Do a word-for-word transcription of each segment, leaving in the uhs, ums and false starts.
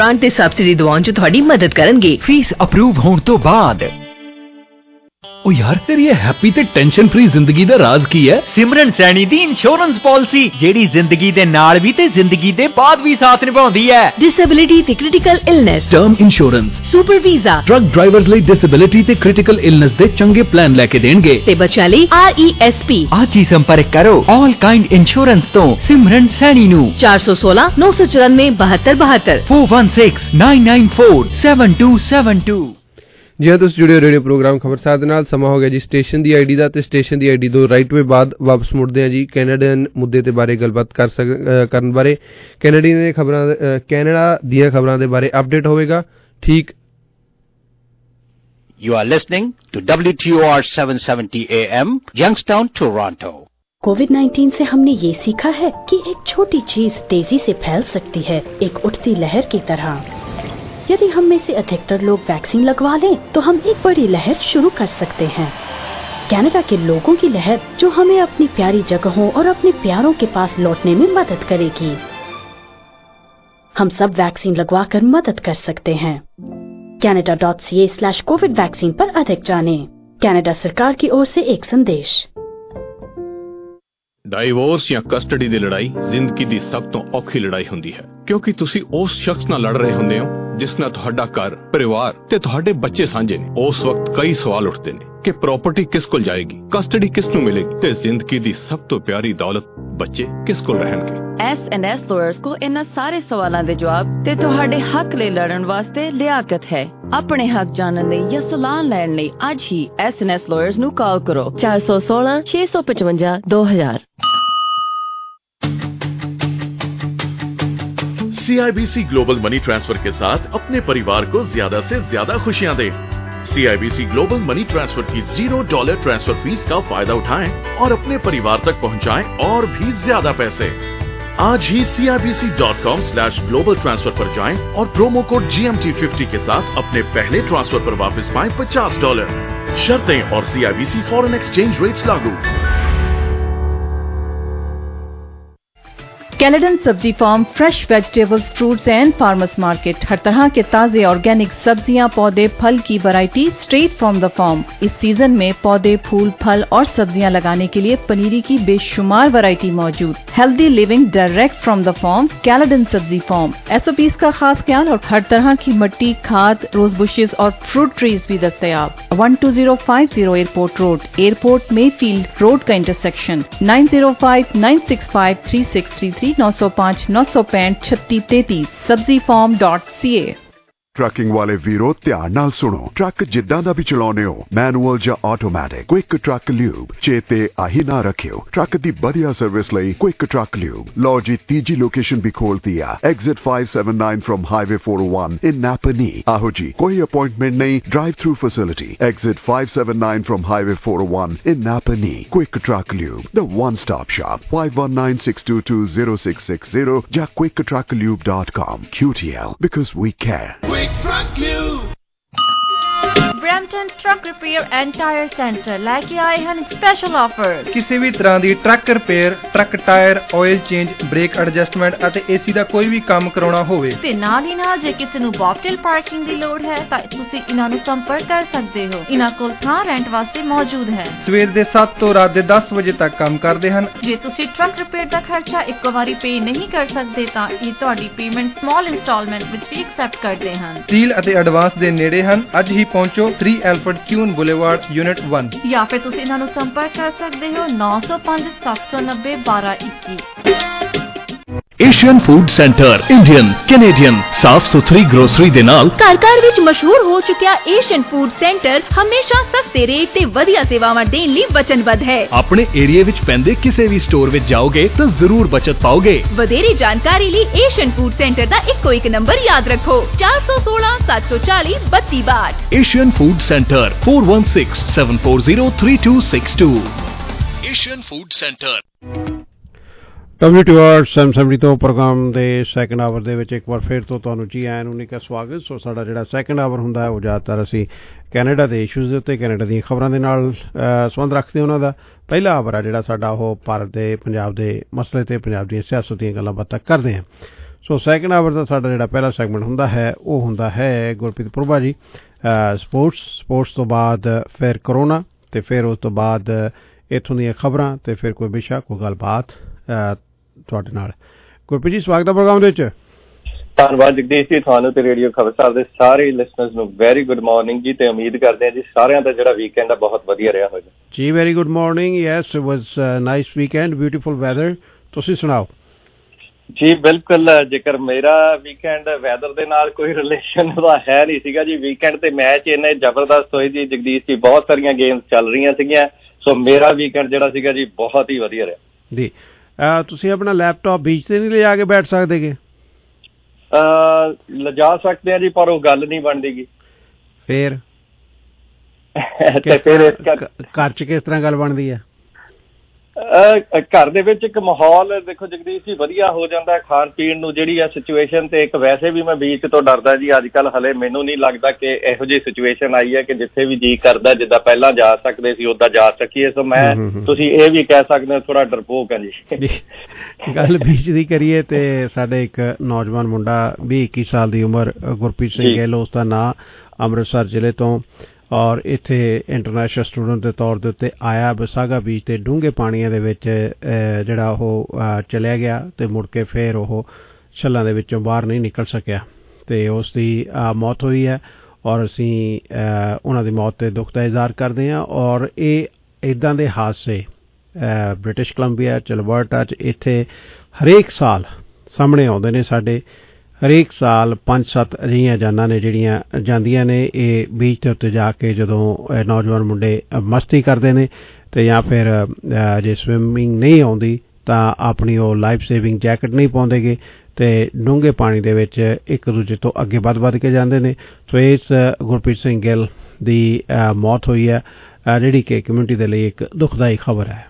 ਤੇ ਸਬਸਿਡੀ ਦਿਵਾਉਣ 'ਚ ਤੁਹਾਡੀ ਮਦਦ ਕਰਨਗੇ। ਫੀਸ ਅਪਰੂਵ ਹੋਣ ਤੋਂ ਬਾਅਦ। ਉਹ ਯਾਰ ਤੇਰੀ ਇਹ ਹੈਪੀ ਤੇ ਟੈਨਸ਼ਨ ਫ੍ਰੀ ਜ਼ਿੰਦਗੀ ਦਾ ਰਾਜ਼ ਕੀ ਹੈ? ਸਿਮਰਨ ਸੈਣੀ ਦੀ ਇੰਸ਼ੋਰੈਂਸ ਪਾਲਿਸੀ, ਜਿਹੜੀ ਜ਼ਿੰਦਗੀ ਦੇ ਨਾਲ ਵੀ ਤੇ ਜ਼ਿੰਦਗੀ ਦੇ ਬਾਅਦ ਵੀ ਸਾਥ ਨਿਭਾਉਂਦੀ ਹੈ। ਡਿਸੇਬਿਲਿਟੀ ਤੇ critical illness, term insurance, super visa, truck drivers ਲਈ ਡਿਸੇਬਿਲਿਟੀ ਤੇ ਕ੍ਰਿਟੀਕਲ ਇਲਨੈਸ ਦੇ ਚੰਗੇ ਪਲਾਨ ਲੈ ਕੇ ਦੇਣਗੇ ਤੇ ਬੱਚਿਆਂ ਲਈ ਆਰ ਈ ਐਸ ਪੀ। ਅੱਜ ਹੀ ਸੰਪਰਕ ਕਰੋ ਆਲ ਕਾਈਂਡ ਇੰਸ਼ੋਰੈਂਸ ਤੋਂ ਸਿਮਰਨ ਸੈਣੀ ਨੂੰ। ਚਾਰ ਸੌ ਸੋਲਾਂ ਨੌ ਸੌ ਚੁਰਾਨਵੇਂ ਬਹੱਤਰ ਬਹੱਤਰ four one six nine nine four seven two seven two। ਜੀ ਹਾਂ, ਤੁਸੀਂ ਜੁੜੇ ਹੋ ਰੇਡੀਓ ਪ੍ਰੋਗਰਾਮ ਖਬਰਸਾਰ ਦੇ ਨਾਲ। ਸਮਾਂ ਹੋ ਗਿਆ ਜੀ ਸਟੇਸ਼ਨ ਦੀ ਆਈਡੀ ਦਾ, ਤੇ ਸਟੇਸ਼ਨ ਦੀ ਆਈਡੀ ਤੋਂ ਰਾਈਟ ਵੇ ਬਾਅਦ ਵਾਪਸ ਮੁੜਦੇ ਹਾਂ ਜੀ ਕੈਨੇਡੀਅਨ ਮੁੱਦੇ ਦੇ ਬਾਰੇ ਗੱਲਬਾਤ ਕਰ ਸਕ ਕਰਨ ਬਾਰੇ। ਕੈਨੇਡਾ ਦੀਆਂ ਖਬਰਾਂ ਕੈਨੇਡਾ ਦੀਆਂ ਖਬਰਾਂ ਦੇ ਬਾਰੇ ਅਪਡੇਟ ਹੋਵੇਗਾ ਠੀਕ। You are listening to W T O R seven seventy A M, Youngstown, Toronto. Covid nineteen से हमने ये सीखा है कि एक छोटी चीज तेजी से फैल सकती है, एक उठती लहर की तरह। यदि हम में से अधिकतर लोग वैक्सीन लगवा लें तो हम एक बड़ी लहर शुरू कर सकते हैं। कनाडा के लोगों की लहर जो हमें अपनी प्यारी जगहों और अपने प्यारों के पास लौटने में मदद करेगी। हम सब वैक्सीन लगवा कर मदद कर सकते हैं। Canada dot C A slash Covid vaccine पर अधिक जानें। कनाडा सरकार की ओर से एक संदेश। ਡਾਈਵੋਰਸ ਜਾਂ ਕਸਟਡੀ ਦੀ ਲੜਾਈ ਜ਼ਿੰਦਗੀ ਦੀ ਸਭ ਤੋਂ ਔਖੀ ਲੜਾਈ ਹੁੰਦੀ ਹੈ, ਕਿਉਂਕਿ ਤੁਸੀਂ ਉਸ ਸ਼ਖਸ ਨਾਲ ਲੜ ਰਹੇ ਹੁੰਦੇ ਹੋ ਜਿਸ ਨਾਲ ਤੁਹਾਡਾ ਘਰ, ਪਰਿਵਾਰ ਤੇ ਤੁਹਾਡੇ ਬੱਚੇ ਸਾਂਝੇ ਨੇ। ਉਸ ਵਕਤ ਕਈ ਸਵਾਲ ਉੱਠਦੇ ਨੇ ਕਿ ਪ੍ਰਾਪਰਟੀ ਕਿਸ ਕੋਲ ਜਾਏਗੀ, ਕਸਟਡੀ ਕਿਸ ਨੂੰ ਮਿਲੇਗੀ ਤੇ ਜ਼ਿੰਦਗੀ ਦੀ ਸਭ ਤੋਂ ਪਿਆਰੀ ਦੌਲਤ ਬੱਚੇ ਕਿਸ ਕੋਲ ਰਹਿਣਗੇ। ਐਸ ਐਂਡ ਐਸ ਲਾਇਰਸ ਕੋ ਇਹਨਾਂ ਸਾਰੇ ਸਵਾਲਾਂ ਦੇ ਜਵਾਬ ਤੇ ਤੁਹਾਡੇ ਹੱਕ ਲਈ ਲੜਨ ਵਾਸਤੇ ਲਿਆਕਤ ਹੈ। ਆਪਣੇ ਹੱਕ ਜਾਣਨ ਲਈ ਜਾਂ ਸਲਾਹ ਲੈਣ ਲਈ ਅੱਜ ਹੀ ਐਸ ਐਂਡ ਐਸ ਲਾਇਰਸ ਨੂੰ ਕਾਲ ਕਰੋ ਚਾਰ ਸੌ ਸੋਲਾਂ ਛੇ ਸੌ ਪਚਵੰਜਾ ਦੋ ਹਜ਼ਾਰ। C I B C global money transfer के साथ अपने परिवार को ज्यादा से ज्यादा खुशियां दें। C I B C global money transfer की जीरो डॉलर ट्रांसफर फीस का फायदा उठाएं और अपने परिवार तक पहुंचाएं और भी ज्यादा पैसे। आज ही C I B C dot com slash global transfer पर जाएं और promo code G M T fifty के साथ अपने पहले ट्रांसफर पर वापस पाएं पचास डॉलर। शर्तें और C I B C foreign exchange rates लागू। कैनेडियन सब्जी farm, fresh vegetables, fruits and farmers market. हर तरह के ताजे ऑर्गेनिक सब्जियां, पौधे, फल की variety straight from the farm. इस सीजन में पौधे, फूल, फल और सब्जियां लगाने के लिए पनीरी की बेशुमार वैरायटी मौजूद। Healthy living direct from the farm, Canadian सब्जी फार्म। एस ओ पीज़ का खास ख्याल और हर तरह की मिट्टी, खाद, रोज बुशेस और फ्रूट ट्रीज भी दस्तयाब। One two zero five zero airport road, airport Mayfield road का intersection. Nine zero five nine six five three six three three नौ सौ पाँच नौ सौ पैंठ छत्तीस तैतीस Sabzi farm dot C A. Trucking वाले वीरो ध्यान नाल सुनो। ट्रक जिद्दां दा भी चलाउने हो, मैनुअल या ऑटोमैटिक, क्विक ट्रक ल्यूब चेते आही ना रखियो। ट्रक दी बढ़िया सर्विस लई क्विक ट्रक ल्यूब। लो जी तीजी लोकेशन भी खोल दिया, exit five seven nine from highway four O one in Napanee. आहो जी, कोई अपॉइंटमेंट नहीं, drive through facility. Exit five seven nine from highway four O one in Napanee. Quick truck lube, the one stop shop. Five one nine six two two zero six six zero या quick truck lube dot com. Q T L, because we care। Brampton truck repair and tyre centre लेके आए हैं special offer. किसी भी तरह की truck repair, truck tyre, oil change, brake adjustment ਅਤੇ AC ਦਾ ਕੋਈ ਵੀ ਕੰਮ ਕਰਾਉਣਾ ਹੋਵੇ ਤੇ ਨਾਲ ਹੀ ਨਾਲ ਜੇ ਕਿਸੇ ਨੂੰ ਬੌਕਟੇਲ ਪਾਰਕਿੰਗ ਦੀ ਲੋੜ ਹੈ ਤਾਂ ਤੁਸੀਂ ਇਹਨਾਂ ਨੂੰ ਸੰਪਰਕ ਕਰ ਸਕਦੇ ਹੋ। ਇਹਨਾਂ ਕੋਲ ਥਾਂ ਰੈਂਟ ਵਾਸਤੇ ਮੌਜੂਦ ਹੈ। ਸਵੇਰ ਦੇ ਸੱਤ ਤੋਂ ਰਾਤ ਦੇ ਦਸ ਵਜੇ ਤੱਕ ਕੰਮ ਕਰਦੇ ਹਨ। ਜੇ ਤੁਸੀਂ ਟਰੱਕ ਰਿਪੇਅਰ ਦਾ ਖਰਚਾ ਇੱਕੋ ਵਾਰੀ ਪੇ ਨਹੀਂ ਕਰ ਸਕਦੇ ਤਾਂ ਇਹ ਤੁਹਾਡੀ ਪੇਮੈਂਟ ਸਮਾਲ ਇੰਸਟਾਲਮੈਂਟ ਵਿੱਚ ਵੀ ਐਕਸੈਪਟ ਕਰਦੇ ਹਨ। ਡੀਲ ਅਤੇ ਐਡਵਾਂਸ ਦੇ ਨੇੜੇ ਹਨ। ਅੱਜ ਹੀ ਪਹੁੰਚੋ three Alfred Kuehne boulevard unit one. या फिर तुसी इन्हां नूं संपर्क कर सकते हो नौ सौ पाँच सत्त सौ नब्बे बारह इक्की। Asian food centre, Indian, Canadian, साफ सुथरी ग्रोसरी दे नाल घर घर विच मशहूर हो चुकिया एशियन फूड सेंटर हमेशा सस्ते रेट ते वधिया सेवावां देण लई वचनबद्ध है। अपने एरिया विच पैंदे किसी भी स्टोर विच जाओगे तो जरूर बचत पाओगे। वधेरी जानकारी लई एशियन फूड सेंटर दा इक्को एक नंबर याद रखो चार सौ सोलह सात सौ चालीस बत्ती बाट। Asian food centre four one six seven four zero three two six two. Asian food centre. W T R सैम सैमडी तो प्रोग्राम के सैकेंड आवर के एक बार फिर तो तुहानूं जी आयां नूं का स्वागत। सो साडा जिहड़ा सैकेंड आवर हुंदा है वो ज़्यादातर असीं कैनेडा के इशूज़ के उत्ते कैनेडा दी खबरां दे नाल संबंध रखते उन्हां दा। पहला आवर आ जिहड़ा साडा वो भारत के पंजाब के मसले ते पंजाब दी सियासत दी गल्लां बातां करदे हैं। ਸੋ ਸੈਕਿੰਡ ਆਵਰ ਦਾ ਸਾਡਾ ਜਿਹੜਾ ਪਹਿਲਾ ਸੈਗਮੈਂਟ ਹੁੰਦਾ ਹੈ ਉਹ ਹੁੰਦਾ ਹੈ ਗੁਰਪ੍ਰੀਤ ਪ੍ਰਭਾ ਜੀ ਸਪੋਰਟਸ ਸਪੋਰਟਸ ਤੋਂ ਬਾਅਦ ਫਿਰ ਕਰੋਨਾ ਅਤੇ ਫਿਰ ਉਸ ਤੋਂ ਬਾਅਦ ਇੱਥੋਂ ਦੀਆਂ ਖਬਰਾਂ ਅਤੇ ਫਿਰ ਕੋਈ ਵਿਸ਼ਾ ਕੋਈ ਗੱਲਬਾਤ ਤੁਹਾਡੇ ਨਾਲ। ਗੁਰਪ੍ਰੀਤ ਜੀ ਸਵਾਗਤ ਹੈ ਪ੍ਰੋਗਰਾਮ ਦੇ ਵਿੱਚ। ਧੰਨਵਾਦ ਜਗਦੀਸ਼ ਜੀ, ਤੁਹਾਨੂੰ ਤੇ ਰੇਡੀਓ ਖਬਰਸਾਰ ਦੇ ਸਾਰੇ ਲਿਸਨਰਸ ਨੂੰ ਵੈਰੀ ਗੁੱਡ ਮਾਰਨਿੰਗ ਜੀ, ਤੇ ਉਮੀਦ ਕਰਦੇ ਹਾਂ ਜੀ ਸਾਰਿਆਂ ਦਾ ਜਿਹੜਾ ਵੀਕਐਂਡ ਆ ਬਹੁਤ ਵਧੀਆ ਰਿਹਾ ਹੋਵੇਗਾ ਜੀ। Very good morning. Yes it was nice weekend, beautiful weather. ਤੁਸੀਂ ਸੁਣਾਓ ਜੀ। ਬਿਲਕੁਲ, ਜੇਕਰ ਮੇਰਾ ਵੀਕਐਂਡ ਵੈਦਰ ਦੇ ਨਾਲ ਕੋਈ ਰਿਲੇਸ਼ਨ ਦਾ ਹੈ ਨਹੀਂ ਸੀਗਾ ਜੀ। ਵੀਕਐਂਡ ਤੇ ਮੈਚ ਇੰਨੇ ਜ਼ਬਰਦਸਤ ਹੋਏ ਜੀ ਜਗਦੀਸ਼ ਜੀ, ਬਹੁਤ ਸਾਰੀਆਂ ਗੇਮਸ ਚੱਲ ਰਹੀਆਂ ਸੀਗੀਆਂ, ਸੋ ਮੇਰਾ ਵੀਕਐਂਡ ਜਿਹੜਾ ਸੀਗਾ ਜੀ ਬਹੁਤ ਹੀ ਵਧੀਆ ਰਿਹਾ ਜੀ। ਤੁਸੀਂ ਆਪਣਾ ਲੈਪਟਾਪ ਬੀਚ ਤੇ ਨਹੀਂ ਲਿਜਾ ਕੇ ਬੈਠ ਸਕਦੇਗੇ? ਲਿਜਾ ਸਕਦੇ ਆ ਜੀ, ਪਰ ਉਹ ਗੱਲ ਨਹੀਂ ਬਣਦੀ ਗੀ। ਫੇਰ ਘਰ ਚ ਕਿਸ ਤਰ੍ਹਾਂ ਗੱਲ ਬਣਦੀ ਹੈ? ਘਰ ਦੇ ਵਿੱਚ ਇੱਕ ਮਾਹੌਲ ਦੇਖੋ ਜਗਦੀਸ਼ ਜੀ ਵਧੀਆ ਹੋ ਜਾਂਦਾ ਖਾਣ ਪੀਣ ਨੂੰ ਜਿਹੜੀ ਆ ਸਿਚੁਏਸ਼ਨ, ਤੇ ਇੱਕ ਵੈਸੇ ਵੀ ਮੈਂ ਬੀਚ ਤੋਂ ਡਰਦਾ ਜੀ ਅੱਜ ਕੱਲ੍ਹ। ਹਲੇ ਮੈਨੂੰ ਨਹੀਂ ਲੱਗਦਾ ਕਿ ਇਹੋ ਜਿਹੀ ਸਿਚੁਏਸ਼ਨ ਆਈ ਹੈ ਕਿ ਜਿੱਥੇ ਵੀ ਜੀਅ ਕਰਦਾ ਜਿੱਦਾਂ ਪਹਿਲਾਂ ਜਾ ਸਕਦੇ ਸੀ ਉੱਦਾਂ ਜਾ ਸਕੀਏ। ਸੋ ਮੈਂ ਤੁਸੀਂ ਇਹ ਵੀ ਕਹਿ ਸਕਦੇ ਹੋ ਥੋੜਾ ਡਰਪੋਕ ਹੈ ਜੀ। ਗੱਲ ਬੀਚ ਦੀ ਕਰੀਏ ਤੇ ਸਾਡੇ ਇੱਕ ਨੌਜਵਾਨ ਮੁੰਡਾ ਵੀਹ ਇੱਕੀ ਸਾਲ ਦੀ ਉਮਰ, ਗੁਰਪ੍ਰੀਤ ਸਿੰਘ ਗਿੱਲ ਉਸ ਦਾ ਨਾਂ, ਅੰਮ੍ਰਿਤਸਰ ਜ਼ਿਲ੍ਹੇ ਤੋਂ, ਔਰ ਇੱਥੇ ਇੰਟਰਨੈਸ਼ਨਲ ਸਟੂਡੈਂਟ ਦੇ ਤੌਰ ਦੇ ਉੱਤੇ ਆਇਆ। ਵਿਸਾਗਾ ਬੀਚ ਦੇ ਡੂੰਘੇ ਪਾਣੀਆਂ ਦੇ ਵਿੱਚ ਜਿਹੜਾ ਉਹ ਚਲਿਆ ਗਿਆ ਅਤੇ ਮੁੜ ਕੇ ਫਿਰ ਉਹ ਛੱਲਾਂ ਦੇ ਵਿੱਚੋਂ ਬਾਹਰ ਨਹੀਂ ਨਿਕਲ ਸਕਿਆ ਅਤੇ ਉਸ ਦੀ ਮੌਤ ਹੋਈ ਹੈ। ਔਰ ਅਸੀਂ ਉਹਨਾਂ ਦੀ ਮੌਤ 'ਤੇ ਦੁੱਖ ਦਾ ਇਜ਼ਹਾਰ ਕਰਦੇ ਹਾਂ। ਔਰ ਇਹ ਇੱਦਾਂ ਦੇ ਹਾਦਸੇ ਬ੍ਰਿਟਿਸ਼ ਕੋਲੰਬੀਆ, ਐਲਬਰਟਾ 'ਚ ਇੱਥੇ ਹਰੇਕ ਸਾਲ ਸਾਹਮਣੇ ਆਉਂਦੇ ਨੇ ਸਾਡੇ। ਹਰੇਕ ਸਾਲ ਪੰਜ ਸੱਤ ਅਜਿਹੀਆਂ ਜਾਨਾਂ ਨੇ ਜਿਹੜੀਆਂ ਜਾਂਦੀਆਂ ਨੇ ਇਹ ਬੀਚ ਦੇ ਉੱਤੇ ਜਾ ਕੇ, ਜਦੋਂ ਨੌਜਵਾਨ ਮੁੰਡੇ ਮਸਤੀ ਕਰਦੇ ਨੇ ਅਤੇ ਜਾਂ ਫਿਰ ਜੇ ਸਵਿਮਿੰਗ ਨਹੀਂ ਆਉਂਦੀ ਤਾਂ ਆਪਣੀ ਉਹ ਲਾਈਫ ਸੇਵਿੰਗ ਜੈਕਟ ਨਹੀਂ ਪਾਉਂਦੇਗੇ ਅਤੇ ਡੂੰਘੇ ਪਾਣੀ ਦੇ ਵਿੱਚ ਇੱਕ ਦੂਜੇ ਤੋਂ ਅੱਗੇ ਵੱਧ ਵੱਧ ਕੇ ਜਾਂਦੇ ਨੇ। ਸੋ ਇਸ ਗੁਰਪ੍ਰੀਤ ਸਿੰਘ ਗਿੱਲ ਦੀ ਮੌਤ ਹੋਈ ਹੈ, ਜਿਹੜੀ ਕਿ ਕਮਿਊਨਿਟੀ ਦੇ ਲਈ ਇੱਕ ਦੁਖਦਾਈ ਖਬਰ ਹੈ।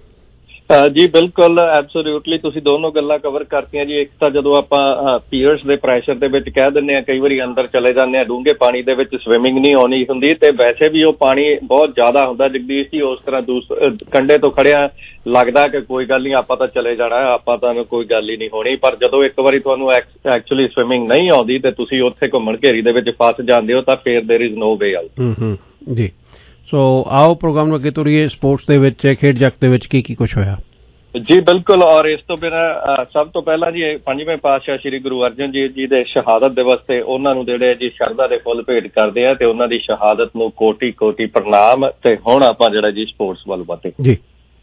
ਜੀ ਬਿਲਕੁਲ, ਐਬਸੋਲਿਊਟਲੀ ਤੁਸੀਂ ਦੋਨੋਂ ਗੱਲਾਂ ਕਵਰ ਕਰਤੀਆਂ ਜੀ। ਇੱਕ ਤਾਂ ਜਦੋਂ ਆਪਾਂ ਪੀਅਰਸ ਦੇ ਪ੍ਰੈਸ਼ਰ ਦੇ ਵਿੱਚ ਕਹਿ ਦਿੰਦੇ ਹਾਂ, ਕਈ ਵਾਰੀ ਅੰਦਰ ਚਲੇ ਜਾਂਦੇ ਹਾਂ ਡੂੰਘੇ ਪਾਣੀ ਦੇ ਵਿੱਚ, ਸਵਿਮਿੰਗ ਨਹੀਂ ਆਉਣੀ ਹੁੰਦੀ, ਤੇ ਵੈਸੇ ਵੀ ਉਹ ਪਾਣੀ ਬਹੁਤ ਜ਼ਿਆਦਾ ਹੁੰਦਾ ਜਗਦੀਸ਼ ਜੀ। ਉਸ ਤਰ੍ਹਾਂ ਦੂਸ ਕੰਢੇ ਤੋਂ ਖੜਿਆ ਲੱਗਦਾ ਕਿ ਕੋਈ ਗੱਲ ਨਹੀਂ, ਆਪਾਂ ਤਾਂ ਚਲੇ ਜਾਣਾ, ਆਪਾਂ ਤਾਂ ਕੋਈ ਗੱਲ ਹੀ ਨਹੀਂ ਹੋਣੀ। ਪਰ ਜਦੋਂ ਇੱਕ ਵਾਰੀ ਤੁਹਾਨੂੰ ਐਕਚੁਅਲੀ ਸਵਿਮਿੰਗ ਨਹੀਂ ਆਉਂਦੀ ਤੇ ਤੁਸੀਂ ਉੱਥੇ ਘੁੰਮਣ ਘੇਰੀ ਦੇ ਵਿੱਚ ਫਸ ਜਾਂਦੇ ਹੋ ਤਾਂ ਫਿਰ there is no way out ਜੀ। ਸੋ ਆਓ ਪ੍ਰੋਗਰਾਮ ਨੂੰ ਅੱਗੇ ਤੋਰੀਏ। ਸਪੋਰਟਸ ਦੇ ਵਿੱਚ, ਖੇਡ ਜਗਤ ਦੇ ਵਿੱਚ ਕੀ ਕੀ ਕੁਛ ਹੋਇਆ? ਜੀ ਬਿਲਕੁਲ, ਔਰ ਇਸ ਤੋਂ ਬਿਨਾਂ ਸਭ ਤੋਂ ਪਹਿਲਾਂ ਜੀ ਪੰਜਵੇਂ ਪਾਤਸ਼ਾਹ ਸ਼੍ਰੀ ਗੁਰੂ ਅਰਜਨ ਦੇਵ ਜੀ ਦੇ ਸ਼ਹਾਦਤ ਦਿਵਸ ਤੇ ਉਹਨਾਂ ਨੂੰ ਜਿਹੜੇ ਜੀ ਸ਼ਰਧਾ ਦੇ ਫੁੱਲ ਭੇਟ ਕਰਦੇ ਆ ਤੇ ਉਹਨਾਂ ਦੀ ਸ਼ਹਾਦਤ ਨੂੰ ਕੋਟੀ ਕੋਟੀ ਪ੍ਰਣਾਮ। ਤੇ ਹੁਣ ਆਪਾਂ ਜਿਹੜਾ ਜੀ ਸਪੋਰਟਸ ਵੱਲ ਵਧਦੇ ਜੀ।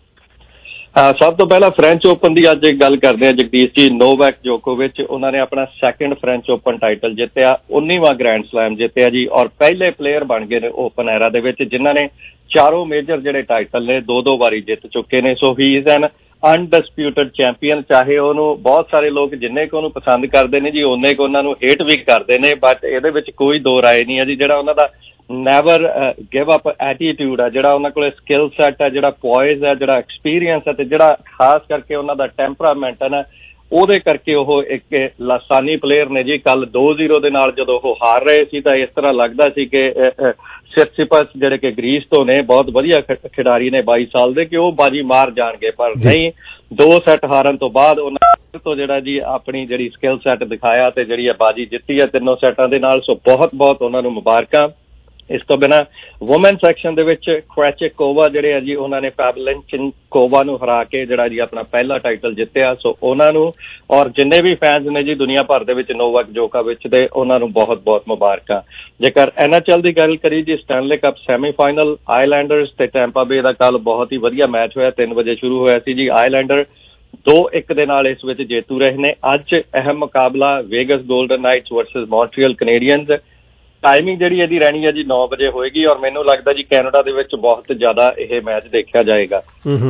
ਸਭ ਤੋਂ ਪਹਿਲਾਂ ਫ੍ਰੈਂਚ ਓਪਨ ਦੀ ਅੱਜ ਗੱਲ ਕਰਦੇ ਆ ਜਗਦੀਸ਼ ਜੀ। ਨੋਵੈਕ ਜੋਕੋਵਿਚ, ਉਹਨਾਂ ਨੇ ਆਪਣਾ ਸੈਕਿੰਡ ਫ੍ਰੈਂਚ ਓਪਨ ਟਾਈਟਲ ਜਿੱਤਿਆ, ਉੱਨੀਵਾਂ ਗ੍ਰੈਂਡ ਸਲੈਮ ਜਿੱਤਿਆ ਜੀ, ਔਰ ਪਹਿਲੇ ਪਲੇਅਰ ਬਣ ਗਏ ਨੇ ਓਪਨ ਐਰਾ ਦੇ ਵਿੱਚ ਜਿਨ੍ਹਾਂ ਨੇ ਚਾਰੋਂ ਮੇਜਰ ਜਿਹੜੇ ਟਾਈਟਲ ਨੇ ਦੋ ਦੋ ਵਾਰੀ ਜਿੱਤ ਚੁੱਕੇ ਨੇ। So he is an undisputed champion. ਚਾਹੇ ਉਹਨੂੰ ਬਹੁਤ ਸਾਰੇ ਲੋਕ ਜਿੰਨੇ ਕੁ ਉਹਨੂੰ ਪਸੰਦ ਕਰਦੇ ਨੇ ਜੀ, ਓਨੇ ਕੁ ਉਹਨਾਂ ਨੂੰ ਹੇਟ ਵੀ ਕਰਦੇ ਨੇ, ਬਟ ਇਹਦੇ ਵਿੱਚ ਕੋਈ ਦੋ ਰਾਏ ਨਹੀਂ ਹੈ ਜੀ। ਜਿਹੜਾ ਉਹਨਾਂ ਦਾ ਨੈਵਰ ਗਿਵ ਅਪ ਐਟੀਟਿਊਡ ਆ, ਜਿਹੜਾ ਉਹਨਾਂ ਕੋਲ ਸਕਿੱਲ ਸੈਟ ਹੈ, ਜਿਹੜਾ ਪੋਇਜ਼ ਹੈ, ਜਿਹੜਾ ਐਕਸਪੀਰੀਅੰਸ ਹੈ, ਤੇ ਜਿਹੜਾ ਖਾਸ ਕਰਕੇ ਉਹਨਾਂ ਦਾ ਟੈਂਪਰਾਮੈਂਟ ਹੈ ਨਾ, ਉਹਦੇ ਕਰਕੇ ਉਹ ਇੱਕ ਲਾਸਾਨੀ ਪਲੇਅਰ ਨੇ ਜੀ। ਕੱਲ ਦੋ ਜ਼ੀਰੋ ਦੇ ਨਾਲ ਜਦੋਂ ਉਹ ਹਾਰ ਰਹੇ ਸੀ ਤਾਂ ਇਸ ਤਰ੍ਹਾਂ ਲੱਗਦਾ ਸੀ ਕਿ ਸਿਟਸਿਪਸ ਜਿਹੜੇ ਕਿ ਗ੍ਰੀਸ ਤੋਂ ਨੇ, ਬਹੁਤ ਵਧੀਆ ਖਿਡਾਰੀ ਨੇ ਬਾਈ ਸਾਲ ਦੇ, ਕਿ ਉਹ ਬਾਜੀ ਮਾਰ ਜਾਣਗੇ, ਪਰ ਨਹੀਂ। ਦੋ ਸੈੱਟ ਹਾਰਨ ਤੋਂ ਬਾਅਦ ਉਹਨਾਂ ਤੋਂ ਜਿਹੜਾ ਜੀ ਆਪਣੀ ਜਿਹੜੀ ਸਕਿੱਲ ਸੈਟ ਦਿਖਾਇਆ ਤੇ ਜਿਹੜੀ ਆ ਬਾਜੀ ਜਿੱਤੀ ਆ ਤਿੰਨੋਂ ਸੈਟਾਂ ਦੇ ਨਾਲ। ਸੋ ਬਹੁਤ ਬਹੁਤ ਉਹਨਾਂ ਨੂੰ ਮੁਬਾਰਕਾਂ। ਇਸ ਤੋਂ ਬਿਨਾਂ ਵੂਮੈਨ ਸੈਕਸ਼ਨ ਦੇ ਵਿੱਚ ਕ੍ਰੈਚੇਕੋਵਾ ਜਿਹੜੇ ਆ ਜੀ, ਉਹਨਾਂ ਨੇ ਪੈਵਲਿਨਚੇਨਕੋਵਾ ਨੂੰ ਹਰਾ ਕੇ ਜਿਹੜਾ ਜੀ ਆਪਣਾ ਪਹਿਲਾ ਟਾਈਟਲ ਜਿੱਤਿਆ। ਸੋ ਉਹਨਾਂ ਨੂੰ ਔਰ ਜਿੰਨੇ ਵੀ ਫੈਨਸ ਨੇ ਜੀ ਦੁਨੀਆ ਭਰ ਦੇ ਵਿੱਚ ਨੋਵਾਕ ਜੋਕੋਵਿਚ ਦੇ, ਉਹਨਾਂ ਨੂੰ ਬਹੁਤ ਬਹੁਤ ਮੁਬਾਰਕਾਂ। ਜੇਕਰ ਐਨ ਐਚ ਐਲ ਦੀ ਗੱਲ ਕਰੀ ਜੀ, ਸਟੈਨਲੇ ਕੱਪ ਸੈਮੀਫਾਈਨਲ ਆਈਲੈਂਡਰਸ ਤੇ ਟੈਂਪਾ ਬੇ ਦਾ ਕੱਲ ਬਹੁਤ ਹੀ ਵਧੀਆ ਮੈਚ ਹੋਇਆ। ਤਿੰਨ ਵਜੇ ਸ਼ੁਰੂ ਹੋਇਆ ਸੀ ਜੀ। ਆਈਲੈਂਡਰ ਦੋ ਇੱਕ ਦੇ ਨਾਲ ਇਸ ਵਿੱਚ ਜੇਤੂ ਰਹੇ ਨੇ। ਅੱਜ ਅਹਿਮ ਮੁਕਾਬਲਾ Vegas Golden Knights versus Montreal Canadiens. Timing ਜਿਹੜੀ ਇਹਦੀ ਰਹਿਣੀ ਹੈ ਜੀ ਨੌ ਵਜੇ ਹੋਏਗੀ, ਔਰ ਮੈਨੂੰ ਲੱਗਦਾ ਜੀ ਕੈਨੇਡਾ ਦੇ ਵਿੱਚ ਬਹੁਤ ਜ਼ਿਆਦਾ ਇਹ ਮੈਚ ਦੇਖਿਆ ਜਾਏਗਾ।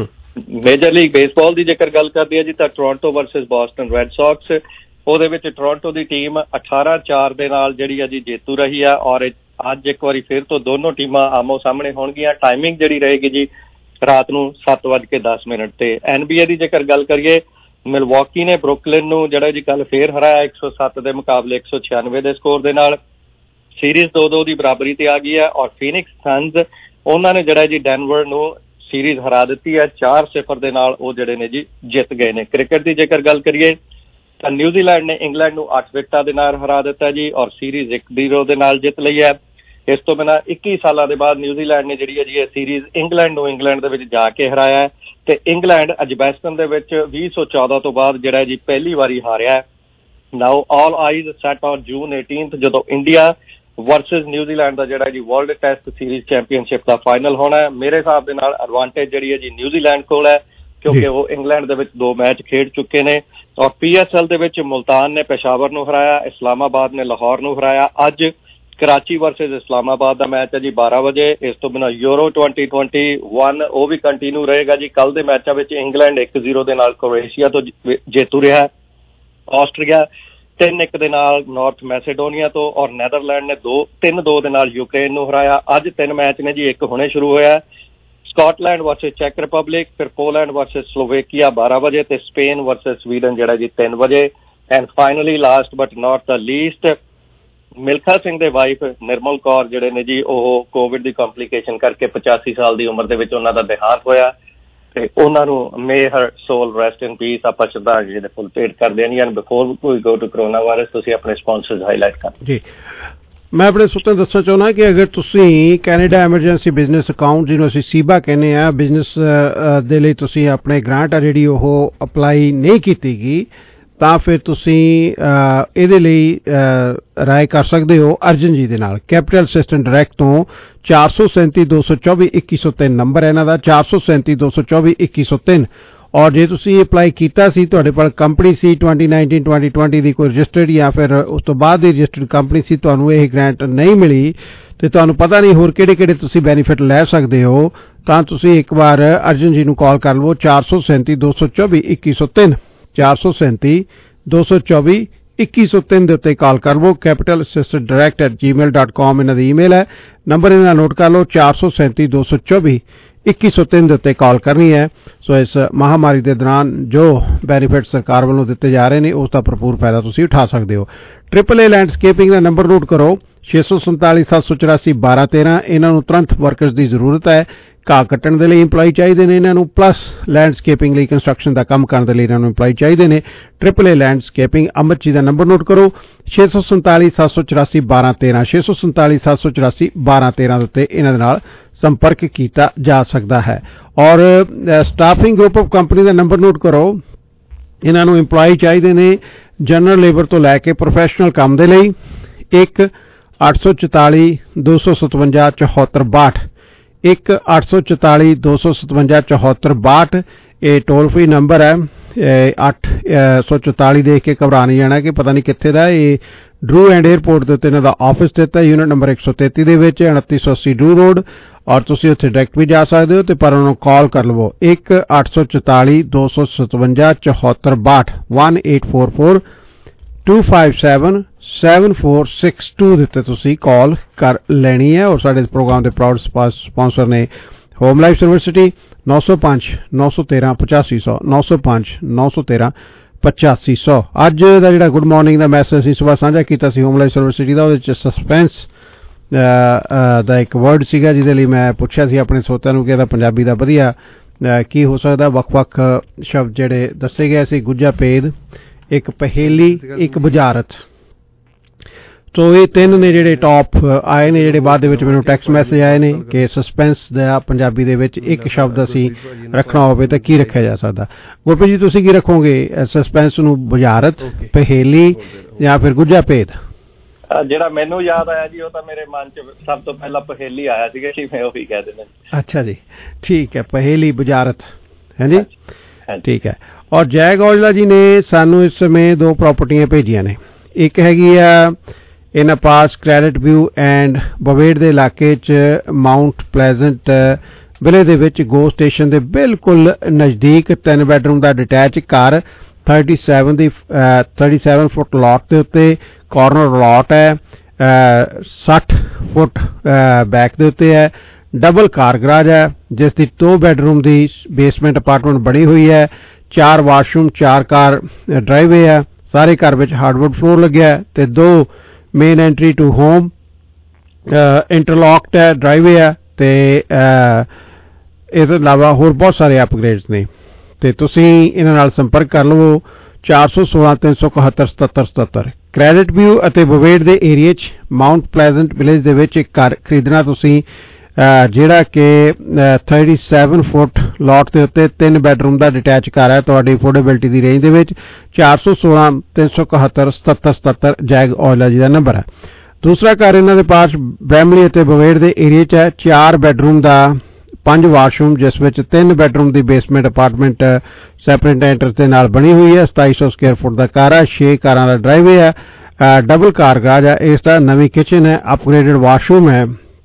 ਮੇਜਰ ਲੀਗ ਬੇਸਬਾਲ ਦੀ ਜੇਕਰ ਗੱਲ ਕਰਦੇ ਆ ਜੀ ਤਾਂ Toronto versus Boston Red Sox, ਉਹਦੇ ਵਿੱਚ ਟੋਰਾਂਟੋ ਦੀ ਟੀਮ ਅਠਾਰਾਂ ਚਾਰ ਦੇ ਨਾਲ ਜਿਹੜੀ ਆ ਜੀ ਜੇਤੂ ਰਹੀ ਆ, ਔਰ ਅੱਜ ਇੱਕ ਵਾਰੀ ਫਿਰ ਤੋਂ ਦੋਨੋਂ ਟੀਮਾਂ ਆਮੋ ਸਾਹਮਣੇ ਹੋਣਗੀਆਂ। ਟਾਈਮਿੰਗ ਜਿਹੜੀ ਰਹੇਗੀ ਜੀ ਰਾਤ ਨੂੰ ਸੱਤ ਵੱਜ ਕੇ ਦਸ ਮਿੰਟ ਤੇ। ਐਨ ਬੀ ਏ ਦੀ ਜੇਕਰ ਗੱਲ ਕਰੀਏ, ਮਿਲਵਾਕੀ ਨੇ ਬਰੁਕਲਿਨ ਨੂੰ ਜਿਹੜਾ ਜੀ ਕੱਲ ਫੇਰ ਹਰਾਇਆ ਇੱਕ ਸੌ ਸੱਤ ਦੇ ਮੁਕਾਬਲੇ ਇੱਕ ਸੌ ਛਿਆਨਵੇਂ ਦੇ ਸਕੋਰ ਦੇ ਨਾਲ। ਸੀਰੀਜ਼ ਦੋ ਦੋ ਦੀ ਬਰਾਬਰੀ ਤੇ ਆ ਗਈ ਹੈ, ਔਰ ਫੀਨਿਕਸ ਸਨਜ਼ ਉਹਨਾਂ ਨੇ ਜਿਹੜਾ ਜੀ ਡੈਨਵਰ ਨੂੰ ਸੀਰੀਜ਼ ਹਰਾ ਦਿੱਤੀ ਹੈ ਚਾਰ ਸਿਫਰ ਦੇ ਨਾਲ। ਉਹ ਜਿਹੜੇ ਨੇ ਜੀ ਜਿੱਤ ਗਏ ਨੇ। ਕ੍ਰਿਕਟ ਦੀ ਜੇਕਰ ਗੱਲ ਕਰੀਏ, ਤਾਂ ਨਿਊਜ਼ੀਲੈਂਡ ਨੇ ਇੰਗਲੈਂਡ ਨੂੰ ਅੱਠ ਵਿਕਟਾਂ ਦੇ ਨਾਲ ਹਰਾ ਦਿੱਤਾ ਜੀ ਔਰ ਸੀਰੀਜ਼ ਇੱਕ ਜ਼ੀਰੋ ਦੇ ਨਾਲ ਜਿੱਤ ਲਈ ਹੈ। ਇਸ ਤੋਂ ਬਿਨਾਂ ਇੱਕੀ ਸਾਲਾਂ ਦੇ ਬਾਅਦ ਨਿਊਜ਼ੀਲੈਂਡ ਨੇ ਜਿਹੜੀ ਹੈ ਜੀ ਇਹ ਸੀਰੀਜ਼ ਇੰਗਲੈਂਡ ਨੂੰ ਇੰਗਲੈਂਡ ਦੇ ਵਿੱਚ ਜਾ ਕੇ ਹਰਾਇਆ ਹੈ ਤੇ ਇੰਗਲੈਂਡ ਐਜਬੈਸਟਨ ਦੇ ਵਿੱਚ ਵੀਹ ਸੌ ਚੌਦਾਂ ਤੋਂ ਬਾਅਦ ਜਿਹੜਾ ਜੀ ਪਹਿਲੀ ਵਾਰੀ ਹਾਰਿਆ ਹੈ। ਨਾਓ ਆਲ eyes set on June eighteenth ਜਦੋਂ ਇੰਡੀਆ ਵਰਸਸ ਨਿਊਜ਼ੀਲੈਂਡ ਦਾ ਜਿਹੜਾ ਜੀ ਵਰਲਡ ਟੈਸਟ ਸੀਰੀਜ਼ ਚੈਂਪੀਅਨਸ਼ਿਪ ਦਾ ਫਾਈਨਲ ਹੋਣਾ ਹੈ। ਮੇਰੇ ਹਿਸਾਬ ਦੇ ਨਾਲ ਐਡਵਾਂਟੇਜ ਜਿਹੜੀ ਹੈ ਜੀ ਨਿਊਜ਼ੀਲੈਂਡ ਕੋਲ ਹੈ ਕਿਉਂਕਿ ਉਹ ਇੰਗਲੈਂਡ ਦੇ ਵਿੱਚ ਦੋ ਮੈਚ ਖੇਡ ਚੁੱਕੇ ਨੇ ਔਰ ਪੀ ਐਸ ਐਲ ਦੇ ਵਿੱਚ ਮੁਲਤਾਨ ਨੇ ਪੇਸ਼ਾਵਰ ਨੂੰ ਹਰਾਇਆ, ਇਸਲਾਮਾਬਾਦ ਨੇ ਲਾਹੌਰ ਨੂੰ ਹਰਾਇਆ। ਅੱਜ ਕਰਾਚੀ ਵਰਸਸ ਇਸਲਾਮਾਬਾਦ ਦਾ ਮੈਚ ਹੈ ਜੀ ਬਾਰਾਂ ਵਜੇ। ਇਸ ਤੋਂ ਬਿਨਾਂ ਯੂਰੋ ਟਵੈਂਟੀ ਟਵੈਂਟੀ ਵਨ ਉਹ ਵੀ ਕੰਟੀਨਿਊ ਰਹੇਗਾ ਜੀ। ਕੱਲ ਦੇ ਮੈਚਾਂ ਵਿੱਚ ਇੰਗਲੈਂਡ ਇੱਕ ਜ਼ੀਰੋ ਦੇ ਨਾਲ ਕ੍ਰੋਏਸ਼ੀਆ ਤੋਂ ਜੇਤੂ ਰਿਹਾ, ਆਸਟਰੀਆ ਤਿੰਨ ਇੱਕ ਦੇ ਨਾਲ ਨਾਰਥ ਮੈਸੇਡੋਨੀਆ ਤੋਂ ਔਰ ਨੈਦਰਲੈਂਡ ਨੇ ਦੋ ਤਿੰਨ ਦੋ ਦੇ ਨਾਲ ਯੂਕਰੇਨ ਨੂੰ ਹਰਾਇਆ। ਅੱਜ ਤਿੰਨ ਮੈਚ ਨੇ ਜੀ, ਇੱਕ ਹੁਣੇ ਸ਼ੁਰੂ ਹੋਇਆ ਸਕਾਟਲੈਂਡ ਵਰਸਸ ਚੈਕ ਰਿਪਬਲਿਕ, ਫਿਰ ਪੋਲੈਂਡ ਵਰਸਸ ਸਲੋਵੇਕੀਆ ਬਾਰਾਂ ਵਜੇ ਤੇ ਸਪੇਨ ਵਰਸਸ ਸਵੀਡਨ ਜਿਹੜਾ ਜੀ ਤਿੰਨ ਵਜੇ। And finally last but not the least Milkha Singh ਦੇ ਵਾਈਫ ਨਿਰਮਲ ਕੌਰ ਜਿਹੜੇ ਨੇ ਜੀ ਉਹ ਕੋਵਿਡ ਦੀ ਕੰਪਲੀਕੇਸ਼ਨ ਕਰਕੇ ਪਚਾਸੀ ਸਾਲ ਦੀ ਉਮਰ ਦੇ ਵਿੱਚ ਉਹਨਾਂ ਦਾ ਦੇਹਾਂਤ ਹੋਇਆ ਤੇ ਉਹਨਾਂ ਨੂੰ ਮੇ ਹਰ ਸੋਲ ਰੈਸਟ ਇਨ ਪੀਸ ਆਪਾਂ ਸ਼ਰਧਾਂਜਲੀ ਦੇ ਫੁੱਲ ਭੇਟ ਕਰਦੇ ਹਾਂ। And before we go to coronavirus ਤੁਸੀਂ ਆਪਣੇ ਸਪਾਂਸਰਸ ਹਾਈਲਾਈਟ ਕਰ ਜੀ। ਮੈਂ ਆਪਣੇ ਸੁੱਤੇ ਦੱਸਣਾ ਚਾਹੁੰਦਾ ਕਿ ਅਗਰ ਤੁਸੀਂ ਕੈਨੇਡਾ ਐਮਰਜੈਂਸੀ ਬਿਜ਼ਨਸ ਅਕਾਊਂਟ ਜਿਹਨੂੰ ਅਸੀਂ ਸੀਬਾ ਕਹਿੰਦੇ ਆ ਬਿਜ਼ਨਸ ਦੇ ਲਈ ਤੁਸੀਂ ਆਪਣੇ ਗ੍ਰਾਂਟ ਆ ਜਿਹੜੀ ਉਹ ਅਪਲਾਈ ਨਹੀਂ ਕੀਤੀ ਗਈ ਤਾਂ ਫਿਰ ਤੁਸੀਂ ਇਹਦੇ ਲਈ ਰਾਏ ਕਰ ਸਕਦੇ ਹੋ ਅਰਜਨ ਜੀ ਦੇ ਨਾਲ। ਕੈਪੀਟਲ ਅਸਿਸਟੈਂਟ ਡਾਇਰੈਕਟ ਤੋਂ ਚਾਰ ਸੌ ਸੈਂਤੀ ਦੋ ਸੌ ਚੌਵੀ ਇੱਕੀ ਸੌ ਤਿੰਨ ਨੰਬਰ ਹੈ ਇਹਨਾਂ ਦਾ, ਚਾਰ ਸੌ ਸੈਂਤੀ ਦੋ ਸੌ ਚੌਵੀ ਇੱਕੀ ਸੌ ਤਿੰਨ। ਔਰ ਜੇ ਤੁਸੀਂ ਅਪਲਾਈ ਕੀਤਾ ਸੀ ਤੁਹਾਡੇ ਕੋਲ ਕੰਪਨੀ ਸੀ ਟਵੈਂਟੀ ਨਾਈਨਟੀਨ ਟਵੈਂਟੀ ਟਵੈਂਟੀ ਦੀ ਕੋਈ ਰਜਿਸਟਰਡ ਜਾਂ ਫਿਰ ਉਸ ਤੋਂ ਬਾਅਦ ਦੀ ਰਜਿਸਟਰਡ ਕੰਪਨੀ ਸੀ, ਤੁਹਾਨੂੰ ਇਹ ਗ੍ਰਾਂਟ ਨਹੀਂ ਮਿਲੀ ਤੇ ਤੁਹਾਨੂੰ ਪਤਾ ਨਹੀਂ ਹੋਰ ਕਿਹੜੇ ਕਿਹੜੇ ਤੁਸੀਂ ਬੈਨੀਫਿਟ ਲੈ ਸਕਦੇ ਹੋ ਤਾਂ ਤੁਸੀਂ ਇੱਕ ਵਾਰ ਅਰਜਨ ਜੀ ਨੂੰ ਕਾਲ ਕਰ ਲਵੋ ਚਾਰ ਸੌ ਸੈਂਤੀ ਦੋ ਸੌ ਚੌਵੀ ਇੱਕੀ ਸੌ ਤਿੰਨ ਚਾਰ ਸੌ ਸੈਂਤੀ ਦੋ ਸੌ ਚੌਵੀ ਇੱਕੀ ਸੌ ਤਿੰਨ ਦੇ ਉੱਤੇ ਕਾਲ ਕਰ ਲਵੋ। ਕੈਪੀਟਲ ਅਸਿਸਟੈਂਟ ਡਾਇਰੈਕਟ ਐਟ ਜੀ ਮੇਲ ਡਾਟ ਕਾਮ ਇਹਨਾਂ ਦੀ ਈਮੇਲ ਹੈ। ਨੰਬਰ ਇਹਨਾਂ ਨੋਟ ਕਰ ਲਓ ਚਾਰ ਸੌ ਸੈਂਤੀ ਦੋ ਸੌ ਚੌਵੀ ਇੱਕੀ ਸੌ ਤਿੰਨ ਦੇ ਉੱਤੇ ਕਾਲ ਕਰਨੀ ਹੈ। ਸੋ ਇਸ ਮਹਾਮਾਰੀ ਦੇ ਦੌਰਾਨ ਜੋ ਬੈਨੀਫਿਟ ਸਰਕਾਰ ਵੱਲੋਂ ਦਿੱਤੇ ਜਾ ਰਹੇ ਨੇ ਉਸ ਦਾ ਭਰਪੂਰ ਫਾਇਦਾ ਤੁਸੀਂ ਉਠਾ ਸਕਦੇ ਹੋ। ਟ੍ਰਿਪਲ ਏ ਲੈਂਡਸਕੇਪਿੰਗ ਦਾ ਨੰਬਰ ਨੋਟ ਕਰੋ ਛੇ ਸੌ ਸੰਤਾਲੀ ਸੱਤ ਸੌ ਚੁਰਾਸੀ ਬਾਰਾਂ ਤੇਰਾਂ। ਇਹਨਾਂ ਨੂੰ ਤੁਰੰਤ ਵਰਕਰਸ ਦੀ ਜ਼ਰੂਰਤ ਹੈ। ਘਾਹ ਕੱਟਣ ਦੇ ਲਈ ਇੰਪਲਾਈ ਚਾਹੀਦੇ ਨੇ ਇਹਨਾਂ ਨੂੰ, ਪਲੱਸ ਲੈਂਡਸਕੇਪਿੰਗ ਲਈ ਕੰਸਟਰਕਸ਼ਨ ਦਾ ਕੰਮ ਕਰਨ ਦੇ ਲਈ ਇਹਨਾਂ ਨੂੰ ਇੰਪਲਾਈ ਚਾਹੀਦੇ ਨੇ। ਟ੍ਰਿਪਲ ਏ ਲੈਂਡਸਕੇਪਿੰਗ ਅਮਿਤ ਜੀ ਦਾ ਨੰਬਰ ਨੋਟ ਕਰੋ ਛੇ ਸੌ ਸੰਤਾਲੀ ਸੱਤ ਸੌ ਚੁਰਾਸੀ ਬਾਰਾਂ ਤੇਰਾਂ ਛੇ ਸੌ ਸੰਤਾਲੀ ਸੱਤ ਸੌ ਚੁਰਾਸੀ ਬਾਰਾਂ ਤੇਰਾਂ ਦੇ ਉੱਤੇ ਇਹਨਾਂ ਦੇ ਨਾਲ ਸੰਪਰਕ ਕੀਤਾ ਜਾ ਸਕਦਾ ਹੈ। ਔਰ ਸਟਾਫਿੰਗ ਗਰੁੱਪ ਆਫ ਕੰਪਨੀ ਦਾ ਨੰਬਰ ਨੋਟ ਕਰੋ। ਇਹਨਾਂ ਨੂੰ ਇੰਪਲਾਈ ਚਾਹੀਦੇ ਨੇ ਜਨਰਲ ਲੇਬਰ ਤੋਂ ਲੈ ਕੇ ਪ੍ਰੋਫੈਸ਼ਨਲ ਕੰਮ ਦੇ ਲਈ। ਇੱਕ ਅੱਠ ਸੌ ਚੁਤਾਲੀ ਦੋ ਸੌ ਸਤਵੰਜਾ ਚੌਹੱਤਰ ਬਾਹਠ ਇੱਕ ਅੱਠ ਸੌ ਚੁਤਾਲੀ ਦੋ ਸੌ ਸਤਵੰਜਾ ਚੌਹੱਤਰ ਬਾਹਠ ਇਹ ਟੋਲ ਫ੍ਰੀ ਨੰਬਰ ਹੈ। ਅੱਠ ਸੌ ਚੁਤਾਲੀ ਦੇਖ ਕੇ ਘਬਰਾ ਨਹੀਂ ਜਾਣਾ ਕਿ ਪਤਾ ਨਹੀਂ ਕਿੱਥੇ ਦਾ। ਇਹ ਡਰੂ ਐਂਡ ਏਅਰਪੋਰਟ ਦੇ ਉੱਤੇ ਇਹਨਾਂ ਦਾ ਆਫਿਸ ਦਿੱਤਾ ਯੂਨਿਟ ਨੰਬਰ ਇੱਕ ਸੌ ਤੇਤੀ ਦੇ ਵਿੱਚ ਉਨੱਤੀ ਸੌ ਅੱਸੀ ਡਰੂ ਰੋਡ ਔਰ ਤੁਸੀਂ ਉੱਥੇ ਡਾਇਰੈਕਟ ਵੀ ਜਾ ਸਕਦੇ ਹੋ ਤੇ ਪਰ ਉਹਨਾਂ ਨੂੰ ਕਾਲ ਕਰ ਲਵੋ ਇੱਕ ਅੱਠ ਸੌ ਚੁਤਾਲੀ ਦੋ ਸੌ ਸਤਵੰਜਾ ਚੌਹੱਤਰ ਬਾਹਠ ਇੱਕ ਅੱਠ ਚਾਰ ਚਾਰ ਦੋ ਪੰਜ ਸੱਤ ਸੱਤ ਚਾਰ ਛੇ ਦੋ ਦੇ ਉੱਤੇ ਤੁਸੀਂ ਕਾਲ ਕਰ ਲੈਣੀ ਹੈ। ਔਰ ਸਾਡੇ ਪ੍ਰੋਗਰਾਮ ਦੇ ਪ੍ਰਾਊਡ ਸਪਾਂਸਰ ਨੇ ਹੋਮ ਲਾਈਫ ਯੂਨੀਵਰਸਿਟੀ ਨੌ ਸੌ ਪੰਜ ਨੌ ਸੌ ਤੇਰਾਂ ਪਚਾਸੀ ਸੌ ਨੌ ਸੌ ਪੰਜ ਨੌ ਸੌ ਤੇਰਾਂ ਪਚਾਸੀ ਸੌ। ਅੱਜ ਦਾ ਜਿਹੜਾ ਗੁੱਡ ਮਾਰਨਿੰਗ ਦਾ ਮੈਸੇਜ ਅਸੀਂ ਸੁਬਾਹ ਸਾਂਝਾ ਕੀਤਾ ਸੀ ਹੋਮ ਲਾਈਫ ਯੂਨੀਵਰਸਿਟੀ ਦਾ, ਉਹਦੇ 'ਚ ਸਸਪੈਂਸ ਦਾ ਇੱਕ ਵਰਡ ਸੀਗਾ ਜਿਹਦੇ ਲਈ ਮੈਂ ਪੁੱਛਿਆ ਸੀ ਆਪਣੇ ਸਰੋਤਿਆਂ ਨੂੰ ਕਿ ਇਹਦਾ ਪੰਜਾਬੀ ਦਾ ਵਧੀਆ ਕੀ ਹੋ ਸਕਦਾ। ਵੱਖ-ਵੱਖ ਸ਼ਬਦ ਜਿਹੜੇ ਦੱਸੇ ਗਏ ਸੀ, ਗੁੱਜਾ ਭੇਦ, ਇੱਕ ਪਹੇਲੀ, ਇੱਕ ਬੁਝਾਰਤ। ਸੋ ਇਹ ਤਿੰਨ ਨੇ ਜਿਹੜੇ ਟੌਪ ਆਏ ਨੇ, ਜਿਹੜੇ ਬਾਅਦ ਦੇ ਵਿੱਚ ਮੈਨੂੰ ਟੈਕਸਟ ਮੈਸੇਜ ਆਏ ਨੇ ਕਿ ਸਸਪੈਂਸ ਦਾ ਪੰਜਾਬੀ ਦੇ ਵਿੱਚ ਇੱਕ ਸ਼ਬਦ ਅਸੀਂ ਰੱਖਣਾ ਹੋਵੇ ਤਾਂ ਕੀ ਰੱਖਿਆ ਜਾ ਸਕਦਾ। ਗੁਰਪ੍ਰੀਤ ਜੀ ਤੁਸੀਂ ਕੀ ਰੱਖੋਗੇ ਸਸਪੈਂਸ ਨੂੰ, ਬੁਝਾਰਤ, ਪਹੇਲੀ ਜਾਂ ਫਿਰ ਗੁੱਜਾ ਭੇਦ? ਜਿਹੜਾ ਮੈਨੂੰ ਯਾਦ ਆਇਆ ਜੀ ਉਹ ਤਾਂ ਮੇਰੇ ਮਨ 'ਚ ਸਭ ਤੋਂ ਪਹਿਲਾਂ ਪਹੇਲੀ ਆਇਆ ਸੀਗਾ ਕਿ ਮੈਂ ਉਹੀ ਕਹਿ ਦੇਣਾ। ਅੱਛਾ ਜੀ, ਠੀਕ ਹੈ, ਪਹੇਲੀ ਬੁਝਾਰਤ ਹੈ ਜੀ, ਠੀਕ ਹੈ। ਔਰ ਜੈ ਗੌਜਲਾ ਜੀ ਨੇ ਸਾਨੂੰ ਇਸ ਸਮੇਂ ਦੋ ਪ੍ਰਾਪਰਟੀਆਂ ਭੇਜੀਆਂ ਨੇ। ਇੱਕ ਹੈਗੀ ਆ ਇਹਨਾਂ ਪਾਸ ਕ੍ਰੈਡਿਟ ਵਿਊ ਐਂਡ ਬਵੇੜ ਦੇ ਇਲਾਕੇ 'ਚ ਮਾਊਂਟ ਪਲੇਜ਼ੈਂਟ ਵਿਲੇ ਦੇ ਵਿੱਚ ਗੋ ਸਟੇਸ਼ਨ ਦੇ ਬਿਲਕੁਲ ਨਜ਼ਦੀਕ ਤਿੰਨ ਬੈਡਰੂਮ ਦਾ ਡਿਟੈਚ ਘਰ ਸੈਂਤੀ ਸੱਤ ਦੀ ਸੈਂਤੀ ਸੱਤ ਫੁੱਟ ਲਾਟ ਦੇ ਉੱਤੇ ਕਾਰਨਰ ਲਾਟ ਹੈ, ਸੱਠ ਫੁੱਟ ਬੈਕ ਦੇ ਉੱਤੇ ਹੈ, ਡਬਲ ਕਾਰ ਗਰਾਜ ਹੈ ਜਿਸ ਦੀ ਦੋ ਬੈਡਰੂਮ ਦੀ ਬੇਸਮੈਂਟ ਅਪਾਰਟਮੈਂਟ ਬਣੀ ਹੋਈ ਹੈ, ਚਾਰ ਵਾਸ਼ਰੂਮ, ਚਾਰ ਕਾਰ ਡਰਾਈਵੇ ਹੈ, ਸਾਰੇ ਘਰ ਵਿੱਚ ਹਾਰਡਵੁੱਡ ਫਲੋਰ ਲੱਗਿਆ ਤੇ ਦੋ main entry to home, interlocked ਹੈ ਡਰਾਈਵੇ ਹੈ ਤੇ ਇਸ ਤੋਂ ਇਲਾਵਾ ਹੋਰ ਬਹੁਤ ਸਾਰੇ ਅਪਗ੍ਰੇਡਸ ਨੇ। ਤੇ ਤੁਸੀਂ ਇਹਨਾਂ ਨਾਲ ਸੰਪਰਕ ਕਰ ਲਵੋ ਚਾਰ ਸੌ ਸੋਲਾਂ ਤਿੰਨ ਸੌ ਇਕਹੱਤਰ ਸਤੱਤਰ ਸਤੱਤਰ। ਕ੍ਰੈਡਿਟ ਵਿਊ ਅਤੇ ਬਵੇਟ ਦੇ ਏਰੀਏ 'ਚ ਮਾਊਂਟ ਪਲੇਜ਼ੈਂਟ ਵਿਲੇਜ ਦੇ ਵਿੱਚ ਇੱਕ ਘਰ ਖਰੀਦਣਾ ਤੁਸੀਂ, ਜਿਹੜਾ ਕਿ ਥਰਟੀ ਸੈਵਨ ਫੁੱਟ ਲੋਟ ਦੇ ਉੱਤੇ ਤਿੰਨ ਬੈਡਰੂਮ ਦਾ ਡਿਟੈਚ ਘਰ ਹੈ ਤੁਹਾਡੀ ਅਫੋਰਡੇਬਿਲਟੀ ਦੀ ਰੇਂਜ ਦੇ ਵਿੱਚ। ਚਾਰ ਸੌ ਸੋਲਾਂ ਤਿੰਨ ਸੌ ਇਕਹੱਤਰ ਸਤੱਤਰ ਸਤੱਤਰ ਜੈਗ ਔਜਲਾ ਜੀ ਦਾ ਨੰਬਰ ਹੈ। ਦੂਸਰਾ ਘਰ ਇਹਨਾਂ ਦੇ ਪਾਸ ਬ੍ਰੈਮਲੀ ਅਤੇ ਬਵੇਟ ਦੇ ਏਰੀਏ 'ਚ ਹੈ, ਚਾਰ ਬੈਡਰੂਮ ਦਾ ਪੰਜ ਵਾਸ਼ਰੂਮ, ਜਿਸ ਵਿੱਚ ਤਿੰਨ ਬੈਡਰੂਮ ਦੀ ਬੇਸਮੈਂਟ ਅਪਾਰਟਮੈਂਟ ਸੈਪਰੇਟ ਦੇ ਨਾਲ ਬਣੀ ਹੋਈ ਹੈ। ਸਤਾਈ ਸੌ ਸਕੁਅਰ ਫੁੱਟ ਦਾ ਘਰ ਹੈ, ਛੇ ਕਾਰਾਂ ਦਾ ਡਰਾਈਵੇ ਹੈ, ਡਬਲ ਕਾਰ ਗਰਾਜ ਹੈ, ਇਸ ਦਾ ਨਵੀਂ ਕਿਚਨ ਹੈ, ਅਪਗ੍ਰੇਡਡ ਵਾਸ਼ਰੂਮ ਹੈ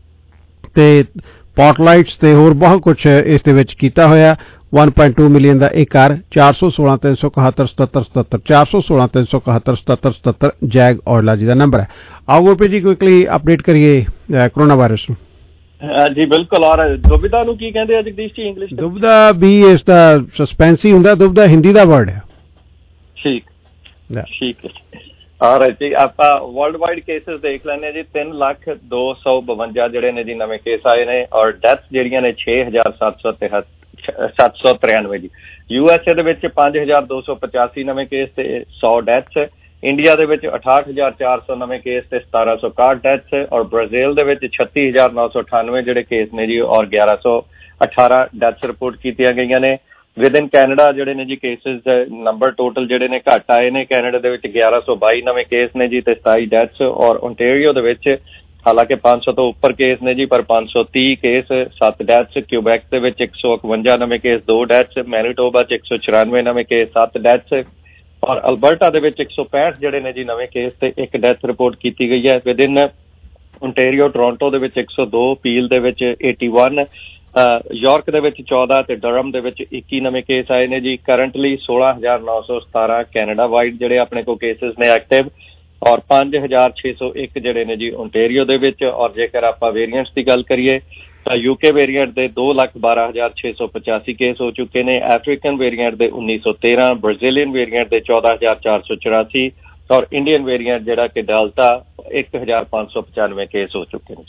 ਤੇ ਪੋਟਲਾਈਟਸ ਤੇ ਹੋਰ ਬਹੁਤ ਕੁਝ ਇਸ ਦੇ ਵਿੱਚ ਕੀਤਾ ਹੋਇਆ। one point two ਮਿਲੀਅਨ ਦਾ ਇਹ ਘਰ। ਚਾਰ ਸੌ ਸੋਲਾਂ ਤਿੰਨ ਸੌ ਇਕਹੱਤਰ ਸਤੱਤਰ ਸਤੱਤਰ ਚਾਰ ਸੌ ਸੋਲਾਂ ਤਿੰਨ ਸੌ ਇਕਹੱਤਰ ਸਤੱਤਰ ਸਤੱਤਰ ਜੈਗ ਔਜਲਾ ਜੀ ਦਾ ਨੰਬਰ ਹੈ। ਆਓ ਗੁਰਪ੍ਰੀਤ ਜੀ ਕੁਇਕਲੀ ਅਪਡੇਟ ਕਰੀਏ ਕੋਰੋਨਾ ਵਾਇਰਸ ਨੂੰ। ਜੀ ਬਿਲਕੁਲ। ਔਰ ਦੁਬਿਧਾ ਨੂੰ ਕੀ ਕਹਿੰਦੇ ਆ ਜਗਦੀਸ਼ ਜੀ ਇੰਗਲਿਸ਼? ਦੁਬਿਧਾ ਵੀ ਇਸ ਦਾ ਸਸਪੈਂਸ ਹੀ ਹੁੰਦਾ, ਦੁਬਿਧਾ ਹਿੰਦੀ ਦਾ ਵਰਡ ਹੈ। ਠੀਕ ਠੀਕ ਹੈ। ਔਰ ਜੀ ਆਪਾਂ ਵਰਲਡ ਵਾਈਡ ਕੇਸਿਸ ਦੇਖ ਲੈਂਦੇ ਜੀ। ਤਿੰਨ ਲੱਖ ਦੋ ਸੌ ਬਵੰਜਾ ਜਿਹੜੇ ਨੇ ਜੀ ਨਵੇਂ ਕੇਸ ਆਏ ਨੇ ਔਰ ਡੈਥ ਜਿਹੜੀਆਂ ਨੇ ਛੇ ਹਜ਼ਾਰ ਸੱਤ ਸੌ ਤਿਹੱਤਰ ਸੱਤ ਸੌ ਤਰਿਆਨਵੇਂ ਜੀ। ਯੂ ਐਸ ਏ ਦੇ ਵਿੱਚ ਪੰਜ ਹਜ਼ਾਰ ਦੋ ਸੌ ਪਚਾਸੀ ਨਵੇਂ ਕੇਸ ਤੇ ਸੌ ਡੈਥਸ। ਇੰਡੀਆ ਦੇ ਵਿੱਚ ਅਠਾਹਠ ਹਜ਼ਾਰ ਚਾਰ ਸੌ ਨਵੇਂ ਕੇਸ ਤੇ ਸਤਾਰਾਂ ਸੌ ਇਕਾਹਠ ਡੈਥਸ। ਔਰ ਬ੍ਰਾਜ਼ੀਲ ਦੇ ਵਿੱਚ ਛੱਤੀ ਹਜ਼ਾਰ ਨੌ ਸੌ ਅਠਾਨਵੇਂ ਜਿਹੜੇ ਕੇਸ ਨੇ ਜੀ ਔਰ ਗਿਆਰਾਂ ਸੌ ਅਠਾਰਾਂ ਡੈਥਸ ਰਿਪੋਰਟ ਕੀਤੀਆਂ ਗਈਆਂ ਨੇ। ਵਿਦ ਇਨ ਕੈਨੇਡਾ ਜਿਹੜੇ ਨੇ ਜੀ ਕੇਸਿਸ ਨੰਬਰ ਟੋਟਲ ਜਿਹੜੇ ਨੇ ਘੱਟ ਆਏ ਨੇ। ਕੈਨੇਡਾ ਦੇ ਵਿੱਚ ਗਿਆਰਾਂ ਸੌ ਬਾਈ ਨਵੇਂ ਕੇਸ ਨੇ ਜੀ ਤੇ ਸਤਾਈ ਡੈਥਸ। ਔਰ ਓਨਟਾਰੀਓ ਦੇ ਵਿੱਚ ਹਾਲਾਂਕਿ ਪੰਜ ਸੌ ਤੋਂ ਉੱਪਰ ਕੇਸ ਨੇ ਜੀ ਪਰ ਪੰਜ ਸੌ ਤੀਹ ਕੇਸ, ਸੱਤ ਡੈਥਸ। ਕਿਊਬੈਕ ਦੇ ਵਿੱਚ ਇੱਕ ਸੌ ਇਕਵੰਜਾ ਨਵੇਂ ਕੇਸ, ਦੋ ਡੈਥਸ। ਮੈਨੀਟੋਬਾ 'ਚ ਇੱਕ ਸੌ ਚੁਰਾਨਵੇਂ ਨਵੇਂ ਕੇਸ, ਸੱਤ ਡੈਥਸ। ਔਰ ਅਲਬਰਟਾ ਦੇ ਵਿੱਚ ਇੱਕ ਸੌ ਪੈਂਹਠ ਜਿਹੜੇ ਨੇ ਜੀ ਨਵੇਂ ਕੇਸ ਤੇ ਇੱਕ ਡੈਥ ਰਿਪੋਰਟ ਕੀਤੀ ਗਈ ਹੈ। ਵਿਦ ਇਨ ਓਨਟਾਰੀਓ ਟੋਰਾਂਟੋ ਦੇ ਵਿੱਚ ਇੱਕ ਸੌ ਦੋ, ਪੀਲ ਦੇ ਵਿੱਚ ਇਕਤਾਲੀ, ਯਾਰਕ ਦੇ ਵਿੱਚ ਚੌਦਾਂ ਤੇ ਡਰਮ ਦੇ ਵਿੱਚ ਇੱਕੀ ਨਵੇਂ ਕੇਸ ਆਏ ਨੇ ਜੀ। ਕਰੰਟਲੀ ਸੋਲਾਂ ਹਜ਼ਾਰ ਨੌ ਸੌ ਸਤਾਰਾਂ ਕੈਨੇਡਾ ਵਾਈਡ ਜਿਹੜੇ ਆਪਣੇ ਕੋਲ ਕੇਸਿਸ ਨੇ ਐਕਟਿਵ ਔਰ ਪੰਜ ਹਜ਼ਾਰ ਛੇ ਸੌ ਇੱਕ ਜਿਹੜੇ ਨੇ ਜੀ ਓਨਟਾਰੀਓ ਦੇ ਵਿੱਚ। ਔਰ ਜੇਕਰ ਆਪਾਂ ਵੇਰੀਐਂਟਸ ਦੀ ਗੱਲ ਕਰੀਏ ਤਾਂ ਯੂਕੇ ਵੇਰੀਐਂਟ ਦੇ ਦੋ ਲੱਖ ਬਾਰਾਂ ਹਜ਼ਾਰ ਛੇ ਸੌ ਪਚਾਸੀ ਕੇਸ ਹੋ ਚੁੱਕੇ ਨੇ। ਅਫਰੀਕਨ ਵੇਰੀਐਂਟ ਦੇ ਉੱਨੀ ਸੌ ਤੇਰਾਂ, ਬ੍ਰਾਜ਼ੀਲੀਅਨ ਵੇਰੀਐਂਟ ਦੇ ਚੌਦਾਂ ਹਜ਼ਾਰ ਚਾਰ ਸੌ ਚੁਰਾਸੀ ਔਰ ਇੰਡੀਅਨ ਵੇਰੀਐਂਟ ਜਿਹੜਾ ਕਿ ਡੈਲਟਾ ਇੱਕ ਹਜ਼ਾਰ ਪੰਜ ਸੌ ਪਚਾਨਵੇਂ ਕੇਸ ਹੋ ਚੁੱਕੇ ਨੇ ਜੀ।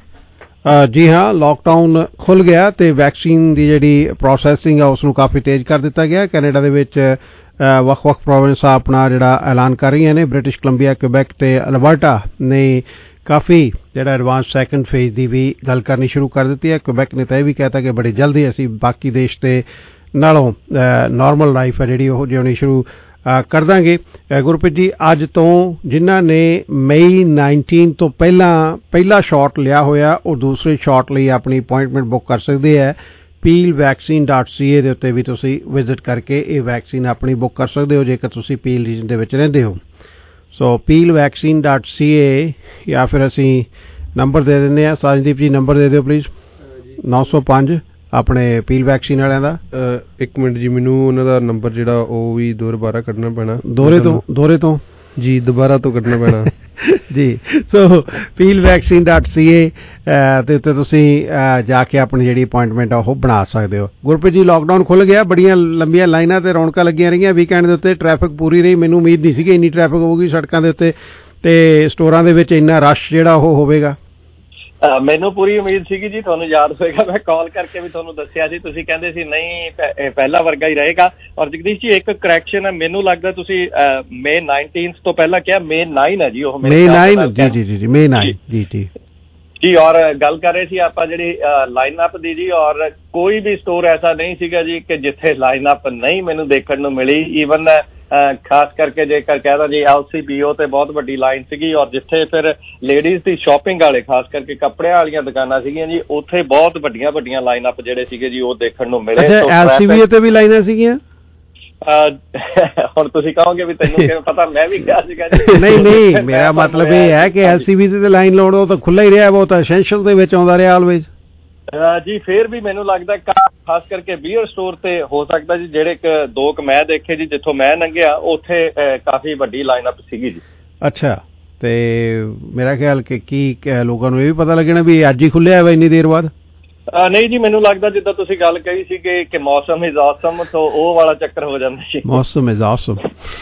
ਜੀ ਹਾਂ, ਲਾਕਡਾਊਨ ਖੁੱਲ੍ਹ ਗਿਆ ਤੇ ਵੈਕਸੀਨ ਦੀ ਜਿਹੜੀ ਪ੍ਰੋਸੈਸਿੰਗ ਆ ਉਸ ਨੂੰ ਕਾਫੀ ਤੇਜ਼ ਕਰ ਦਿੱਤਾ ਗਿਆ। ਕੈਨੇਡਾ ਦੇ ਵਿੱਚ ਵੱਖ-ਵੱਖ ਪ੍ਰੋਵਿੰਸਾਂ ਆਪਣਾ ਜਿਹੜਾ ਐਲਾਨ ਕਰ ਰਹੀਆਂ ਨੇ। ਬ੍ਰਿਟਿਸ਼ ਕੋਲੰਬੀਆ, ਕਿਊਬੈਕ ਤੇ ਅਲਬਰਟਾ ਨੇ ਕਾਫੀ ਜਿਹੜਾ ਐਡਵਾਂਸ ਸੈਕੰਡ ਫੇਜ਼ ਦੀ ਵੀ ਗੱਲ ਕਰਨੀ ਸ਼ੁਰੂ ਕਰ ਦਿੱਤੀ ਹੈ। ਕਿਊਬੈਕ ਨੇ ਤਾਂ ਇਹ ਵੀ ਕਹਿਤਾ ਕਿ ਬੜੀ ਜਲਦੀ ਅਸੀਂ ਬਾਕੀ ਦੇਸ਼ ਦੇ ਨਾਲੋਂ ਨਾਰਮਲ ਲਾਈਫ ਹੈ ਜਿਹੜੀ ਉਹ ਜਿਉਣੀ ਸ਼ੁਰੂ ਕਰ ਦਾਂਗੇ। ਗੁਰਪ੍ਰੀਤ ਜੀ, ਅੱਜ ਤੋਂ ਜਿਨ੍ਹਾਂ ਨੇ ਮਈ ਨਾਈਨਟੀਨ ਤੋਂ ਪਹਿਲਾਂ ਪਹਿਲਾ ਸ਼ਾਟ ਲਿਆ ਹੋਇਆ ਉਹ ਦੂਸਰੇ ਸ਼ਾਟ ਲਈ ਆਪਣੀ ਅਪਾਇੰਟਮੈਂਟ ਬੁੱਕ ਕਰ ਸਕਦੇ ਹੈ। Peel vaccine dot C A ਦੇ ਉੱਤੇ ਵੀ ਤੁਸੀਂ ਵਿਜ਼ਿਟ ਕਰਕੇ ਇਹ ਵੈਕਸੀਨ ਆਪਣੀ ਬੁੱਕ ਕਰ ਸਕਦੇ ਹੋ ਜੇਕਰ ਤੁਸੀਂ ਪੀਲ ਰੀਜਨ ਦੇ ਵਿੱਚ ਰਹਿੰਦੇ ਹੋ। So Peel vaccine dot C A ਜਾਂ ਫਿਰ ਅਸੀਂ ਨੰਬਰ ਦੇ ਦਿੰਦੇ ਹਾਂ। ਸਾਜਦੀਪ ਜੀ ਨੰਬਰ ਦੇ ਦਿਓ ਪਲੀਜ਼। ਨੌ ਸੌ ਪੰਜ ਆਪਣੇ ਪੀਲ ਵੈਕਸੀਨ ਵਾਲਿਆਂ ਦਾ। ਇੱਕ ਮਿੰਟ ਜੀ, ਮੈਨੂੰ ਉਹਨਾਂ ਦਾ ਨੰਬਰ ਜਿਹੜਾ ਉਹ ਵੀ ਦੁਬਾਰਾ ਕੱਢਣਾ ਪੈਣਾ। ਦੋਹਰੇ ਤੋਂ ਦੋਹਰੇ ਤੋਂ ਜੀ ਦੁਬਾਰਾ ਤੋਂ ਕੱਢਣਾ ਪੈਣਾ ਜੀ। So Peel vaccine dot C A ਦੇ ਉੱਤੇ ਤੁਸੀਂ ਜਾ ਕੇ ਆਪਣੀ ਜਿਹੜੀ ਅਪਾਇੰਟਮੈਂਟ ਆ ਉਹ ਬਣਾ ਸਕਦੇ ਹੋ। ਗੁਰਪ੍ਰੀਤ ਜੀ, ਲਾਕਡਾਊਨ ਖੁੱਲ੍ਹ ਗਿਆ, ਬੜੀਆਂ ਲੰਬੀਆਂ ਲਾਈਨਾਂ ਤੇ ਰੌਣਕਾਂ ਲੱਗੀਆਂ ਰਹੀਆਂ ਵੀਕਐਂਡ ਦੇ ਉੱਤੇ। ਟ੍ਰੈਫਿਕ ਪੂਰੀ ਰਹੀ। ਮੈਨੂੰ ਉਮੀਦ ਨਹੀਂ ਸੀ ਕਿ ਇੰਨੀ ਟ੍ਰੈਫਿਕ ਹੋਊਗੀ ਸੜਕਾਂ ਦੇ ਉੱਤੇ ਤੇ ਸਟੋਰਾਂ ਦੇ ਵਿੱਚ ਇੰਨਾ ਰਸ਼ ਜਿਹੜਾ ਉਹ ਹੋਵੇਗਾ। ਮੈਨੂੰ ਪੂਰੀ ਉਮੀਦ ਸੀਗੀ ਜੀ। ਤੁਹਾਨੂੰ ਯਾਦ ਹੋਏਗਾ ਮੈਂ ਕਾਲ ਕਰਕੇ ਵੀ ਤੁਹਾਨੂੰ ਦੱਸਿਆ ਸੀ, ਤੁਸੀਂ ਕਹਿੰਦੇ ਸੀ ਨਹੀਂ ਪਹਿਲਾ ਵਰਗਾ ਹੀ ਰਹੇਗਾ। ਔਰ ਜਗਦੀਸ਼ ਜੀ ਇੱਕ ਕਰੈਕਸ਼ਨ ਹੈ, ਮੈਨੂੰ ਲੱਗਦਾ ਤੁਸੀਂ ਮੇ ਨਾਈਨਟੀਨਥ ਤੋਂ ਪਹਿਲਾਂ ਕਿਹਾ ਮੇ ਨਾਈਨ ਹੈ ਜੀ ਉਹ ਮੇ ਨਾਈਨ ਜੀ ਜੀ ਜੀ ਮੇ ਨਾਈਨ ਜੀ ਜੀ ਜੀ। ਔਰ ਗੱਲ ਕਰ ਰਹੇ ਸੀ ਆਪਾਂ ਜਿਹੜੀ ਲਾਈਨ ਅਪ ਦੀ ਜੀ। ਔਰ ਕੋਈ ਵੀ ਸਟੋਰ ਐਸਾ ਨਹੀਂ ਸੀਗਾ ਜੀ ਕਿ ਜਿੱਥੇ ਲਾਈਨ ਅਪ ਨਹੀਂ ਮੈਨੂੰ ਦੇਖਣ ਨੂੰ ਮਿਲੀ। ਈਵਨ ਖਾਸ ਕਰਕੇ ਜੇਕਰ ਕਹਿਦਾ ਜੀ ਐਲ ਸੀ ਬੀ ਓ ਤੇ ਬਹੁਤ ਵੱਡੀ ਲਾਈਨ ਸੀਗੀ। ਔਰ ਜਿੱਥੇ ਫਿਰ ਲੇਡੀਜ਼ ਦੀ ਸ਼ਾਪਿੰਗ ਵਾਲੇ ਖਾਸ ਕਰਕੇ ਕੱਪੜਿਆਂ ਵਾਲੀਆਂ ਦੁਕਾਨਾਂ ਸੀਗੀਆਂ ਜੀ ਉੱਥੇ ਬਹੁਤ ਵੱਡੀਆਂ ਵੱਡੀਆਂ ਲਾਈਨ ਅਪ ਜਿਹੜੇ ਸੀਗੇ ਜੀ ਉਹ ਦੇਖਣ ਨੂੰ ਮਿਲੇ। ਐਲ ਸੀ ਬੀ ਓ ਤੇ ਵੀ ਲਾਈਨਾਂ ਸੀਗੀਆਂ। ਹੁਣ ਤੁਸੀਂ ਕਹੋਗੇ ਵੀ ਤੈਨੂੰ ਕਿਵੇਂ ਪਤਾ, ਮੈਂ ਵੀ ਕਿਹਾ ਸੀਗਾ ਜੀ। ਨਹੀਂ ਨਹੀਂ, ਮੇਰਾ ਮਤਲਬ ਇਹ ਹੈ ਕਿ ਐਲ ਸੀ ਬੀ ਤੇ ਲਾਈਨ ਲਾਉਣ ਉਹ ਤਾਂ ਖੁੱਲ੍ਹਾ ਹੀ ਰਿਹਾ, ਉਹ ਤਾਂ ਐਸੈਂਸ਼ੀਅਲ ਦੇ ਵਿੱਚ ਆਉਂਦਾ ਰਿਹਾ ਆਲਵੇਜ਼ ਜੀ। ਫੇਰ ਵੀ ਮੈਨੂੰ ਲੱਗਦਾ ਖਾਸ ਕਰਕੇ ਬੀਅਰ ਸਟੋਰ ਤੇ ਹੋ ਸਕਦਾ ਜੀ ਜਿਹੜੇ ਦੋ ਕੁ ਮੈਂ ਦੇਖੇ ਜੀ ਜਿੱਥੋਂ ਮੈਂ ਲੰਘਿਆ ਉੱਥੇ ਕਾਫੀ ਵੱਡੀ ਲਾਈਨ ਅਪ ਸੀਗੀ ਜੀ। ਅੱਛਾ, ਤੇ ਮੇਰਾ ਖਿਆਲ ਕਿ ਕੀ ਲੋਕਾਂ ਨੂੰ ਇਹ ਵੀ ਪਤਾ ਲੱਗਣਾ ਵੀ ਅੱਜ ਹੀ ਖੁੱਲਿਆ ਵਾ ਇੰਨੀ ਦੇਰ ਬਾਅਦ। ਨਹੀਂ ਜੀ, ਮੈਨੂੰ ਲੱਗਦਾ ਜਿੱਦਾਂ ਤੁਸੀਂ ਗੱਲ ਕਹੀ ਸੀ ਕਿ ਕਿ ਮੌਸਮ ਇਜ਼ ਆਸਮ, ਤੋਂ ਉਹ ਵਾਲਾ ਚੱਕਰ ਹੋ ਜਾਂਦਾ ਸੀ। ਮੌਸਮ is awesome.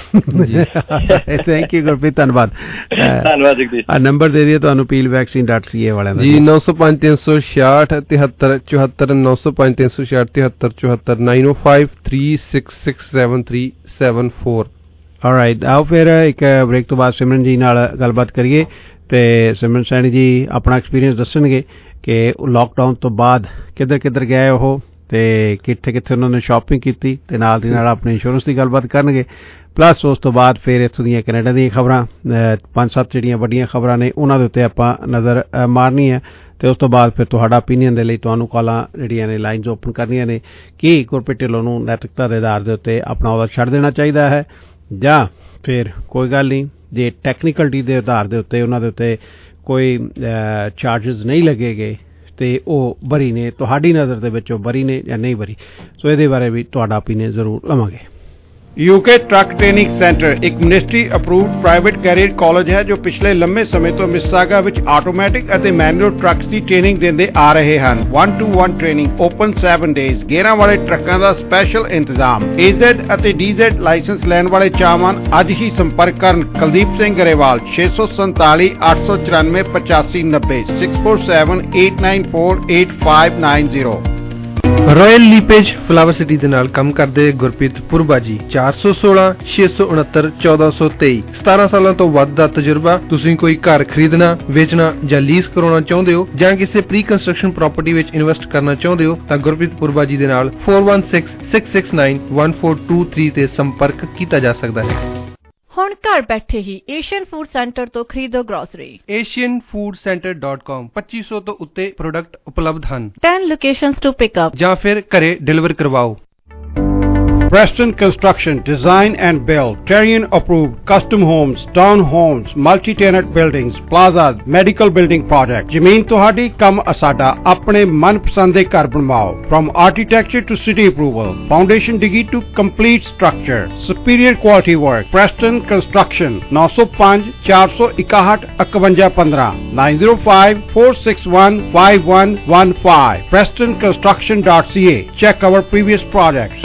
Thank you Gurpreet, ਧੰਨਵਾਦ ਧੰਨਵਾਦ ਜਗਦੀਸ਼। ਆ ਨੰਬਰ ਦੇ ਦਿਓ ਤੁਹਾਨੂੰ Peel vaccine dot C A ਵਾਲਿਆਂ ਦਾ ਜੀ। ਨੌ ਸੌ ਪੰਜ ਤਿੰਨ ਸੌ ਛਿਆਹਠ ਤਿਹੱਤਰ ਚੁਹੱਤਰ ਨੌ ਸੌ ਪੰਜ ਤਿੰਨ ਸੌ ਛਿਆਹਠ ਤਿਹੱਤਰ ਚੁਹੱਤਰ nine O five three six six seven three seven four alright, ਆਓ ਫਿਰ ਇੱਕ ਬ੍ਰੇਕ ਤੋਂ ਬਾਅਦ ਸਿਮਰਨ ਜੀ ਨਾਲ ਗੱਲਬਾਤ ਕਰੀਏ ਤੇ ਸਿਮਰਨ ਸੈਣੀ ਜੀ ਆਪਣਾ ਐਕਸਪੀਰੀਅੰਸ ਦੱਸਣਗੇ ਕਿ ਲਾਕਡਾਊਨ ਤੋਂ ਬਾਅਦ ਕਿੱਧਰ ਕਿੱਧਰ ਗਏ ਉਹ ਤੇ ਕਿੱਥੇ ਕਿੱਥੇ ਉਹਨਾਂ ਨੇ ਸ਼ਾਪਿੰਗ ਕੀਤੀ ਤੇ ਨਾਲ ਦੀ ਨਾਲ ਆਪਣੇ ਇੰਸ਼ੋਰੈਂਸ ਦੀ ਗੱਲਬਾਤ ਕਰਨਗੇ। ਪਲੱਸ ਉਸ ਤੋਂ ਬਾਅਦ ਫਿਰ ਇੱਥੋਂ ਦੀਆਂ ਕੈਨੇਡਾ ਦੀਆਂ ਖਬਰਾਂ, ਪੰਜ ਸੱਤ ਜਿਹੜੀਆਂ ਵੱਡੀਆਂ ਖਬਰਾਂ ਨੇ ਉਹਨਾਂ ਦੇ ਉੱਤੇ ਆਪਾਂ ਨਜ਼ਰ ਮਾਰਨੀ ਹੈ ਤੇ ਉਸ ਤੋਂ ਬਾਅਦ ਫਿਰ ਤੁਹਾਡਾ ਓਪੀਨੀਅਨ ਦੇ ਲਈ ਤੁਹਾਨੂੰ ਕਾਲਾਂ ਜਿਹੜੀਆਂ ਨੇ ਲਾਈਨਸ ਓਪਨ ਕਰਨੀਆਂ ਨੇ ਕਿ ਗੁਰਪ੍ਰੀਤ ਢਿੱਲੋਂ ਨੂੰ ਨੈਤਿਕਤਾ ਦੇ ਆਧਾਰ ਦੇ ਉੱਤੇ ਆਪਣਾ ਅਹੁਦਾ ਛੱਡ ਦੇਣਾ ਚਾਹੀਦਾ ਹੈ ਜਾਂ ਫਿਰ ਕੋਈ ਗੱਲ ਨਹੀਂ, ਜੇ ਟੈਕਨੀਕਲਟੀ ਦੇ ਆਧਾਰ ਦੇ ਉੱਤੇ ਉਹਨਾਂ ਦੇ ਉੱਤੇ ਕੋਈ ਚਾਰਜਸ ਨਹੀਂ ਲੱਗੇਗੇ ਤੇ ਉਹ ਬਰੀ ਨੇ, ਤੁਹਾਡੀ ਨਜ਼ਰ ਦੇ ਵਿੱਚ ਉਹ ਬਰੀ ਨੇ ਜਾਂ ਨਹੀਂ ਬਰੀ। ਸੋ ਇਹਦੇ ਬਾਰੇ ਵੀ ਤੁਹਾਡਾ ਓਪੀਨੀਅਨ ਜ਼ਰੂਰ ਲਵਾਂਗੇ। ਯੂਕੇ ਟਰੱਕ ਟ੍ਰੇਨਿੰਗ ਸੈਂਟਰ ਇੱਕ ministry approved private career college ਹੈ ਜੋ ਪਿਛਲੇ ਲੰਮੇ ਸਮੇਂ ਤੋਂ ਮਿਸਿਸਾਗਾ ਵਿੱਚ ਆਟੋਮੈਟਿਕ ਅਤੇ ਮੈਨੂਅਲ ਟਰੱਕਸ ਦੀ ਟ੍ਰੇਨਿੰਗ ਦਿੰਦੇ ਆ ਰਹੇ ਹਨ। one to one training, open seven days, ਗੇਅਰਾਂ ਵਾਲੇ ਟਰੱਕਾਂ ਦਾ ਸਪੈਸ਼ਲ ਇੰਤਜ਼ਾਮ। A Z ਅਤੇ D Z ਲਾਇਸੈਂਸ ਲੈਣ ਵਾਲੇ ਚਾਹਵਾਨ ਅੱਜ ਹੀ ਸੰਪਰਕ ਕਰਨ ਕੁਲਦੀਪ ਸਿੰਘ ਗਰੇਵਾਲ ਛੇ ਸੌ ਸੰਤਾਲੀ ਅੱਠ ਸੌ ਚੁਰਾਨਵੇਂ ਪਚਾਸੀ ਨੱਬੇ six four seven eight nine four eight five nine zero। Royal LePage Flower City ਦੇ ਨਾਲ ਕੰਮ ਕਰਦੇ ਗੁਰਪ੍ਰੀਤ ਪੁਰਬਾ ਜੀ ਚਾਰ ਸੌ ਸੋਲਾਂ ਛੇ ਸੌ ਉਨੱਤਰ ਚੌਦਾਂ ਸੌ ਤੇਈ। ਸਤਾਰਾਂ ਸਾਲਾਂ ਤੋਂ ਵੱਧ ਦਾ ਤਜਰਬਾ। ਤੁਸੀਂ ਕੋਈ ਘਰ ਖਰੀਦਣਾ, ਵੇਚਣਾ ਜਾਂ ਲੀਜ਼ ਕਰਾਉਣਾ ਚਾਹੁੰਦੇ ਹੋ ਜਾਂ ਕਿਸੇ ਪ੍ਰੀ ਕੰਸਟਰਕਸ਼ਨ ਪ੍ਰਾਪਰਟੀ ਵਿੱਚ ਇਨਵੈਸਟ ਕਰਨਾ ਚਾਹੁੰਦੇ ਹੋ ਤਾਂ ਗੁਰਪ੍ਰੀਤ ਪੁਰਬਾ ਜੀ ਦੇ ਨਾਲ four one six six six nine one four two three ਤੇ ਸੰਪਰਕ ਕੀਤਾ ਜਾ ਸਕਦਾ ਹੈ। ਹੁਣ ਘਰ ਬੈਠੇ ਹੀ ਏਸ਼ੀਅਨ ਫੂਡ ਸੈਂਟਰ ਤੋਂ ਖਰੀਦੋ grocery. Asian food centre dot com ਪੱਚੀ ਸੌ ਤੋਂ ਉੱਤੇ ਪ੍ਰੋਡਕਟ ਉਪਲਬਧ ਹਨ। ten locations to pick up ਜਾਂ ਫਿਰ ਘਰੇ ਡਿਲੀਵਰ ਕਰਵਾਓ। Preston Construction, Design and Build, Terrian approved, custom homes, town homes, multi-tenant buildings, plazas, medical building projects. ਜ਼ਮੀਨ ਤੁਹਾਡੀ, ਕੰਮ ਅਸਾਡਾ। ਆਪਣੇ ਮਨਪਸੰਦ ਦੇ ਘਰ ਬਣਵਾਓ। From architecture to city approval, foundation digi to complete structure, superior quality work. Preston Construction, nine oh five four one one one one one five nine oh five four six one five one one five preston construction dot c a. Check our previous projects.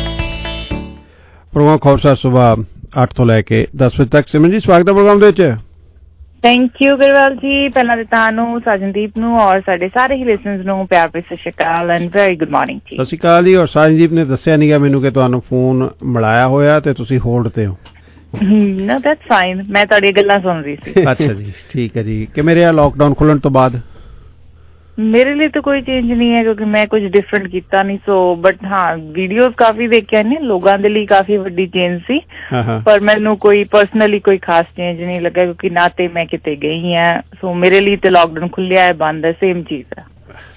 Programme Khabarsar ਸੁਬਾਹ ਅੱਠ ਤੋਂ ਲੈ ਕੇ ਦਸ ਵਜੇ ਤੱਕ। ਸਿਮਰਨ ਜੀ ਸਵਾਗਤ ਹੈ ਪ੍ਰੋਗਰਾਮ ਦੇ ਵਿੱਚ। ਥੈਂਕ ਯੂ ਗਰੇਵਾਲ ਜੀ। ਪਹਿਲਾਂ ਤਾਂ ਤੁਹਾਨੂੰ, ਸਾਜਨਦੀਪ ਨੂੰ ਔਰ ਸਾਡੇ ਸਾਰੇ ਹੀ ਲਿਸਨਰਸ ਨੂੰ ਪਿਆਰ ਭਰੀ ਸਤਿ ਸ਼੍ਰੀ ਅਕਾਲ ਐਂਡ ਵੈਰੀ ਗੁੱਡ ਮਾਰਨਿੰਗ ਜੀ। ਸਤਿ ਸ਼੍ਰੀ ਅਕਾਲ ਜੀ। ਔਰ ਸਾਜਨਦੀਪ ਨੇ ਦੱਸਿਆ ਨੀਗਾ ਮੈਨੂੰ ਕਿ ਤੁਹਾਨੂੰ ਫੋਨ ਮਿਲਾਇਆ ਹੋਇਆ ਤੇ ਤੁਸੀਂ ਹੋਲਡ ਤੇ ਹੋ। ਨੋ ਦੈਟਸ ਫਾਈਨ, ਮੈਂ ਤੁਹਾਡੀਆਂ ਗੱਲਾਂ ਸੁਣ ਰਹੀ ਸੀ। ਅੱਛਾ ਜੀ, ਠੀਕ ਹੈ ਜੀ। ਕਿਵੇਂ ਰਿਹਾ ਲਾਕਡਾਊਨ ਖੁੱਲਣ ਤੋਂ ਬਾਅਦ? ਮੇਰੇ ਲਈ ਤਾਂ ਕੋਈ ਚੇਂਜ ਨਹੀਂ ਹੈ ਕਿਉਂਕਿ ਮੈਂ ਕੁਝ ਡਿਫਰੈਂਟ ਕੀਤਾ ਨਹੀਂ। ਸੋ ਬਟ ਹਾਂ, ਵੀਡੀਓਜ਼ ਕਾਫੀ ਦੇਖਿਆ ਨੇ, ਲੋਕਾਂ ਦੇ ਲਈ ਕਾਫੀ ਵੱਡੀ ਚੇਂਜ ਸੀ, ਪਰ ਮੈਨੂੰ ਕੋਈ ਪਰਸਨਲੀ ਕੋਈ ਖਾਸ ਚੇਂਜ ਨਹੀਂ ਲੱਗਾ ਕਿਉਂਕਿ ਨਾ ਤੇ ਮੈਂ ਕਿਤੇ ਗਈ ਹਾਂ। ਸੋ ਮੇਰੇ ਲਈ ਤਾਂ ਲਾਕਡਾਊਨ ਖੁੱਲਿਆ ਹੈ, ਬੰਦ ਹੈ, ਸੇਮ ਚੀਜ਼ ਹੈ।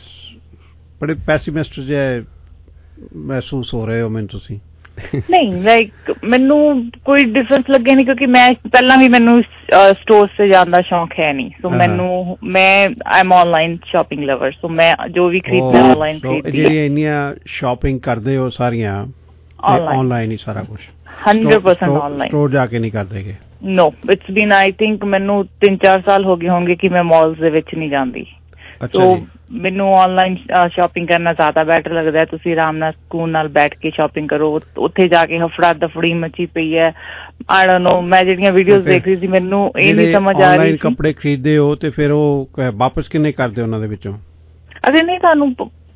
ਬੜੇ ਪੈਸੀਮਿਸਟ ਜਿਹੇ ਮਹਿਸੂਸ ਹੋ ਰਹੇ ਹੋ ਮੈਨੂੰ ਤੁਸੀਂ? ਨਹੀਂ, ਲਾਈਕ ਮੈਨੂੰ ਕੋਈ ਡਿਫਰੈਂਸ ਲੱਗਿਆ ਨਹੀਂ ਕਿਉਂਕਿ ਮੈਂ ਪਹਿਲਾਂ ਵੀ ਮੈਨੂੰ ਸਟੋਰ ਤੇ ਜਾਣ ਦਾ ਸ਼ੌਂਕ ਹੈ ਨਹੀਂ। ਸੋ ਮੈਨੂੰ, ਮੈਂ I am online shopping lover. So ਮੈਂ ਜੋ ਵੀ ਖਰੀਦਦਾ ਆਨਲਾਈਨ ਖਰੀਦਦੀ। ਜਿਹੜੀਆਂ ਇੰਨੀਆਂ ਸ਼ਾਪਿੰਗ ਕਰਦੇ ਹੋ ਸਾਰੀਆਂ ਆਨਲਾਈਨ ਹੀ ਸਾਰਾ ਕੁਝ? Hundred percent online. ਸਟੋਰ ਜਾ ਕੇ ਨਹੀਂ ਕਰਦੇਗੇ? ਨੋ, ਇਟਸ ਬੀਨ ਆਈ ਥਿੰਕ ਮੈਨੂੰ ਤਿੰਨ ਚਾਰ ਸਾਲ ਹੋ ਗਏ ਹੋਣਗੇ ਕਿ ਮੈਂ ਮਾਲਸ ਦੇ ਵਿੱਚ ਨਹੀਂ ਜਾਂਦੀ। ਸੋ ਮੈਨੂੰ ਆਨਲਾਈਨ ਸ਼ਾਪਿੰਗ ਕਰਨਾ ਜ਼ਿਆਦਾ ਬੈਟਰ ਲੱਗਦਾ ਹੈ। ਤੁਸੀਂ ਆਰਾਮ ਨਾਲ ਸਕੂਨ ਨਾਲ ਬੈਠ ਕੇ ਸ਼ਾਪਿੰਗ ਕਰੋ। ਉੱਥੇ ਜਾ ਕੇ ਹਫੜਾ ਦਫੜੀ ਮਚੀ ਪਈ ਹੈ। ਆਈ ਡੋਨਟ ਨੋ, ਮੈਂ ਜਿਹੜੀਆਂ ਵੀਡੀਓਜ਼ ਦੇਖ ਰਹੀ ਸੀ ਮੈਨੂੰ ਇਹ ਨਹੀਂ ਸਮਝ ਆ ਰਹੀ ਸੀ। ਕੱਪੜੇ ਖਰੀਦਦੇ ਹੋ ਤੇ ਫਿਰ ਉਹ ਵਾਪਸ ਕਿੰਨੇ ਕਰਦੇ ਉਹਨਾਂ ਦੇ ਵਿੱਚੋਂ? ਅਰੇ ਨਹੀਂ, ਤੁਹਾਨੂੰ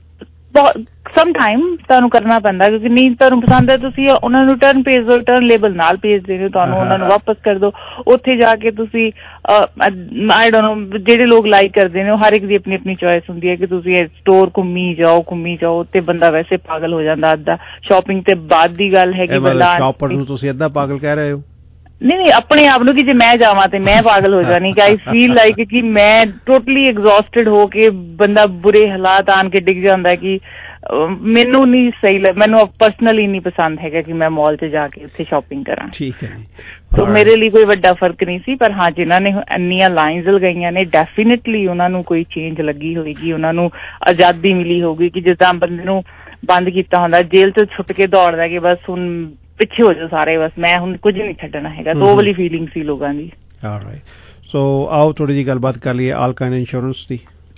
ਸਮ ਟਾਈਮ ਤੁਹਾਨੂੰ ਕਰਨਾ ਪੈਂਦਾ ਕਿਉਂਕਿ ਨਹੀਂ ਤੁਹਾਨੂੰ ਪਸੰਦ ਹੈ, ਤੁਸੀਂ ਉਹਨਾਂ ਨੂੰ ਰਿਟਰਨ ਭੇਜ ਦਿਓ, ਰਿਟਰਨ ਲੇਬਲ ਨਾਲ ਭੇਜ ਦਿਓ, ਤੁਹਾਨੂੰ ਉਹਨਾਂ ਨੂੰ ਵਾਪਸ ਕਰ ਦਿਓ। ਉੱਥੇ ਜਾ ਕੇ ਤੁਸੀਂ ਆਈ ਡੋਨਟ ਨੋ, ਜਿਹੜੇ ਲੋਕ ਲਾਈਕ ਕਰਦੇ ਨੇ ਉਹ ਹਰ ਇੱਕ ਦੀ ਆਪਣੀ ਆਪਣੀ ਚੋਇਸ ਹੁੰਦੀ ਹੈ ਕਿ ਤੁਸੀਂ ਸਟੋਰ ਘੁੰਮੀ ਜਾਓ ਘੁੰਮੀ ਜਾਓ ਤੇ ਬੰਦਾ ਵੈਸੇ ਪਾਗਲ ਹੋ ਜਾਂਦਾ ਅੱਧਾ। ਸ਼ਾਪਿੰਗ ਤੇ ਬਾਅਦ ਦੀ ਗੱਲ ਹੈ ਕਿ ਬੰਦਾ ਸ਼ਾਪਰ ਨੂੰ ਤੁਸੀਂ ਅੱਧਾ ਪਾਗਲ ਕਹਿ ਰਹੇ ਹੋ? ਨਹੀਂ ਨਹੀਂ, ਆਪਣੇ ਆਪ ਨੂੰ ਕਿ ਜੇ ਮੈਂ ਜਾਵਾਂ ਤੇ ਮੈਂ ਪਾਗਲ ਹੋ ਜਾਣੀ ਕਿ ਆਈ ਫੀਲ ਲਾਈਕ ਕਿ ਮੈਂ ਟੋਟਲੀ ਐਗਜ਼ੌਸਟਡ ਹੋ ਕੇ ਬੰਦਾ ਬੁਰੇ ਹਾਲਾਤ ਆਣ ਕੇ ਡਿੱਗ ਜਾਂਦਾ ਕਿ ਮੈਨੂੰ ਨਹੀਂ ਸਹੀ ਲੱਗ, ਮੈਨੂੰ ਪਰਸਨਲੀ ਨਹੀਂ ਪਸੰਦ ਹੈਗਾ ਕਿ ਮੈਂ ਮਾਲ 'ਚ ਜਾ ਕੇ ਉੱਥੇ ਸ਼ਾਪਿੰਗ ਕਰਾਂ। ਠੀਕ ਹੈ। ਸੋ ਮੇਰੇ ਲਈ ਕੋਈ ਵੱਡਾ ਫਰਕ ਨਹੀਂ ਸੀ, ਪਰ ਹਾਂ ਜਿਨ੍ਹਾਂ ਨੇ ਇੰਨੀਆਂ ਲਾਈਨਸ ਲਗਾਈਆਂ ਨੇ ਡੈਫੀਨੇਟਲੀ ਉਹਨਾਂ ਨੂੰ ਕੋਈ ਚੇਂਜ ਲੱਗੀ ਹੋਏਗੀ, ਉਹਨਾਂ ਨੂੰ ਆਜ਼ਾਦੀ ਮਿਲੀ ਹੋਊਗੀ ਕਿ ਜਿੱਦਾਂ ਬੰਦੇ ਨੂੰ ਬੰਦ ਕੀਤਾ ਹੁੰਦਾ ਜੇਲ੍ਹ 'ਚ ਛੁੱਟ ਕੇ ਦੌੜਦਾ ਕਿ ਬਸ ਹੁਣ ਪਿੱਛੇ ਹੋ ਜਾਓ ਸਾਰੇ, ਬਸ ਮੈਂ ਹੁਣ ਕੁਝ ਨਹੀਂ ਛੱਡਣਾ ਹੈਗਾ। ਦੋ ਵਾਲੀ ਫੀਲਿੰਗ ਸੀ ਲੋਕਾਂ ਦੀ। ਆਲਰਾਈਟ, ਸੋ ਆਓ ਥੋੜੀ ਜਿਹੀ ਗੱਲਬਾਤ ਕਰ ਲਈਏ ਆਲਕਾਈਨ ਇੰਸ਼ੋਰੈਂਸ ਦੀ।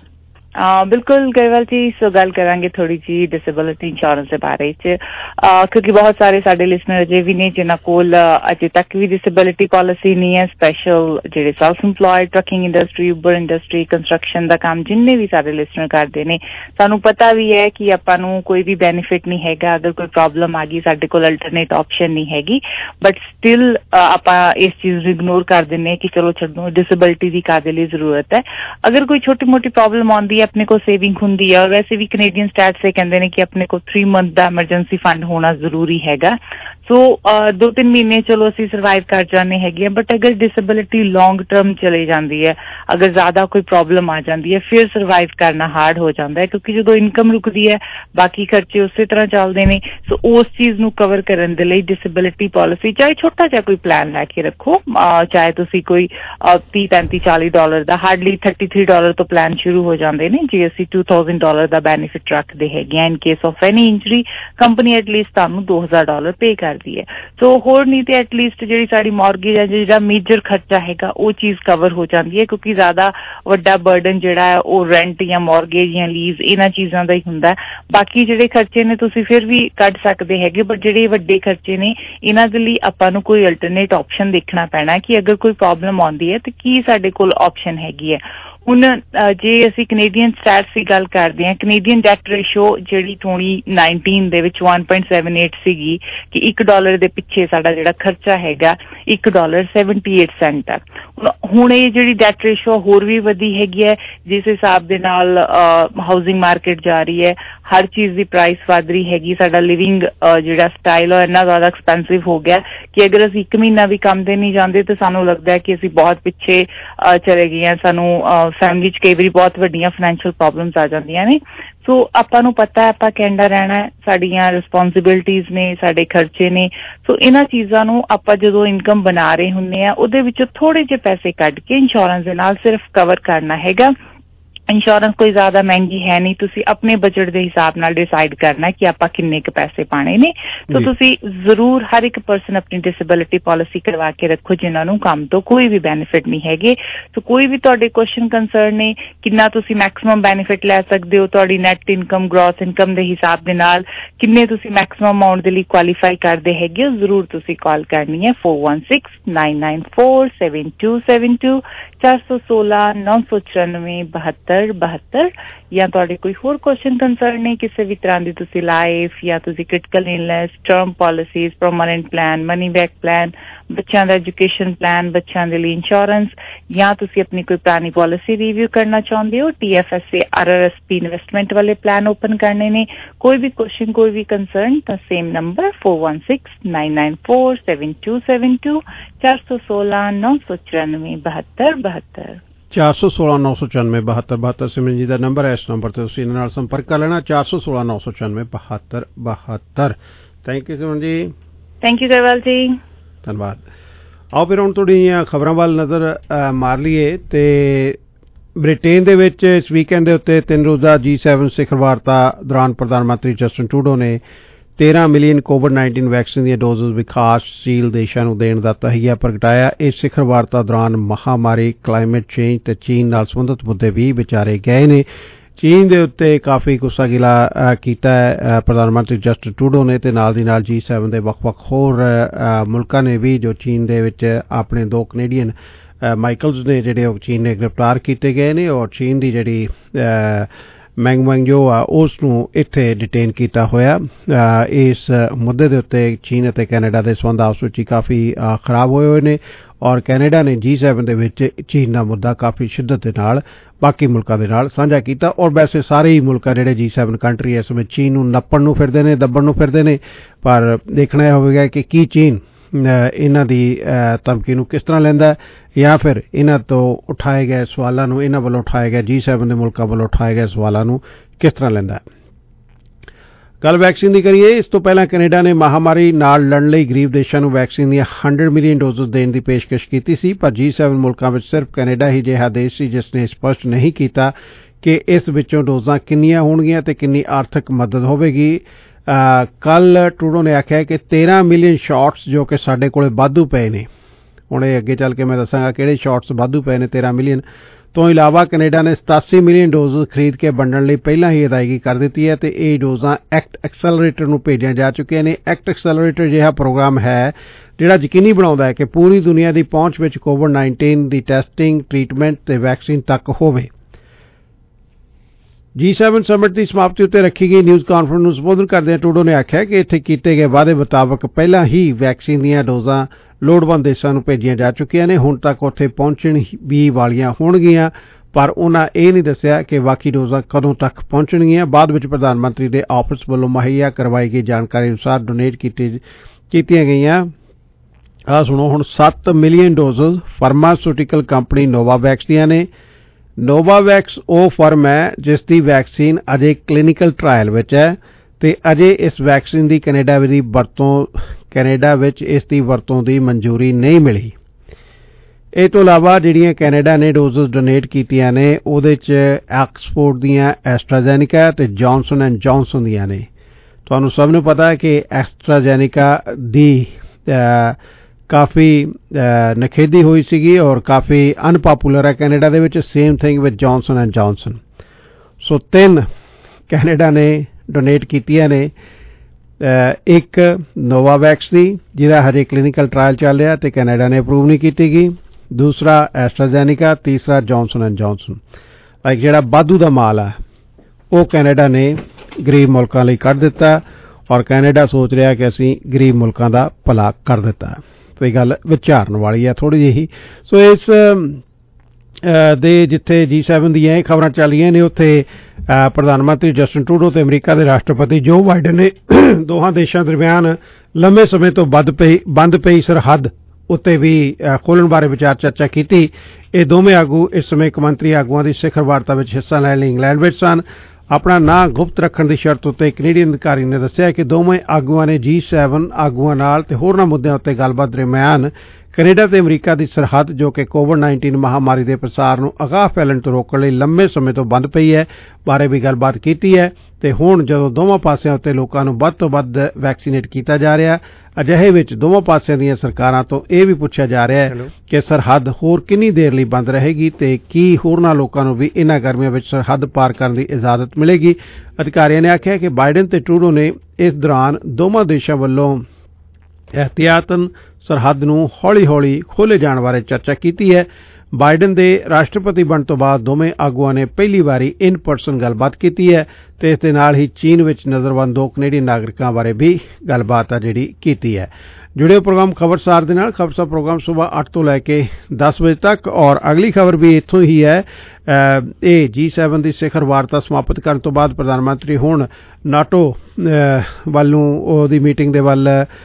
ਬਿਲਕੁਲ ਗਰੇਵਾਲ ਜੀ, ਸੋ ਗੱਲ ਕਰਾਂਗੇ ਥੋੜੀ ਜੀ ਡਿਸੇਬਿਲਿਟੀ ਇੰਸ਼ੋਰੈਂਸ ਦੇ ਬਾਰੇ ਚ, ਕਿਉਂਕਿ ਬਹੁਤ ਸਾਰੇ ਸਾਡੇ ਲਿਸਨਰ ਅਜੇ ਵੀ ਨੇ ਜਿਨ੍ਹਾਂ ਕੋਲ ਅਜੇ ਤੱਕ ਵੀ ਡਿਸੇਬਿਲਿਟੀ ਪਾਲਿਸੀ ਨਹੀਂ ਹੈ। ਸਪੈਸ਼ਲ ਜਿਹੜੇ self employed, trucking industry, Uber industry, construction ਦਾ ਕੰਮ ਜਿੰਨੇ ਵੀ ਸਾਡੇ ਲਿਸਨਰ ਕਰਦੇ ਨੇ, ਸਾਨੂੰ ਪਤਾ ਵੀ ਹੈ ਕਿ ਆਪਾਂ ਨੂੰ ਕੋਈ ਵੀ ਬੈਨੀਫਿਟ ਨਹੀਂ ਹੈਗਾ ਅਗਰ ਕੋਈ ਪ੍ਰੋਬਲਮ ਆ ਗਈ, ਸਾਡੇ ਕੋਲ ਅਲਟਰਨੇਟ ਆਪਸ਼ਨ ਨਹੀਂ ਹੈਗੀ। ਬਟ ਸਟਿਲ ਆਪਾਂ ਇਸ ਚੀਜ਼ ਨੂੰ ਇਗਨੋਰ ਕਰ ਦਿੰਦੇ ਹਾਂ ਕਿ ਚਲੋ ਛੱਡੋ, ਡਿਸੇਬਿਲਿਟੀ ਦੀ ਕਾਹਦੇ ਲਈ ਜ਼ਰੂਰਤ ਹੈ। ਅਗਰ ਕੋਈ ਛੋਟੀ ਮੋਟੀ ਪ੍ਰੋਬਲਮ ਆਉਂਦੀ ਹੈ, ਆਪਣੇ ਕੋਲ ਸੇਵਿੰਗ ਹੁੰਦੀ ਹੈ, ਔਰ ਵੈਸੇ ਵੀ ਕੈਨੇਡੀਅਨ ਸਟੈਟਸ ਇਹ ਕਹਿੰਦੇ ਨੇ ਕਿ ਆਪਣੇ ਕੋਲ ਥ੍ਰੀ ਮੰਥ ਦਾ ਐਮਰਜੈਂਸੀ ਫੰਡ ਹੋਣਾ ਜ਼ਰੂਰੀ ਹੈਗਾ। ਸੋ ਦੋ ਤਿੰਨ ਮਹੀਨੇ ਚਲੋ ਅਸੀਂ ਸਰਵਾਈਵ ਕਰ ਜਾਂਦੇ ਹੈਗੇ ਆ, ਬਟ ਅਗਰ ਡਿਸੇਬਿਲਿਟੀ ਲੌਂਗ ਟਰਮ ਚਲੇ ਜਾਂਦੀ ਹੈ, ਅਗਰ ਜ਼ਿਆਦਾ ਕੋਈ ਪ੍ਰੋਬਲਮ ਆ ਜਾਂਦੀ ਹੈ, ਫਿਰ ਸਰਵਾਈਵ ਕਰਨਾ ਹਾਰਡ ਹੋ ਜਾਂਦਾ ਹੈ, ਕਿਉਂਕਿ ਜਦੋਂ ਇਨਕਮ ਰੁਕਦੀ ਹੈ ਬਾਕੀ ਖਰਚੇ ਉਸੇ ਤਰ੍ਹਾਂ ਚੱਲਦੇ ਨੇ। ਸੋ ਉਸ ਚੀਜ਼ ਨੂੰ ਕਵਰ ਕਰਨ ਦੇ ਲਈ ਡਿਸੇਬਿਲਿਟੀ ਪਾਲਿਸੀ, ਚਾਹੇ ਛੋਟਾ ਜਿਹਾ ਕੋਈ ਪਲਾਨ ਲੈ ਕੇ ਰੱਖੋ, ਚਾਹੇ ਤੁਸੀਂ ਕੋਈ ਤੀਹ ਪੈਂਤੀ ਚਾਲੀ ਡਾਲਰ ਦਾ, ਹਾਰਡਲੀ ਥਰਟੀ ਥ੍ਰੀ ਡਾਲਰ ਤੋਂ ਪਲਾਨ ਸ਼ੁਰੂ ਹੋ ਜਾਂਦੇ ਨੇ ਜੇ ਅਸੀਂ ਟੂ ਥਾਊਜ਼ੈਂਡ ਡਾਲਰ ਦਾ ਬੈਨੀਫਿਟ ਰੱਖਦੇ ਹੈਗੇ ਆ। In case of any injury company at least ਤੁਹਾਨੂੰ ਦੋ ਹਜ਼ਾਰ ਡਾਲਰ ਪੇ ਕਰਦੀ ਹੈ। ਸੋ ਹੋਰ ਨਹੀਂ ਤੇ ਐਟਲੀਸਟ ਜਿਹੜੀ ਸਾਡੀ ਮੌਰਗੇਜ ਹੈ, ਜਿਹੜਾ ਮੇਜਰ ਖਰਚਾ ਹੈਗਾ ਉਹ ਚੀਜ਼ ਕਵਰ ਹੋ ਜਾਂਦੀ ਹੈ, ਕਿਉਂਕਿ ਜ਼ਿਆਦਾ ਵੱਡਾ ਬਰਡਨ ਜਿਹੜਾ ਹੈ ਉਹ ਰੈਂਟ ਜਾਂ ਮੌਰਗੇਜ ਜਾਂ ਲੀਜ਼ ਇਹਨਾਂ ਚੀਜ਼ਾਂ ਦਾ ਹੀ ਹੁੰਦਾ। ਬਾਕੀ ਜਿਹੜੇ ਖਰਚੇ ਨੇ ਤੁਸੀਂ ਫਿਰ ਵੀ ਕੱਢ ਸਕਦੇ ਹੈਗੇ, ਬਟ ਜਿਹੜੇ ਵੱਡੇ ਖਰਚੇ ਨੇ ਇਹਨਾਂ ਦੇ ਲਈ ਆਪਾਂ ਨੂੰ ਕੋਈ ਅਲਟਰਨੇਟ ਆਪਸ਼ਨ ਦੇਖਣਾ ਪੈਣਾ ਕਿ ਅਗਰ ਕੋਈ ਪ੍ਰੋਬਲਮ ਆਉਂਦੀ ਹੈ ਤੇ ਕੀ ਸਾਡੇ ਕੋਲ ਆਪਸ਼ਨ ਹੈਗੀ ਹੈ। ਹੁਣ ਜੇ ਅਸੀਂ ਕੈਨੇਡੀਅਨ ਸਟੈਟਸ ਦੀ ਗੱਲ ਕਰਦੇ ਹਾਂ, ਕੈਨੇਡੀਅਨ ਡੈਟ ਰੇਸ਼ੋ ਜਿਹੜੀ ਟਵੈਂਟੀ ਨਾਈਨਟੀਨ ਦੇ ਵਿੱਚ ਵਨ ਪੁਆਇੰਟ ਸੈਵਨ ਏਟ ਸੀਗੀ ਕਿ ਇੱਕ ਡਾਲਰ ਦੇ ਪਿੱਛੇ ਸਾਡਾ ਜਿਹੜਾ ਖਰਚਾ ਹੈਗਾ ਇੱਕ ਡਾਲਰ ਸੈਵਨਟੀ ਏਟ ਸੈਂਟ ਆ। ਹੁਣ ਇਹ ਜਿਹੜੀ ਡੈਟ ਰੇਸ਼ੋ ਹੋਰ ਵੀ ਵਧੀ ਹੈਗੀ ਹੈ, ਜਿਸ ਹਿਸਾਬ ਦੇ ਨਾਲ ਹਾਊਸਿੰਗ ਮਾਰਕੀਟ ਜਾ ਰਹੀ ਹੈ, ਹਰ ਚੀਜ਼ ਦੀ ਪ੍ਰਾਈਸ ਵੱਧ ਰਹੀ ਹੈਗੀ, ਸਾਡਾ ਲਿਵਿੰਗ ਜਿਹੜਾ ਸਟਾਈਲ ਹੈ ਇੰਨਾ ਜ਼ਿਆਦਾ ਐਕਸਪੈਂਸਿਵ ਹੋ ਗਿਆ ਕਿ ਅਗਰ ਅਸੀਂ ਇੱਕ ਮਹੀਨਾ ਵੀ ਕੰਮ ਤੇ ਨਹੀਂ ਜਾਂਦੇ ਤਾਂ ਸਾਨੂੰ ਲੱਗਦਾ ਹੈ ਕਿ ਅਸੀਂ ਬਹੁਤ ਪਿੱਛੇ ਚਲੇ ਗਏ ਹਾਂ। ਸਾਨੂੰ ਫੈਮਿਲੀ 'ਚ ਕਈ ਵਾਰੀ ਬਹੁਤ ਵੱਡੀਆਂ ਫਾਈਨੈਂਸ਼ੀਅਲ ਪ੍ਰੋਬਲਮਸ ਆ ਜਾਂਦੀਆਂ ਨੇ। ਸੋ ਆਪਾਂ ਨੂੰ ਪਤਾ ਹੈ ਆਪਾਂ ਕੈਨੇਡਾ ਰਹਿਣਾ ਹੈ, ਸਾਡੀਆਂ ਰਿਸਪੌਂਸਿਬਿਲਿਟੀਜ਼ ਨੇ, ਸਾਡੇ ਖਰਚੇ ਨੇ। ਸੋ ਇਹਨਾਂ ਚੀਜ਼ਾਂ ਨੂੰ ਆਪਾਂ ਜਦੋਂ ਇਨਕਮ ਬਣਾ ਰਹੇ ਹੁੰਦੇ ਆ ਉਹਦੇ ਵਿੱਚੋਂ ਥੋੜੇ ਜਿਹੇ ਪੈਸੇ ਕੱਢ ਕੇ ਇੰਸ਼ੋਰੈਂਸ ਦੇ ਨਾਲ ਸਿਰਫ ਕਵਰ ਕਰਨਾ ਹੈਗਾ। ਇੰਸ਼ੋਰੈਂਸ ਕੋਈ ਜ਼ਿਆਦਾ ਮਹਿੰਗੀ ਹੈ ਨਹੀਂ, ਤੁਸੀਂ ਆਪਣੇ ਬਜਟ ਦੇ ਹਿਸਾਬ ਨਾਲ ਡਿਸਾਈਡ ਕਰਨਾ ਕਿ ਆਪਾਂ ਕਿੰਨੇ ਕੁ ਪੈਸੇ ਪਾਣੇ ਨੇ। ਸੋ ਤੁਸੀਂ ਜ਼ਰੂਰ ਹਰ ਇੱਕ ਪਰਸਨ ਆਪਣੀ ਡਿਸੇਬਿਲਿਟੀ ਪਾਲਿਸੀ ਕਰਵਾ ਕੇ ਰੱਖੋ ਜਿਨ੍ਹਾਂ ਨੂੰ ਕੰਮ ਤੋਂ ਕੋਈ ਵੀ ਬੈਨੀਫਿਟ ਨਹੀਂ ਹੈਗੇ। ਸੋ ਕੋਈ ਵੀ ਤੁਹਾਡੇ ਕੁਐਸਚਨ ਕੰਸਰਨ ਨੇ ਕਿੰਨਾ ਤੁਸੀਂ ਮੈਕਸਿਮਮ ਬੈਨੀਫਿਟ ਲੈ ਸਕਦੇ ਹੋ, ਤੁਹਾਡੀ ਨੈਟ ਇਨਕਮ ਗ੍ਰੋਸ ਇਨਕਮ ਦੇ ਹਿਸਾਬ ਦੇ ਨਾਲ ਕਿੰਨੇ ਤੁਸੀਂ ਮੈਕਸਿਮਮ ਅਮਾਊਂਟ ਦੇ ਲਈ ਕੁਆਲੀਫਾਈ ਕਰਦੇ ਹੈਗੇ ਹੋ, ਜ਼ਰੂਰ ਤੁਸੀਂ ਕਾਲ ਕਰਨੀ ਹੈ four one six nine nine four seven two seven two ਚਾਰ ਸੌ ਸੋਲਾਂ ਨੌ ਸੌ ਚੁਰਾਨਵੇਂ ਬਹੱਤਰ ਬਹੱਤਰ। ਜਾਂ ਤੁਹਾਡੇ ਕੋਈ ਹੋਰ ਕੁਐਸਚਨ ਕੰਸਰਨ ਨੇ ਕਿਸੇ ਵੀ ਤਰ੍ਹਾਂ ਦੀ, ਤੁਸੀਂ ਲਾਈਫ ਜਾਂ ਤੁਸੀਂ critical illness, term policies, permanent plan, money back plan, ਬੱਚਿਆਂ ਦਾ ਐਜੂਕੇਸ਼ਨ ਪਲਾਨ, ਬੱਚਿਆਂ ਦੇ ਲਈ ਇੰਸ਼ੋਰੈਂਸ, ਜਾਂ ਤੁਸੀਂ ਆਪਣੀ ਕੋਈ ਪੁਰਾਣੀ ਪਾਲਿਸੀ ਰਿਵਿਊ ਕਰਨਾ ਚਾਹੁੰਦੇ ਹੋ, T F S A R R S P investment ਵਾਲੇ ਪਲਾਨ ਓਪਨ ਕਰਨੇ ਨੇ, ਕੋਈ ਵੀ ਕੁਐਸਚਨ ਕੋਈ ਵੀ ਕੰਸਰਨ ਤਾਂ same number four one six nine nine four seven two seven two ਚਾਰ ਸੌ ਸੋਲਾਂ ਨੌ ਸੌ ਚੁਰਾਨਵੇਂ ਬਹੱਤਰ ਬਹੱਤਰ ਚਾਰ ਸੌ ਸੋਲਾਂ ਨੌ ਸੌ ਚੁਰਾਨਵੇਂ ਬਹੱਤਰ ਬਹੱਤਰ ਸਿਮਰਨ ਜੀ ਦਾ ਨੰਬਰ ਹੈ। ਇਸ ਨੰਬਰ ਤੇ ਤੁਸੀਂ ਇਹਨਾਂ ਨਾਲ ਸੰਪਰਕ ਕਰ ਲੈਣਾ, ਚਾਰ ਸੌ ਸੋਲਾਂ ਨੌ ਸੌ ਚੁਰਾਨਵੇਂ ਬਹੱਤਰ ਬਹੱਤਰ। ਥੈਂਕ ਯੂ ਸਿਮਰਨ ਜੀ। ਥੈਂਕ ਯੂ ਗਰੇਵਾਲ ਜੀ, ਧੰਨਵਾਦ। ਆਓ ਫਿਰ ਹੁਣ ਤੁਹਾਡੀਆਂ ਖਬਰਾਂ ਵੱਲ ਨਜ਼ਰ ਮਾਰ ਲਈਏ ਤੇ ਬ੍ਰਿਟੇਨ ਦੇ ਵਿੱਚ ਇਸ ਵੀਕਐਂਡ ਦੇ ਉੱਤੇ ਤਿੰਨ ਰੋਜ਼ਾ ਜੀ ਸੈਵਨ ਸਿਖਰ ਵਾਰਤਾ ਦੌਰਾਨ ਪ੍ਰਧਾਨ ਮੰਤਰੀ ਜਸਟਿਨ ਟਰੂਡੋ ਨੇ ਤੇਰਾਂ ਮਿਲੀਅਨ ਕੋਵਿਡ ਨਾਈਨਟੀਨ ਵੈਕਸੀਨ ਦੀਆਂ ਡੋਜ਼ਜ਼ ਵਿਕਾਸਸ਼ੀਲ ਦੇਸ਼ਾਂ ਨੂੰ ਦੇਣ ਦਾ ਤਹੀਆ ਪ੍ਰਗਟਾਇਆ। ਇਸ ਸਿਖਰ ਵਾਰਤਾ ਦੌਰਾਨ ਮਹਾਮਾਰੀ, ਕਲਾਈਮੇਟ ਚੇਂਜ ਤੇ ਚੀਨ ਨਾਲ ਸੰਬੰਧਿਤ ਮੁੱਦੇ ਵੀ ਵਿਚਾਰੇ ਗਏ ਨੇ। ਚੀਨ ਦੇ ਉੱਤੇ ਕਾਫੀ ਗੁੱਸਾ ਗਿਲਾ ਕੀਤਾ ਹੈ ਪ੍ਰਧਾਨ ਮੰਤਰੀ ਜਸਟਿਨ ਟਰੂਡੋ ਨੇ, ਤੇ ਨਾਲ ਦੀ ਨਾਲ ਜੀ ਸੈਵਨ ਦੇ ਵੱਖ-ਵੱਖ ਹੋਰ ਮੁਲਕਾਂ ਨੇ ਵੀ, ਜੋ ਚੀਨ ਦੇ ਵਿੱਚ ਆਪਣੇ ਦੋ ਕੈਨੇਡੀਅਨ ਮਾਈਕਲਸ ਨੇ ਜਿਹੜੇ ਉਹ ਚੀਨ ਨੇ ਗ੍ਰਿਫਤਾਰ ਕੀਤੇ ਗਏ ਨੇ, ਔਰ ਚੀਨ ਦੀ ਜਿਹੜੀ ਮੈਂਗ ਵੈਂਗਜੋ ਆ ਉਸ ਨੂੰ ਇੱਥੇ ਡਿਟੇਨ ਕੀਤਾ ਹੋਇਆ। ਇਸ ਮੁੱਦੇ ਦੇ ਉੱਤੇ ਚੀਨ ਅਤੇ ਕੈਨੇਡਾ ਦੇ ਸੰਬੰਧ ਆਪਸ ਵਿੱਚ ਹੀ ਕਾਫੀ ਖਰਾਬ ਹੋਏ ਹੋਏ ਨੇ, ਔਰ ਕੈਨੇਡਾ ਨੇ ਜੀ ਸੈਵਨ ਦੇ ਵਿੱਚ ਚੀਨ ਦਾ ਮੁੱਦਾ ਕਾਫੀ ਸ਼ਿੱਦਤ ਦੇ ਨਾਲ ਬਾਕੀ ਮੁਲਕਾਂ ਦੇ ਨਾਲ ਸਾਂਝਾ ਕੀਤਾ। ਔਰ ਵੈਸੇ ਸਾਰੇ ਹੀ ਮੁਲਕ ਜਿਹੜੇ ਜੀ ਸੈਵਨ ਕੰਟਰੀ ਇਸ ਵਿੱਚ ਚੀਨ ਨੂੰ ਨੱਪਣ ਨੂੰ ਫਿਰਦੇ ਨੇ, ਦੱਬਣ ਨੂੰ ਫਿਰਦੇ ਨੇ, ਪਰ ਦੇਖਣਾ ਇਹ ਹੋਵੇਗਾ ਕਿ ਕੀ ਚੀਨ ਇਹਨਾਂ ਦੀ ਧਮਕੀ ਨੂੰ ਕਿਸ ਤਰ੍ਹਾਂ ਲੈਂਦਾ ਜਾਂ ਫਿਰ ਇਹਨਾਂ ਤੋਂ ਉਠਾਏ ਗਏ ਸਵਾਲਾਂ ਨੂੰ, ਇਹਨਾਂ ਵੱਲੋਂ ਉਠਾਏ ਗਏ ਜੀ ਸੈਵਨ ਦੇ ਮੁਲਕਾਂ ਵੱਲੋਂ ਉਠਾਏ ਗਏ ਸਵਾਲਾਂ ਨੂੰ ਕਿਸ ਤਰ੍ਹਾਂ ਲੈਂਦਾ। ਗੱਲ ਵੈਕਸੀਨ ਦੀ ਕਰੀਏ। ਇਸ ਤੋਂ ਪਹਿਲਾਂ ਕੈਨੇਡਾ ਨੇ ਮਹਾਮਾਰੀ ਨਾਲ ਲੜਨ ਲਈ ਗਰੀਬ ਦੇਸ਼ਾਂ ਨੂੰ ਵੈਕਸੀਨ ਦੀਆਂ ਹੰਡਰਡ ਮਿਲੀਅਨ ਡੋਜ਼ਜ਼ ਦੇਣ ਦੀ ਪੇਸ਼ਕਸ਼ ਕੀਤੀ ਸੀ, ਪਰ ਜੀ ਸੈਵਨ ਮੁਲਕਾਂ ਵਿੱਚ ਸਿਰਫ ਕੈਨੇਡਾ ਹੀ ਅਜਿਹਾ ਦੇਸ਼ ਸੀ ਜਿਸ ਨੇ ਸਪਸ਼ਟ ਨਹੀਂ ਕੀਤਾ ਕਿ ਇਸ ਵਿੱਚੋਂ ਡੋਜ਼ਾਂ ਕਿੰਨੀਆਂ ਹੋਣਗੀਆਂ ਤੇ ਕਿੰਨੀ ਆਰਥਿਕ ਮਦਦ ਹੋਵੇਗੀ। ਕੱਲ ਟਰੂਡੋ ਨੇ ਆਖਿਆ ਕਿ ਤੇਰਾਂ ਮਿਲੀਅਨ ਸ਼ਾਟਸ ਜੋ ਕਿ ਸਾਡੇ ਕੋਲੇ ਵਾਧੂ ਪਏ ਨੇ, ਹੁਣ ਇਹ ਅੱਗੇ ਚੱਲ ਕੇ ਮੈਂ ਦੱਸਾਂਗਾ ਕਿਹੜੇ ਸ਼ਾਟਸ ਵਾਧੂ ਪਏ ਨੇ ਤੇਰਾਂ ਮਿਲੀਅਨ, ਤੋਂ ਇਲਾਵਾ ਕੈਨੇਡਾ ਨੇ ਸਤਾਸੀ ਮਿਲੀਅਨ ਡੋਜ਼ ਖਰੀਦ ਕੇ ਵੰਡਣ ਲਈ ਪਹਿਲਾਂ ਹੀ ਅਦਾਇਗੀ ਕਰ ਦਿੱਤੀ ਹੈ ਤੇ ਇਹ ਡੋਜ਼ਾਂ ਐਕਟ ਐਕਸੈਲਰੇਟਰ ਨੂੰ ਭੇਜੀਆਂ ਜਾ ਚੁੱਕੀਆਂ ਨੇ। ਐਕਟ ਐਕਸੈਲਰੇਟਰ ਅਜਿਹਾ ਪ੍ਰੋਗਰਾਮ ਹੈ ਜਿਹੜਾ ਯਕੀਨੀ ਬਣਾਉਂਦਾ ਹੈ ਕਿ ਪੂਰੀ ਦੁਨੀਆ ਦੀ ਪਹੁੰਚ ਵਿੱਚ ਕੋਵਿਡ ਨਾਈਨਟੀਨ ਦੀ ਟੈਸਟਿੰਗ, ਟ੍ਰੀਟਮੈਂਟ ਤੇ ਵੈਕਸੀਨ ਤੱਕ ਹੋਵੇ। ਜੀ ਸੈਵਨ ਸਮਿਟ ਦੀ ਸਮਾਪਤੀ ਉੱਤੇ ਰੱਖੀ ਗਈ ਨਿਊਜ਼ ਕਾਨਫਰੰਸ ਨੂੰ ਸੰਬੋਧਨ ਕਰਦਿਆਂ ਟਰੂਡੋ ਨੇ ਆਖਿਆ ਕਿ ਇੱਥੇ ਕੀਤੇ ਗਏ ਵਾਅਦੇ ਮੁਤਾਬਕ ਪਹਿਲਾਂ ਹੀ ਵੈਕਸੀਨ ਦੀਆਂ ਡੋਜ਼ਾਂ ਲੋੜਵੰਦ ਦੇਸ਼ਾਂ ਨੂੰ ਭੇਜੀਆਂ ਜਾ ਚੁੱਕੀਆਂ ਨੇ। ਹੁਣ ਤੱਕ ਉੱਥੇ ਪਹੁੰਚਣ ਵੀ ਵਾਲੀਆਂ ਹੋਣਗੀਆਂ, ਪਰ ਉਹਨਾਂ ਇਹ ਨਹੀਂ ਦੱਸਿਆ ਕਿ ਬਾਕੀ ਡੋਜ਼ਾਂ ਕਦੋਂ ਤੱਕ ਪਹੁੰਚਣਗੀਆਂ। ਬਾਅਦ ਵਿੱਚ ਪ੍ਰਧਾਨ ਮੰਤਰੀ ਦੇ ਆਫਿਸ ਵੱਲੋਂ ਮੁਹੱਈਆ ਕਰਵਾਈ ਗਈ ਜਾਣਕਾਰੀ ਅਨੁਸਾਰ ਡੋਨੇਟ ਕੀਤੀ ਕੀਤੀਆਂ ਗਈਆਂ ਆ ਸੁਣੋ ਹੁਣ ਸੱਤ million doses pharmaceutical company Novavax ਦੀਆਂ ਨੇ। ਨੋਵਾਵੈਕਸ ਉਹ ਫਰਮ ਹੈ ਜਿਸ ਦੀ ਵੈਕਸੀਨ ਅਜੇ ਕਲੀਨਿਕਲ ਟਰਾਇਲ ਵਿੱਚ ਹੈ ਤੇ ਅਜੇ ਇਸ ਵੈਕਸੀਨ ਦੀ ਕੈਨੇਡਾ ਦੀ ਵਰਤੋਂ ਕੈਨੇਡਾ ਵਿੱਚ ਇਸ ਦੀ ਵਰਤੋਂ ਦੀ ਮਨਜ਼ੂਰੀ ਨਹੀਂ ਮਿਲੀ। ਇਹ ਤੋਂ ਇਲਾਵਾ ਜਿਹੜੀਆਂ ਕੈਨੇਡਾ ਨੇ ਡੋਜ਼ਸ ਡੋਨੇਟ ਕੀਤੀਆਂ ਨੇ ਉਹਦੇ 'ਚ ਆਕਸਫੋਰਡ ਦੀਆਂ ਐਸਟਰਾਜ਼ੈਨਿਕਾ ਤੇ ਜੌਨਸਨ ਐਂਡ ਜੌਨਸਨ ਦੀਆਂ ਨੇ। ਤੁਹਾਨੂੰ ਸਭ ਨੂੰ ਪਤਾ ਹੈ ਕਿ ਐਸਟਰਾਜ਼ੈਨਿਕਾ ਦੀ ਕਾਫੀ ਨਖੇਦੀ ਹੋਈ ਸੀਗੀ ਔਰ ਕਾਫੀ ਅਨਪਾਪੂਲਰ ਹੈ ਕੈਨੇਡਾ ਦੇ ਵਿੱਚ। Same thing with Johnson and Johnson. So ਤਿੰਨ ਕੈਨੇਡਾ ਨੇ ਡੋਨੇਟ ਕੀਤੀਆਂ ਨੇ, ਇੱਕ ਨੋਵਾਵੈਕਸ ਦੀ ਜਿਹਦਾ ਹਜੇ ਕਲੀਨਿਕਲ ਟਰਾਇਲ ਚੱਲ ਰਿਹਾ ਤੇ ਕੈਨੇਡਾ ਨੇ ਅਪਰੂਵ ਨਹੀਂ ਕੀਤੀ ਗਈ, ਦੂਸਰਾ ਐਸਟਰਾਜ਼ੈਨਿਕਾ, ਤੀਸਰਾ ਜੌਨਸਨ ਐਂਡ ਜੌਨਸਨ। ਲਾਈਕ ਜਿਹੜਾ ਵਾਧੂ ਦਾ ਮਾਲ ਆ ਉਹ ਕੈਨੇਡਾ ਨੇ ਗਰੀਬ ਮੁਲਕਾਂ ਲਈ ਕੱਢ ਦਿੱਤਾ ਔਰ ਕੈਨੇਡਾ ਸੋਚ ਰਿਹਾ ਕਿ ਅਸੀਂ ਗਰੀਬ ਮੁਲਕਾਂ ਦਾ ਭਲਾ ਕਰ ਦਿੱਤਾ। ਤੇ ਇਹ ਗੱਲ ਵਿਚਾਰਨ ਵਾਲੀ ਹੈ ਥੋੜ੍ਹੀ ਜਿਹੀ। ਸੋ ਇਸ ਦੇ ਜਿੱਥੇ ਜੀ ਸੈਵਨ ਦੀਆਂ ਇਹ ਖਬਰਾਂ ਚੱਲ ਰਹੀਆਂ ਨੇ ਉੱਥੇ ਪ੍ਰਧਾਨ ਮੰਤਰੀ ਜਸਟਿਨ ਟਰੂਡੋ ਤੇ ਅਮਰੀਕਾ ਦੇ ਰਾਸ਼ਟਰਪਤੀ ਜੋ ਬਾਈਡਨ ਨੇ ਦੋਹਾਂ ਦੇਸ਼ਾਂ ਦਰਮਿਆਨ ਲੰਮੇ ਸਮੇਂ ਤੋਂ ਬੰਦ ਪਈ ਬੰਦ ਪਈ ਸਰਹੱਦ ਉੱਤੇ ਵੀ ਖੋਲ੍ਹਣ ਬਾਰੇ ਵਿਚਾਰ ਚਰਚਾ ਕੀਤੀ। ਇਹ ਦੋਵੇਂ ਆਗੂ ਇਸ ਸਮੇਂ ਕੌਮਾਂਤਰੀ ਆਗੂਆਂ ਦੀ ਸਿਖਰ ਵਾਰਤਾ ਵਿੱਚ ਹਿੱਸਾ ਲੈਣ ਲਈ ਇੰਗਲੈਂਡ ਵਿੱਚ ਸਨ। ਆਪਣਾ ਨਾਂ ਗੁਪਤ ਰੱਖਣ ਦੀ ਸ਼ਰਤ ਉੱਤੇ ਕੈਨੇਡੀਅਨ ਅਧਿਕਾਰੀ ਨੇ ਦੱਸਿਆ ਕਿ ਦੋਵੇਂ ਆਗੂਆਂ ਨੇ ਜੀ ਸੈਵਨ ਆਗੂਆਂ ਨਾਲ ਤੇ ਹੋਰਨਾਂ ਮੁੱਦਿਆਂ ਉੱਤੇ ਗੱਲਬਾਤ ਦਰਮਿਆਨ ਕੈਨੇਡਾ ਤੇ ਅਮਰੀਕਾ ਦੀ ਸਰਹੱਦ ਜੋ ਕਿ ਕੋਵਿਡ ਨਾਈਨਟੀਨ ਮਹਾਮਾਰੀ ਦੇ ਪ੍ਰਸਾਰ ਨੂੰ ਅਗਾਂਹ ਫੈਲਣ ਤੋਂ ਰੋਕਣ ਲਈ ਲੰਮੇ ਸਮੇਂ ਤੋਂ ਬੰਦ ਪਈ ਹੈ ਬਾਰੇ ਵੀ ਗੱਲਬਾਤ ਕੀਤੀ ਹੈ। ਤੇ ਹੁਣ ਜਦੋਂ ਦੋਵਾਂ ਪਾਸਿਆਂ ਉੱਤੇ ਲੋਕਾਂ ਨੂੰ ਵੱਧ ਤੋਂ ਵੱਧ ਵੈਕਸੀਨੇਟ ਕੀਤਾ ਜਾ ਰਿਹਾ, ਅਜਿਹੇ ਵਿੱਚ ਦੋਵਾਂ ਪਾਸਿਆਂ ਦੀਆਂ ਸਰਕਾਰਾਂ ਤੋਂ ਇਹ ਵੀ ਪੁੱਛਿਆ ਜਾ ਰਿਹਾ ਹੈ ਕਿ ਸਰਹੱਦ ਹੋਰ ਕਿੰਨੀ ਦੇਰ ਲਈ ਬੰਦ ਰਹੇਗੀ ਤੇ ਕੀ ਹੋਰਨਾਂ ਲੋਕਾਂ ਨੂੰ ਵੀ ਇਨ੍ਹਾਂ ਗਰਮੀਆਂ ਵਿੱਚ ਸਰਹੱਦ ਪਾਰ ਕਰਨ ਦੀ ਇਜਾਜ਼ਤ ਮਿਲੇਗੀ। ਅਧਿਕਾਰੀਆਂ ਨੇ ਆਖਿਆ ਕਿ ਬਾਈਡਨ ਤੇ ਟਰੂਡੋ ਨੇ ਇਸ ਦੌਰਾਨ ਦੋਵਾਂ ਦੇਸ਼ਾਂ ਵੱਲੋਂ ਇਹਤਿਆਤਨ ਸਰਹੱਦ ਨੂੰ ਹੌਲੀ-ਹੌਲੀ ਖੋਲ੍ਹੇ ਜਾਣ ਬਾਰੇ ਚਰਚਾ ਕੀਤੀ ਹੈ। ਬਾਈਡਨ ਦੇ ਰਾਸ਼ਟਰਪਤੀ ਬਣਨ ਤੋਂ ਬਾਅਦ ਦੋਵੇਂ ਆਗੂਆਂ ਨੇ ਪਹਿਲੀ ਵਾਰੀ ਇਨ ਪਰਸਨ ਗੱਲਬਾਤ ਕੀਤੀ ਹੈ ਤੇ ਇਸ ਦੇ ਨਾਲ ਹੀ ਚੀਨ ਵਿੱਚ ਨਜ਼ਰਬੰਦ ਦੋ ਕੈਨੇਡੀਅਨ ਨਾਗਰਿਕਾਂ ਬਾਰੇ ਵੀ ਗੱਲਬਾਤ ਆ ਜਿਹੜੀ ਕੀਤੀ ਹੈ। ਜੁੜੇ ਪ੍ਰੋਗਰਾਮ ਖਬਰਸਾਰ ਦੇ ਨਾਲ। ਖਬਰਸਾਰ ਪ੍ਰੋਗਰਾਮ ਸਵੇਰ ਅੱਠ ਤੋਂ ਲੈ ਕੇ ਦਸ ਵਜੇ ਤੱਕ ਔਰ ਅਗਲੀ ਖਬਰ ਵੀ ਇੱਥੋਂ ਹੀ ਹੈ। ਇਹ ਜੀ ਸੈਵਨ ਦੀ ਸਿਖਰ ਵਾਰਤਾ ਸਮਾਪਤ ਕਰਨ ਤੋਂ ਬਾਅਦ ਪ੍ਰਧਾਨ ਮੰਤਰੀ ਹੁਣ ਨਾਟੋ ਵੱਲ ਨੂੰ ਉਹਦੀ ਮੀਟਿੰਗ ਦੇ ਵੱਲ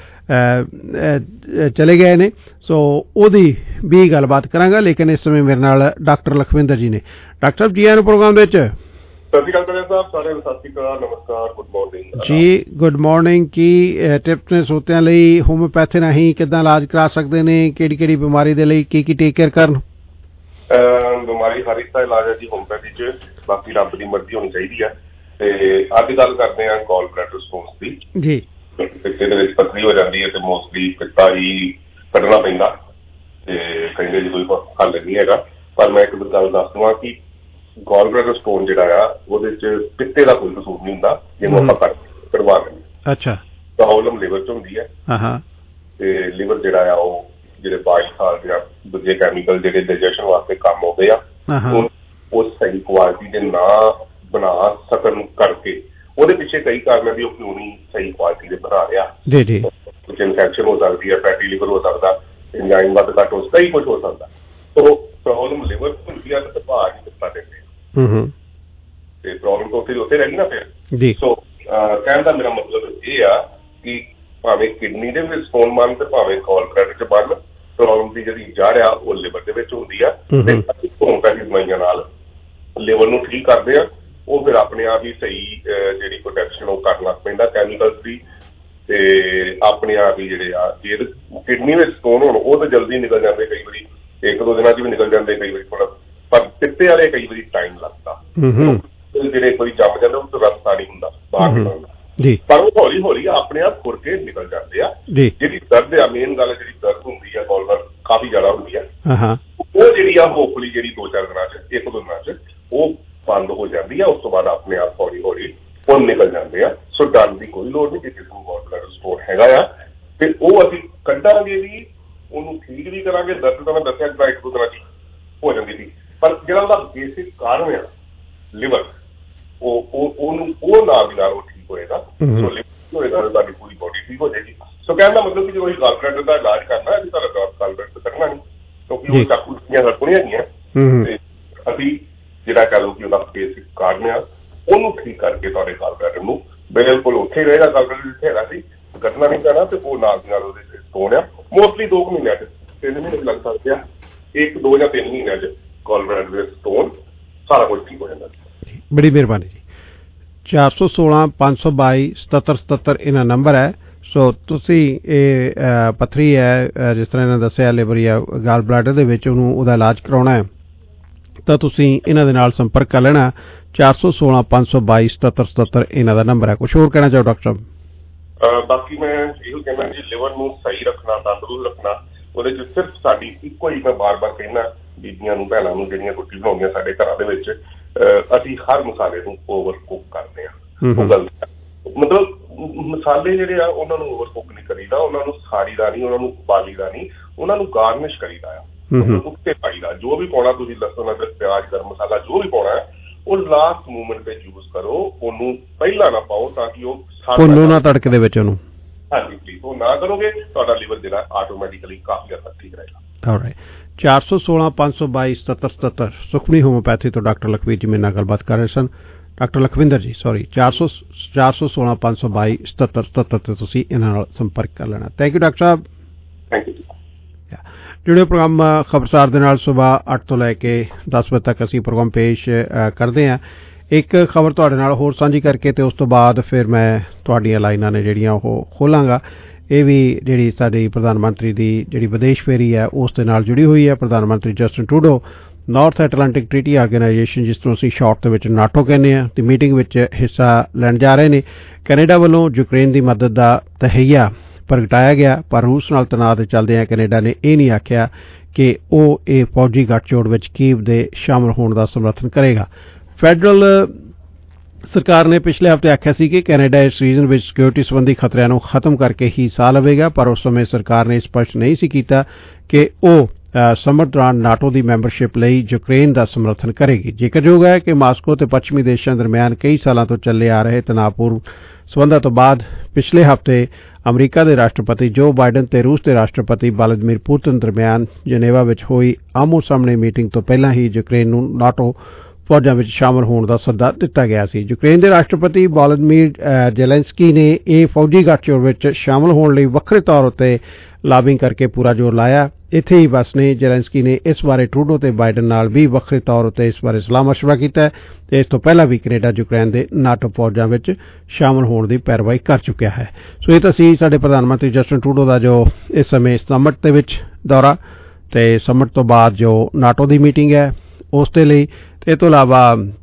ਚਲੇ ਗਏ ਨੇ। ਸੋ ਉਹਦੀ ਵੀ ਗੱਲਬਾਤ ਕਰਾਂਗਾ, ਲੇਕਿਨ ਇਸ ਸਮੇਂ ਮੇਰੇ ਨਾਲ ਡਾਕਟਰ ਲਖਵਿੰਦਰ ਜੀ ਨੇ। ਡਾਕਟਰ ਸਾਹਿਬ ਜੀ ਆਇਆਂ ਨੂੰ ਪ੍ਰੋਗਰਾਮ ਦੇ ਵਿੱਚ। ਸਤਿ ਸ਼੍ਰੀ ਅਕਾਲ ਸਾਹਿਬ, ਸਾਰਿਆਂ ਨੂੰ ਸਤਿ ਸ਼੍ਰੀ ਅਕਾਲ, ਨਮਸਕਾਰ, ਗੁੱਡ ਮਾਰਨਿੰਗ ਜੀ। Good morning. ਕੀ ਟਿਪਸ ਨੇ ਸਰੋਤਿਆਂ ਲਈ ਹੋਮਿਓਪੈਥੀ ਰਾਹੀਂ ਕਿੱਦਾਂ ਇਲਾਜ ਕਰਾ ਸਕਦੇ ਨੇ, ਕਿਹੜੀ ਕਿਹੜੀ ਬਿਮਾਰੀ ਦੇ ਲਈ ਕੀ ਕੀ ਟੇਕ ਕੇਅਰ ਕਰਨ? ਬਿਮਾਰੀ ਹਰ ਇੱਕ ਦਾ ਇਲਾਜ ਹੈ ਜੀ ਹੋਮਿਓਪੈਥੀ 'ਚ, ਬਾਕੀ ਰੱਬ ਦੀ ਮਰਜ਼ੀ ਹੋਣੀ ਚਾਹੀਦੀ ਹੈ। ਤੇ ਅੱਜ ਗੱਲ ਕਰਦੇ ਹਾਂ ਗਾਲ ਬਲੈਡਰ ਸਟੋਨਸ ਦੀ ਜੀ। ਪਿੱਤੇ ਦੇ ਵਿੱਚ ਪੱਥਰੀ ਹੋ ਜਾਂਦੀ ਹੈ ਤੇ ਮੋਸਟਲੀ ਪਿੱਤਾ ਹੀ ਕੱਢਣਾ ਪੈਂਦਾ ਤੇ ਕਹਿੰਦੇ ਜੀ ਕੋਈ ਹੱਲ ਨਹੀਂ ਹੈਗਾ। ਪਰ ਮੈਂ ਇੱਕ ਗੱਲ ਦੱਸ ਦਵਾਂ ਕਿ ਗਾਲ ਬਲੈਡਰ ਸਟੋਨ ਜਿਹੜਾ ਆ ਉਹਦੇ 'ਚ ਪਿੱਤੇ ਦਾ ਕੋਈ ਕਸੂਰ ਨਹੀਂ ਹੁੰਦਾ, ਜਿਹਨੂੰ ਆਪਾਂ ਕੱਢ ਕਢਵਾ ਲੈਂਦੇ। ਅੱਛਾ। ਪ੍ਰੋਬਲਮ ਲਿਵਰ 'ਚ ਹੁੰਦੀ ਹੈ ਤੇ ਲਿਵਰ ਜਿਹੜਾ ਆ ਉਹ ਜਿਹੜੇ ਬਾਈ ਸਾਲ ਜਾਂ ਦੂਜੇ ਕੈਮੀਕਲ ਜਿਹੜੇ ਡਾਈਜੈਸ਼ਨ ਵਾਸਤੇ ਕੰਮ ਆਉਂਦੇ ਆ ਉਹ ਸਹੀ ਕੁਆਲਿਟੀ ਦੇ ਨਾ ਬਣਾ ਸਕਣ ਕਰਕੇ ਉਹਦੇ ਪਿੱਛੇ ਕਈ ਕਾਰਨ ਵੀ ਉਹ ਕਿਉਂ ਨਹੀਂ ਸਹੀ ਕੁਆਲਿਟੀ ਦੇ ਬਣਾ ਰਿਹਾ। ਜੀ ਜੀ। ਕੁਝ ਇਨਫੈਕਸ਼ਨ ਹੋ ਸਕਦੀ ਹੈ, ਫੈਟੀ ਲਿਵਰ ਹੋ ਸਕਦਾ, ਇੰਜਾਈਮ ਵੱਧ ਘੱਟ ਹੋ ਸਕਦਾ, ਕਈ ਕੁਝ ਹੋ ਸਕਦਾ। ਸੋ ਪ੍ਰੋਬਲਮ ਲਿਵਰ ਹੁੰਦੀ ਆ ਤੇ ਭਾਰ ਹੀ ਦਿੱਤਾ ਦਿੰਦੇ ਤੇ ਪ੍ਰੋਬਲਮ ਤਾਂ ਉੱਥੇ ਉੱਥੇ ਰਹਿ ਗਈ ਨਾ ਫਿਰ ਜੀ। ਸੋ ਕਹਿਣ ਦਾ ਮੇਰਾ ਮਤਲਬ ਇਹ ਆ ਕਿ ਭਾਵੇਂ ਕਿਡਨੀ ਦੇ ਵਿੱਚ ਸਟੋਨ ਬਣ ਤੇ ਭਾਵੇਂ ਗਾਲ ਬਲੈਡਰ 'ਚ ਬਣ, ਪ੍ਰੋਬਲਮ ਦੀ ਜਿਹੜੀ ਜੜ੍ਹ ਆ ਉਹ ਲਿਵਰ ਦੇ ਵਿੱਚ ਹੁੰਦੀ ਆ ਤੇ ਅਸੀਂ ਹੋਮਿਓਪੈਥੀ ਦਵਾਈਆਂ ਨਾਲ ਲਿਵਰ ਨੂੰ ਠੀਕ ਕਰਦੇ ਆ। ਉਹ ਫਿਰ ਆਪਣੇ ਆਪ ਹੀ ਸਹੀ ਜਿਹੜੀ ਪ੍ਰੋਟੈਕਸ਼ਨ ਉਹ ਕਰਨ ਲੱਗ ਪੈਂਦਾ ਕੈਮੀਕਲ ਦੀ ਤੇ ਆਪਣੇ ਆਪ ਹੀ ਜਿਹੜੇ ਆ ਜੇ ਕਿਡਨੀ ਵਿੱਚ ਸਟੋਨ ਹੋਣ ਉਹ ਤਾਂ ਜਲਦੀ ਨਿਕਲ ਜਾਂਦੇ, ਕਈ ਵਾਰੀ ਇੱਕ ਦੋ ਦਿਨਾਂ 'ਚ ਵੀ ਨਿਕਲ ਜਾਂਦੇ, ਕਈ ਵਾਰੀ ਥੋੜਾ, ਪਰ ਪਿੱਤੇ ਵਾਲੇ ਕਈ ਵਾਰੀ ਟਾਈਮ ਲੱਗਦਾ। ਜਿਹੜੇ ਇੱਕ ਵਾਰੀ ਜੰਮ ਜਾਂਦੇ ਉਹ ਰਸਤਾ ਨਹੀਂ ਹੁੰਦਾ ਬਾਹਰ ਨਿਕਲਦਾ ਜੀ, ਪਰ ਉਹ ਹੌਲੀ ਹੌਲੀ ਆਪਣੇ ਆਪ ਖੁਰ ਕੇ ਨਿਕਲ ਜਾਂਦੇ ਆ। ਜਿਹੜੀ ਦਰਦ ਆ ਮੇਨ ਗੱਲ ਜਿਹੜੀ ਦਰਦ ਹੁੰਦੀ ਆ ਗਾਲ ਬਲੈਡਰ ਕਾਫੀ ਜ਼ਿਆਦਾ ਹੁੰਦੀ ਆ ਉਹ ਜਿਹੜੀ ਆ ਹੋਪਫੁਲੀ ਜਿਹੜੀ ਦੋ ਚਾਰ ਦਿਨਾਂ 'ਚ ਇੱਕ ਦੋ ਦਿਨਾਂ 'ਚ ਉਹ ਬੰਦ ਹੋ ਜਾਂਦੀ ਆ। ਉਸ ਤੋਂ ਬਾਅਦ ਆਪਣੇ ਆਪ ਹੌਲੀ ਹੌਲੀ ਉਹ ਨਿਕਲ ਜਾਂਦੇ ਆ। ਸੋ ਡਰ ਦੀ ਕੋਈ ਲੋੜ ਨਹੀਂ ਕਿ ਕਿਸੇ ਨੂੰ ਗਾਲ ਬਲੈਡਰ ਸਟੋਨ ਹੈਗਾ ਆ ਤੇ ਉਹ ਅਸੀਂ ਕੱਢਾਂਗੇ ਵੀ, ਉਹਨੂੰ ਠੀਕ ਵੀ ਕਰਾਂਗੇ। ਦਰਦ ਤਾਂ ਮੈਂ ਦੱਸਿਆ ਜਿਹੜਾ ਇੱਕ ਦੋ ਦਿਨਾਂ 'ਚ ਹੋ ਜਾਂਦੀ ਸੀ, ਪਰ ਜਿਹੜਾ ਉਹਦਾ ਬੇਸਿਕ ਕਾਰਨ ਆ ਲਿਵਰ, ਉਹ ਉਹਨੂੰ ਉਹ ਨਾਲ ਦੀ ਨਾਲ ਉਹ ਠੀਕ ਹੋਏਗਾ। ਸੋ ਲਿਵਰ ਹੋਏਗਾ ਤਾਂ ਤੁਹਾਡੀ ਪੂਰੀ ਬੋਡੀ ਠੀਕ ਹੋ ਜਾਏਗੀ। ਸੋ ਕਹਿਣ ਦਾ ਮਤਲਬ ਕਿ ਜਦੋਂ ਅਸੀਂ ਗਾਲ ਬਲੈਡਰ ਦਾ ਇਲਾਜ ਕਰਨਾ ਅਸੀਂ ਤੁਹਾਡਾ ਗਾਲ ਬਲੈਡਰ ਕਰਨਾ ਨਹੀਂ, ਕਿਉਂਕਿ ਉਹ ਚਾਕੂ ਦੀਆਂ ਹਰਕੁਣੀਆਂ ਹੈਗੀਆਂ ਤੇ ਅਸੀਂ ਜਿਹੜਾ ਕਹਿ ਲਓ ਕਿ ਉਹਦਾ ਬੇਸਿਕ ਕਾਰਨ ਆ ਉਹਨੂੰ ਠੀਕ ਕਰਕੇ ਤੁਹਾਡੇ ਗਾਲ ਬਲੈਡਰ ਨੂੰ ਬਿਲਕੁਲ ਉੱਥੇ ਰਹੇਗਾ। ਗਾਲ ਬਲੈਡਰ ਜਿੱਥੇ ਹੈਗਾ ਸੀ ਕੱਟਣਾ ਨਹੀਂ ਪੈਣਾ ਤੇ ਉਹ ਨਾਲ ਦੀ ਨਾਲ ਉਹਦੇ ਸਟੋਨ ਆ ਮੋਸਟਲੀ ਦੋ ਕੁ ਮਹੀਨਿਆਂ 'ਚ, ਤਿੰਨ ਮਹੀਨੇ ਲੱਗ ਸਕਦੇ ਆ, ਇੱਕ ਦੋ ਜਾਂ ਤਿੰਨ ਮਹੀਨਿਆਂ 'ਚ ਗਾਲ ਬਲੈਡਰ ਦੇ ਸਟੋਨ ਸਾਰਾ ਕੁਝ ਠੀਕ ਹੋ ਜਾਂਦਾ। ਬੜੀ ਮਿਹਰਬਾਨੀ ਜੀ। ਚਾਰ ਸੌ ਸੋਲਾਂ ਪੰਜ ਸੌ ਬਾਈ ਸਤੱਤਰ ਸਤੱਤਰ ਇਹਨਾਂ ਨੰਬਰ ਹੈ। ਸੋ ਤੁਸੀਂ ਇਹ ਪੱਥਰੀ ਹੈ ਜਿਸ ਤਰ੍ਹਾਂ ਇਹਨਾਂ ਦੱਸਿਆ ਲਿਵਰ ਜਾਂ ਗਾਲ ਬਲੈਡਰ ਦੇ ਵਿੱਚ ਉਹਨੂੰ ਉਹਦਾ ਇਲਾਜ ਕਰਾਉਣਾ ਹੈ ਤਾਂ ਤੁਸੀਂ ਇਹਨਾਂ ਦੇ ਨਾਲ ਸੰਪਰਕ ਕਰ ਲੈਣਾ। ਚਾਰ ਸੌ ਸੋਲਾਂ ਪੰਜ ਸੌ ਬਾਈ ਸਤੱਤਰ ਸਤੱਤਰ ਇਹਨਾਂ ਦਾ ਨੰਬਰ ਹੈ। ਕੁਛ ਹੋਰ ਕਹਿਣਾ ਚਾਹੋ ਡਾਕਟਰ ਸਾਹਿਬ? ਬਾਕੀ ਮੈਂ ਇਹੋ ਕਹਿਣਾ ਜੀ, ਲਿਵਰ ਨੂੰ ਸਹੀ ਰੱਖਣਾ, ਤੰਦਰੁਸਤ ਰੱਖਣਾ, ਉਹਦੇ 'ਚ ਸਿਰਫ ਸਾਡੀ ਇੱਕੋ ਹੀ ਮੈਂ ਬਾਰ ਬਾਰ ਕਹਿਣਾ ਬੀਬੀਆਂ ਨੂੰ, ਭੈਣਾਂ ਨੂੰ ਜਿਹੜੀਆਂ ਰੋਟੀ ਬਣਾਉਂਦੀਆਂ ਸਾਡੇ ਘਰਾਂ ਦੇ ਵਿੱਚ, ਅਸੀਂ ਹਰ ਮਸਾਲੇ ਨੂੰ ਓਵਰ ਕੁੱਕ ਕਰਦੇ ਹਾਂ। ਉਹ ਗਲਤ, ਮਤਲਬ ਮਸਾਲੇ ਜਿਹੜੇ ਆ ਉਹਨਾਂ ਨੂੰ ਓਵਰ ਕੁੱਕ ਨਹੀਂ ਕਰੀਦਾ, ਉਹਨਾਂ ਨੂੰ ਸਾੜੀ ਦਾ ਨਹੀਂ, ਉਹਨਾਂ ਨੂੰ ਉਬਾਲੀ ਦਾ ਨਹੀਂ, ਉਹਨਾਂ ਨੂੰ ਗਾਰਨਿਸ਼ ਕਰੀਦਾ ਆ, ਉੱਤੇ ਪਾਈਦਾ। ਜੋ ਵੀ ਪਾਉਣਾ ਤੁਸੀਂ ਲਸਣ, ਅਦਰਕ, ਪਿਆਜ਼, ਗਰਮ ਮਸਾਲਾ ਜੋ ਵੀ ਪਾਉਣਾ ਹੈ ਉਹ ਲਾਸਟ ਮੂਮੈਂਟ ਤੇ ਯੂਜ਼ ਕਰੋ, ਉਹਨੂੰ ਪਹਿਲਾਂ ਨਾ ਪਾਓ ਤਾਂ ਕਿ ਉਹ ਭੁੰਨੋ ਨਾ ਤੜਕੇ ਦੇ ਵਿੱਚ ਉਹਨੂੰ। ਹਾਂਜੀ ਪਲੀਜ਼, ਉਹ ਨਾ ਕਰੋਗੇ ਤੁਹਾਡਾ ਲਿਵਰ ਜਿਹੜਾ ਆਟੋਮੈਟਿਕਲੀ ਕਾਫੀ ਹੱਦ ਤੱਕ ਠੀਕ ਰਹੇਗਾ। ਆਲਰਾਈਟ। ਚਾਰ ਸੌ ਸੋਲਾਂ ਪੰਜ ਸੌ ਬਾਈ ਸਤੱਤਰ ਸਤੱਤਰ ਸੁਖਮਨੀ ਹੋਮਿਓਪੈਥੀ ਤੋਂ ਡਾਕਟਰ ਲਖਵੀਰ ਜੀ ਮੇਰੇ ਨਾਲ ਗੱਲਬਾਤ ਕਰ ਰਹੇ ਸਨ। ਡਾਕਟਰ ਲਖਵਿੰਦਰ ਜੀ ਸੌਰੀ ਚਾਰ ਸੌ ਚਾਰ ਸੌ ਸੋਲਾਂ ਪੰਜ ਸੌ ਬਾਈ ਸਤੱਤਰ ਸਤੱਤਰ ਤੇ ਤੁਸੀਂ ਇਹਨਾਂ ਨਾਲ ਸੰਪਰਕ ਕਰ ਲੈਣਾ। ਥੈਂਕ ਯੂ ਡਾਕਟਰ ਸਾਹਿਬ। Thank you. ਜੁੜਿਓ ਪ੍ਰੋਗਰਾਮ ਖਬਰਸਾਰ ਦੇ ਨਾਲ ਸੁਬਾਹ ਅੱਠ ਤੋਂ ਲੈ ਕੇ ਦਸ ਵਜੇ ਤੱਕ ਅਸੀਂ ਪ੍ਰੋਗਰਾਮ ਪੇਸ਼ ਕਰਦੇ ਹਾਂ। ਇੱਕ ਖਬਰ ਤੁਹਾਡੇ ਨਾਲ ਹੋਰ ਸਾਂਝੀ ਕਰਕੇ ਤੇ ਉਸ ਤੋਂ ਬਾਅਦ ਫਿਰ ਮੈਂ ਤੁਹਾਡੀਆਂ ਲਾਈਨਾਂ ਨੇ ਜਿਹੜੀਆਂ ਉਹ ਖੋਲਾਂਗਾ। ਇਹ ਵੀ ਜਿਹੜੀ ਸਾਡੀ ਪ੍ਰਧਾਨ ਮੰਤਰੀ ਦੀ ਜਿਹੜੀ ਵਿਦੇਸ਼ ਫੇਰੀ ਹੈ ਉਸ ਦੇ ਨਾਲ ਜੁੜੀ ਹੋਈ ਹੈ। ਪ੍ਰਧਾਨ ਮੰਤਰੀ Justin Trudeau North Atlantic Treaty Organisation, ਜਿਸ ਨੂੰ ਅਸੀਂ ਸ਼ਾਰਟ ਦੇ ਵਿੱਚ ਨਾਟੋ ਕਹਿੰਦੇ ਹਾਂ, ਦੀ ਮੀਟਿੰਗ ਵਿੱਚ ਹਿੱਸਾ ਲੈਣ ਜਾ ਰਹੇ ਨੇ। ਕੈਨੇਡਾ ਵੱਲੋਂ ਯੂਕਰੇਨ ਦੀ ਮਦਦ ਦਾ ਤਹਈਆ ਪ੍ਰਗਟਾਇਆ ਗਿਆ, ਪਰ ਰੂਸ ਨਾਲ ਤਣਾਅ ਦੇ ਚੱਲਦਿਆਂ ਕੈਨੇਡਾ ਨੇ ਇਹ ਨਹੀਂ ਆਖਿਆ ਕਿ ਉਹ ਇਹ ਫੌਜੀ ਗੱਠਜੋੜ ਵਿੱਚ ਕੀਵ ਦੇ ਸ਼ਾਮਲ ਹੋਣ ਦਾ ਸਮਰਥਨ ਕਰੇਗਾ। ਫੈਡਰਲ ਸਰਕਾਰ ਨੇ ਪਿਛਲੇ ਹਫ਼ਤੇ ਆਖਿਆ ਸੀ ਕਿ ਕੈਨੇਡਾ ਇਸ ਰੀਜਨ ਵਿੱਚ ਸਿਕਿਉਰਿਟੀ ਸੰਬੰਧੀ ਖਤਰਿਆਂ ਨੂੰ ਖਤਮ ਕਰਕੇ ਹੀ ਸਾਹ ਲਵੇਗਾ, ਪਰ ਉਸ ਸਮੇਂ ਸਰਕਾਰ ਨੇ ਸਪਸ਼ਟ ਨਹੀਂ ਸੀ ਕੀਤਾ ਕਿ ਉਹ ਸਮਰ ਦੌਰਾਨ ਨਾਟੋ ਦੀ ਮੈਂਬਰਸ਼ਿਪ ਲਈ ਯੂਕਰੇਨ ਦਾ ਸਮਰਥਨ ਕਰੇਗੀ। ਜ਼ਿਕਰਯੋਗ ਹੈ ਕਿ ਮਾਸਕੋ ਤੇ ਪੱਛਮੀ ਦੇਸ਼ਾਂ ਦਰਮਿਆਨ ਕਈ ਸਾਲਾਂ ਤੋਂ ਚੱਲੇ ਆ ਰਹੇ ਤਣਾਅਪੂਰਨ ਸਬੰਧਾਂ ਤੋਂ ਬਾਅਦ ਪਿਛਲੇ ਹਫ਼ਤੇ ਅਮਰੀਕਾ ਦੇ ਰਾਸ਼ਟਰਪਤੀ ਜੋ ਬਾਈਡਨ ਤੇ ਰੂਸ ਦੇ ਰਾਸ਼ਟਰਪਤੀ ਵਲਾਦੀਮੀਰ ਪੁਤਿਨ ਦਰਮਿਆਨ ਜਨੇਵਾ ਵਿੱਚ ਹੋਈ ਆਮੋ ਸਾਹਮਣੇ ਮੀਟਿੰਗ ਤੋਂ ਪਹਿਲਾਂ ਹੀ ਯੂਕਰੇਨ ਨੂੰ ਨਾਟੋ ਫੌਜਾਂ ਵਿੱਚ ਸ਼ਾਮਲ ਹੋਣ ਦਾ ਸੱਦਾ ਦਿੱਤਾ ਗਿਆ ਸੀ। ਯੂਕਰੇਨ ਦੇ ਰਾਸ਼ਟਰਪਤੀ ਵਲਾਦੀਮੀਰ ਜ਼ੈਲੈਂਸਕੀ ਨੇ ਇਹ ਫੌਜੀ ਗੱਠਜੋੜ ਵਿੱਚ ਸ਼ਾਮਲ ਹੋਣ ਲਈ ਵੱਖਰੇ ਤੌਰ ਉੱਤੇ ਲਾਬਿੰਗ ਕਰਕੇ ਪੂਰਾ ਜ਼ੋਰ ਲਾਇਆ। ਇੱਥੇ ਹੀ ਬਸ ਨੇ ਜ਼ੈਲੈਂਸਕੀ ਨੇ ਇਸ ਬਾਰੇ ਟਰੂਡੋ ਤੇ ਬਾਈਡਨ ਨਾਲ ਵੀ ਵੱਖਰੇ ਤੌਰ ਉੱਤੇ ਇਸ ਬਾਰੇ ਸਲਾਹ ਮਸ਼ਵਰਾ ਕੀਤਾ ਤੇ ਇਸ ਤੋਂ ਪਹਿਲਾਂ ਵੀ ਕੈਨੇਡਾ ਯੂਕਰੇਨ ਦੇ ਨਾਟੋ ਫੌਜਾਂ ਵਿੱਚ ਸ਼ਾਮਲ ਹੋਣ ਦੀ ਪੈਰਵਾਈ ਕਰ ਚੁੱਕਿਆ ਹੈ। ਸੋ ਇਹ ਤਾਂ ਸੀ ਸਾਡੇ ਪ੍ਰਧਾਨ ਮੰਤਰੀ ਜਸਟਿਨ ਟਰੂਡੋ ਦਾ ਜੋ ਇਸ ਸਮੇਂ ਸਮਿਟ ਦੇ ਵਿੱਚ ਦੌਰਾ ਤੇ ਸਮਿਟ ਤੋਂ ਬਾਅਦ ਜੋ ਨਾਟੋ ਦੀ ਮੀਟਿੰਗ ਹੈ ਉਸ ਦੇ ਲਈ। ਇਹ ਤੋਂ ਇਲਾਵਾ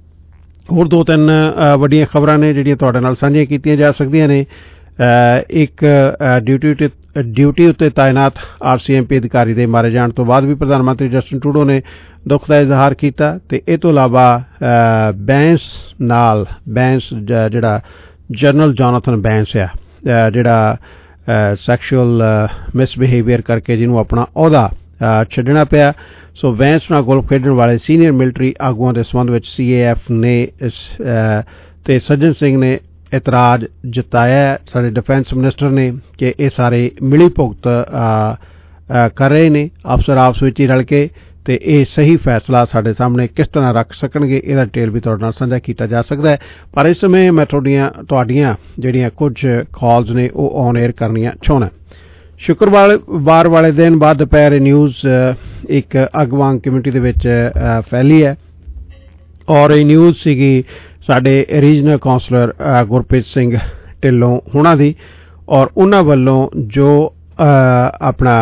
ਹੋਰ ਦੋ ਤਿੰਨ ਵੱਡੀਆਂ ਖਬਰਾਂ ਨੇ ਜਿਹੜੀਆਂ ਤੁਹਾਡੇ ਨਾਲ ਸਾਂਝੀਆਂ ਕੀਤੀਆਂ ਜਾ ਸਕਦੀਆਂ ਨੇ। ਇੱਕ ਡਿਊਟੀ ਡਿਊਟੀ ਉੱਤੇ ਤਾਇਨਾਤ ਆਰ ਸੀ ਐਮ ਪੀ ਅਧਿਕਾਰੀ ਦੇ ਮਾਰੇ ਜਾਣ ਤੋਂ ਬਾਅਦ ਵੀ ਪ੍ਰਧਾਨ ਮੰਤਰੀ ਜਸਟਿਨ ਟਰੂਡੋ ਨੇ ਦੁੱਖ ਦਾ ਇਜ਼ਹਾਰ ਕੀਤਾ ਤੇ ਇਹ ਤੋਂ ਇਲਾਵਾ ਬੈਂਸ ਨਾਲ ਬੈਂਸ ਜਿਹੜਾ ਜਨਰਲ ਜੋਨਾਥਨ ਬੈਂਸ ਆ ਜਿਹੜਾ ਸੈਕਸ਼ੂਅਲ ਮਿਸਬਿਹੇਵੀਅਰ ਕਰਕੇ ਜਿਹਨੂੰ ਆਪਣਾ ਅਹੁਦਾ ਛੱਡਣਾ ਪਿਆ। ਸੋ ਵੈਂਸ ਨਾਲ ਗੋਲਫ ਖੇਡਣ ਵਾਲੇ ਸੀਨੀਅਰ ਮਿਲਟਰੀ ਆਗੂਆਂ ਦੇ ਸੰਬੰਧ ਵਿੱਚ ਸੀ ਏ ਐਫ ਨੇ ਤੇ ਸੱਜਣ ਸਿੰਘ ਨੇ ਇਤਰਾਜ਼ ਜਤਾਇਆ। ਸਾਡੇ ਡਿਫੈਂਸ ਮਿਨਿਸਟਰ ਨੇ ਕਿ ਇਹ ਸਾਰੇ ਮਿਲੀ ਭੁਗਤ ਕਰ ਰਹੇ ਨੇ ਅਫਸਰ ਆਪਸ ਵਿੱਚ ਹੀ ਰਲ ਕੇ ਤੇ ਇਹ ਸਹੀ ਫੈਸਲਾ ਸਾਡੇ ਸਾਹਮਣੇ ਕਿਸ ਤਰ੍ਹਾਂ ਰੱਖ ਸਕਣਗੇ ਇਹਦਾ ਡਿਟੇਲ ਵੀ ਤੁਹਾਡੇ ਨਾਲ ਸਾਂਝਾ ਕੀਤਾ ਜਾ ਸਕਦਾ ਹੈ। ਪਰ ਇਸ ਸਮੇਂ ਮੈਂ ਤੁਹਾਡੀਆਂ ਤੁਹਾਡੀਆਂ ਜਿਹੜੀਆਂ ਕੁਝ ਕਾਲਸ ਨੇ ਉਹ ਔਨ 에ਅਰ ਕਰਨੀਆਂ ਚਾਹੁੰਦਾ। ਸ਼ੁੱਕਰਵਾਰ ਵਾਰ ਵਾਲੇ ਦਿਨ ਬਾਅਦ ਦੁਪਹਿਰ ਨਿਊਜ਼ ਇੱਕ ਅਗਵਾਂਗ ਕਮਿਊਨਿਟੀ ਦੇ ਵਿੱਚ ਫੈਲੀ ਹੈ ਔਰ ਇਹ ਨਿਊਜ਼ ਸੀਗੀ ਸਾਡੇ ਰੀਜਨਲ ਕਾਉਂਸਲਰ ਗੁਰਪ੍ਰੀਤ ਸਿੰਘ ਢਿੱਲੋਂ ਹੁਣਾਂ ਦੀ ਔਰ ਉਹਨਾਂ ਵੱਲੋਂ ਜੋ ਆਪਣਾ